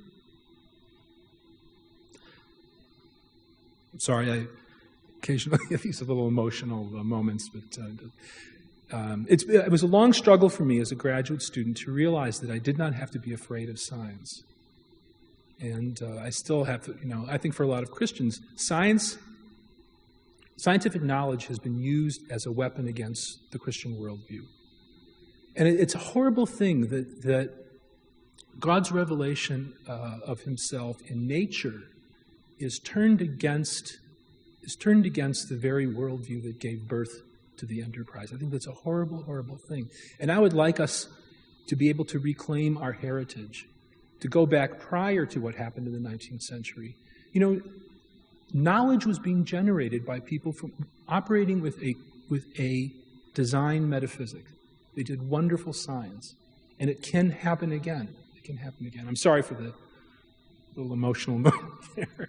I'm sorry, I occasionally get these little emotional uh, moments, but uh, um, it's, it was a long struggle for me as a graduate student to realize that I did not have to be afraid of science. And uh, I still have, you know, I think for a lot of Christians, science, scientific knowledge has been used as a weapon against the Christian worldview. And it, it's a horrible thing that, that God's revelation uh, of Himself in nature is turned against is turned against the very worldview that gave birth to the enterprise. I think that's a horrible, horrible thing. And I would like us to be able to reclaim our heritage, to go back prior to what happened in the nineteenth century. You know, knowledge was being generated by people from operating with a with a design metaphysic. They did wonderful science, and it can happen again. It can happen again. I'm sorry for the little emotional moment there.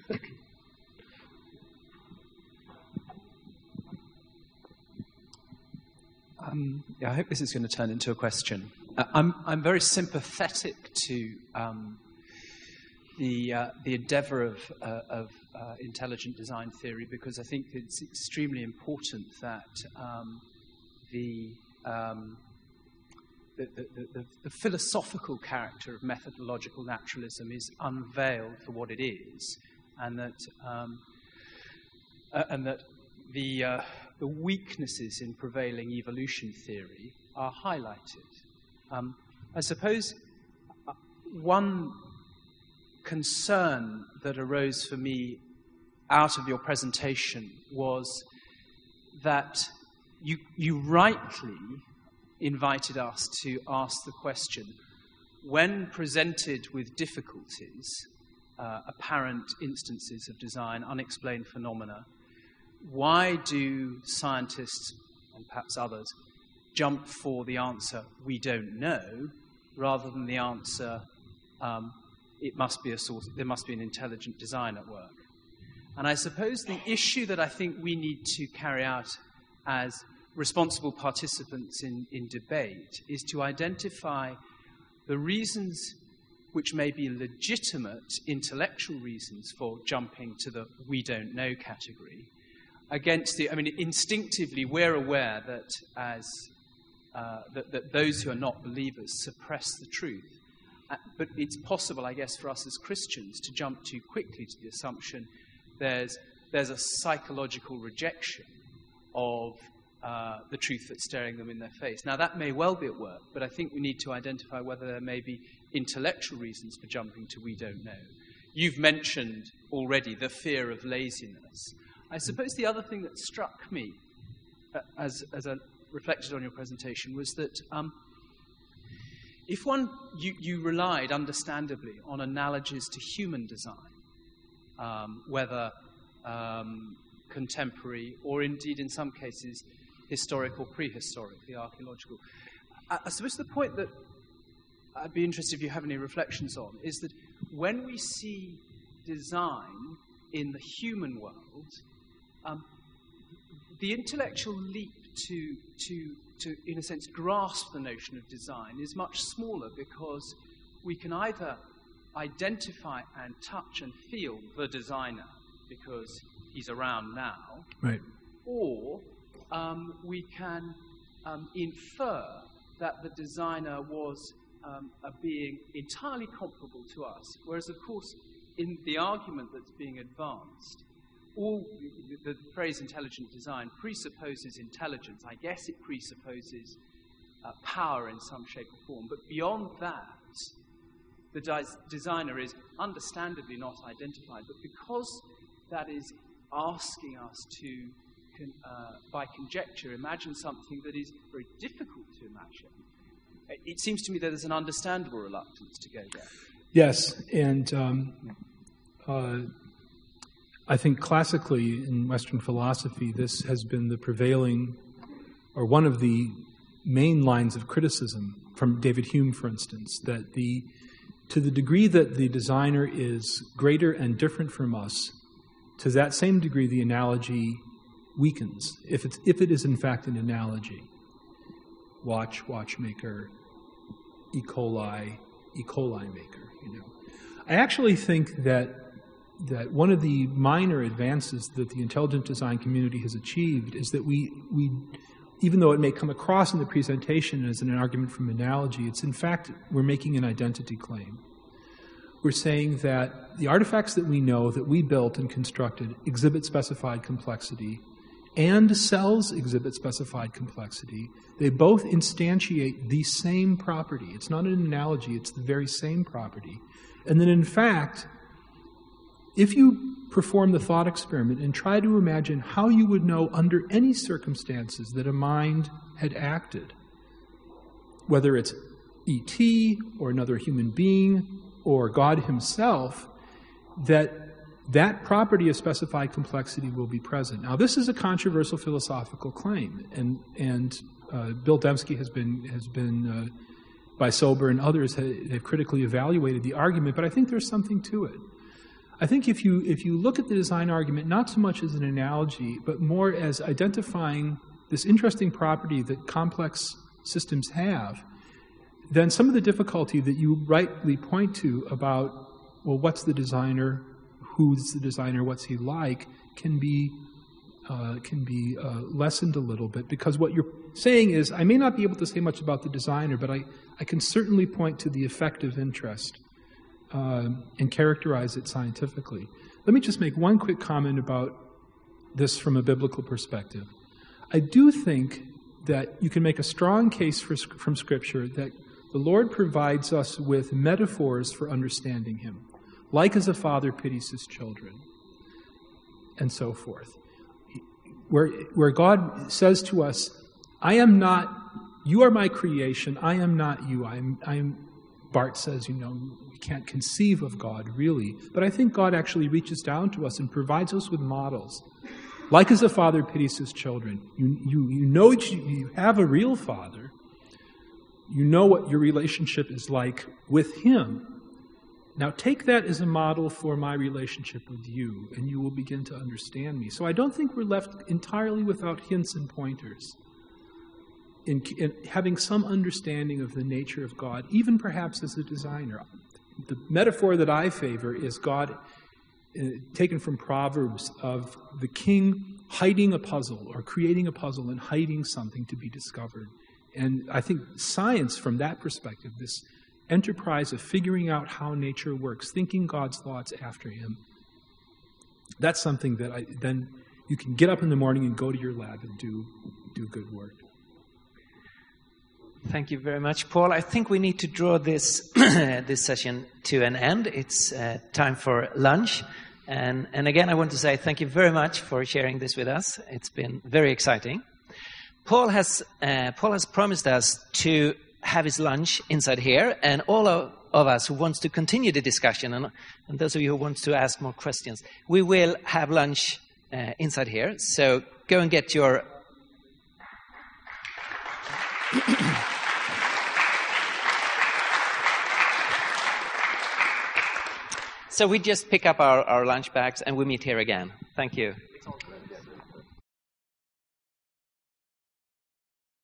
Um, yeah, I hope this is going to turn into a question. Uh, I'm I'm very sympathetic to um, the uh, the endeavour of uh, of uh, intelligent design theory, because I think it's extremely important that um, the, um, the, the, the the philosophical character of methodological naturalism is unveiled for what it is, and that um, uh, and that the uh, the weaknesses in prevailing evolution theory are highlighted. Um, I suppose one concern that arose for me out of your presentation was that you, you rightly invited us to ask the question, when presented with difficulties, uh, apparent instances of design, unexplained phenomena, why do scientists, and perhaps others, jump for the answer, we don't know, rather than the answer, um, it must be a source, there must be an intelligent design at work? And I suppose the issue that I think we need to carry out as responsible participants in, in debate is to identify the reasons which may be legitimate intellectual reasons for jumping to the we don't know category, against the, I mean, instinctively we're aware that as uh, that, that those who are not believers suppress the truth. Uh, but it's possible, I guess, for us as Christians to jump too quickly to the assumption there's there's a psychological rejection of uh, the truth that's staring them in their face. Now, that may well be at work, but I think we need to identify whether there may be intellectual reasons for jumping to we don't know. You've mentioned already the fear of laziness. I suppose the other thing that struck me, uh, as, as I reflected on your presentation, was that um, if one, you, you relied, understandably, on analogies to human design, um, whether um, contemporary or indeed in some cases historic or prehistoric, the archaeological, I, I suppose the point that I'd be interested if you have any reflections on is that when we see design in the human world, Um, the intellectual leap to, to, to, in a sense, grasp the notion of design is much smaller, because we can either identify and touch and feel the designer because he's around now, right, or um, we can um, infer that the designer was um, a being entirely comparable to us. Whereas, of course, in the argument that's being advanced, all the, the phrase intelligent design presupposes intelligence. I guess it presupposes uh, power in some shape or form. But beyond that, the des- designer is understandably not identified. But because that is asking us to, con- uh, by conjecture, imagine something that is very difficult to imagine, it seems to me that there's an understandable reluctance to go there. Yes, and um, uh, I think classically in Western philosophy, this has been the prevailing, or one of the main lines of criticism from David Hume, for instance, that the to the degree that the designer is greater and different from us, to that same degree the analogy weakens, if it's if it is in fact an analogy. Watch, watchmaker, E. coli, E. coli maker, you know. I actually think that that one of the minor advances that the intelligent design community has achieved is that we, we, even though it may come across in the presentation as an argument from analogy, it's in fact, we're making an identity claim. We're saying that the artifacts that we know, that we built and constructed, exhibit specified complexity, and cells exhibit specified complexity. They both instantiate the same property. It's not an analogy, it's the very same property. And then in fact, if you perform the thought experiment and try to imagine how you would know under any circumstances that a mind had acted, whether it's E T or another human being or God himself, that that property of specified complexity will be present. Now, this is a controversial philosophical claim, and and uh, Bill Dembski has been has been uh, by Sober and others have, have critically evaluated the argument, but I think there's something to it. I think if you if you look at the design argument not so much as an analogy, but more as identifying this interesting property that complex systems have, then some of the difficulty that you rightly point to about, well, what's the designer, who's the designer, what's he like, can be uh, can be uh, lessened a little bit, because what you're saying is, I may not be able to say much about the designer, but I, I can certainly point to the effective interest Uh, and characterize it scientifically. Let me just make one quick comment about this from a biblical perspective. I do think that you can make a strong case for, from Scripture that the Lord provides us with metaphors for understanding Him, like as a father pities his children, and so forth. Where, where God says to us, I am not, you are my creation, I am not you, I am, I am Bart says, you know, we can't conceive of God, really. But I think God actually reaches down to us and provides us with models. Like as a father pities his children. You, you, you know you, you have a real father. You know what your relationship is like with him. Now take that as a model for my relationship with you, and you will begin to understand me. So I don't think we're left entirely without hints and pointers. In, in having some understanding of the nature of God, even perhaps as a designer. The metaphor that I favor is God, uh, taken from Proverbs, of the king hiding a puzzle or creating a puzzle and hiding something to be discovered. And I think science, from that perspective, this enterprise of figuring out how nature works, thinking God's thoughts after him, that's something that I, then you can get up in the morning and go to your lab and do, do good work. Thank you very much, Paul. I think we need to draw this this session to an end. It's uh, time for lunch. And, and again, I want to say thank you very much for sharing this with us. It's been very exciting. Paul has uh, Paul has promised us to have his lunch inside here, and all of, of us who wants to continue the discussion, and, and those of you who want to ask more questions, we will have lunch uh, inside here. So go and get your... So we just pick up our, our lunch bags and we meet here again. Thank you.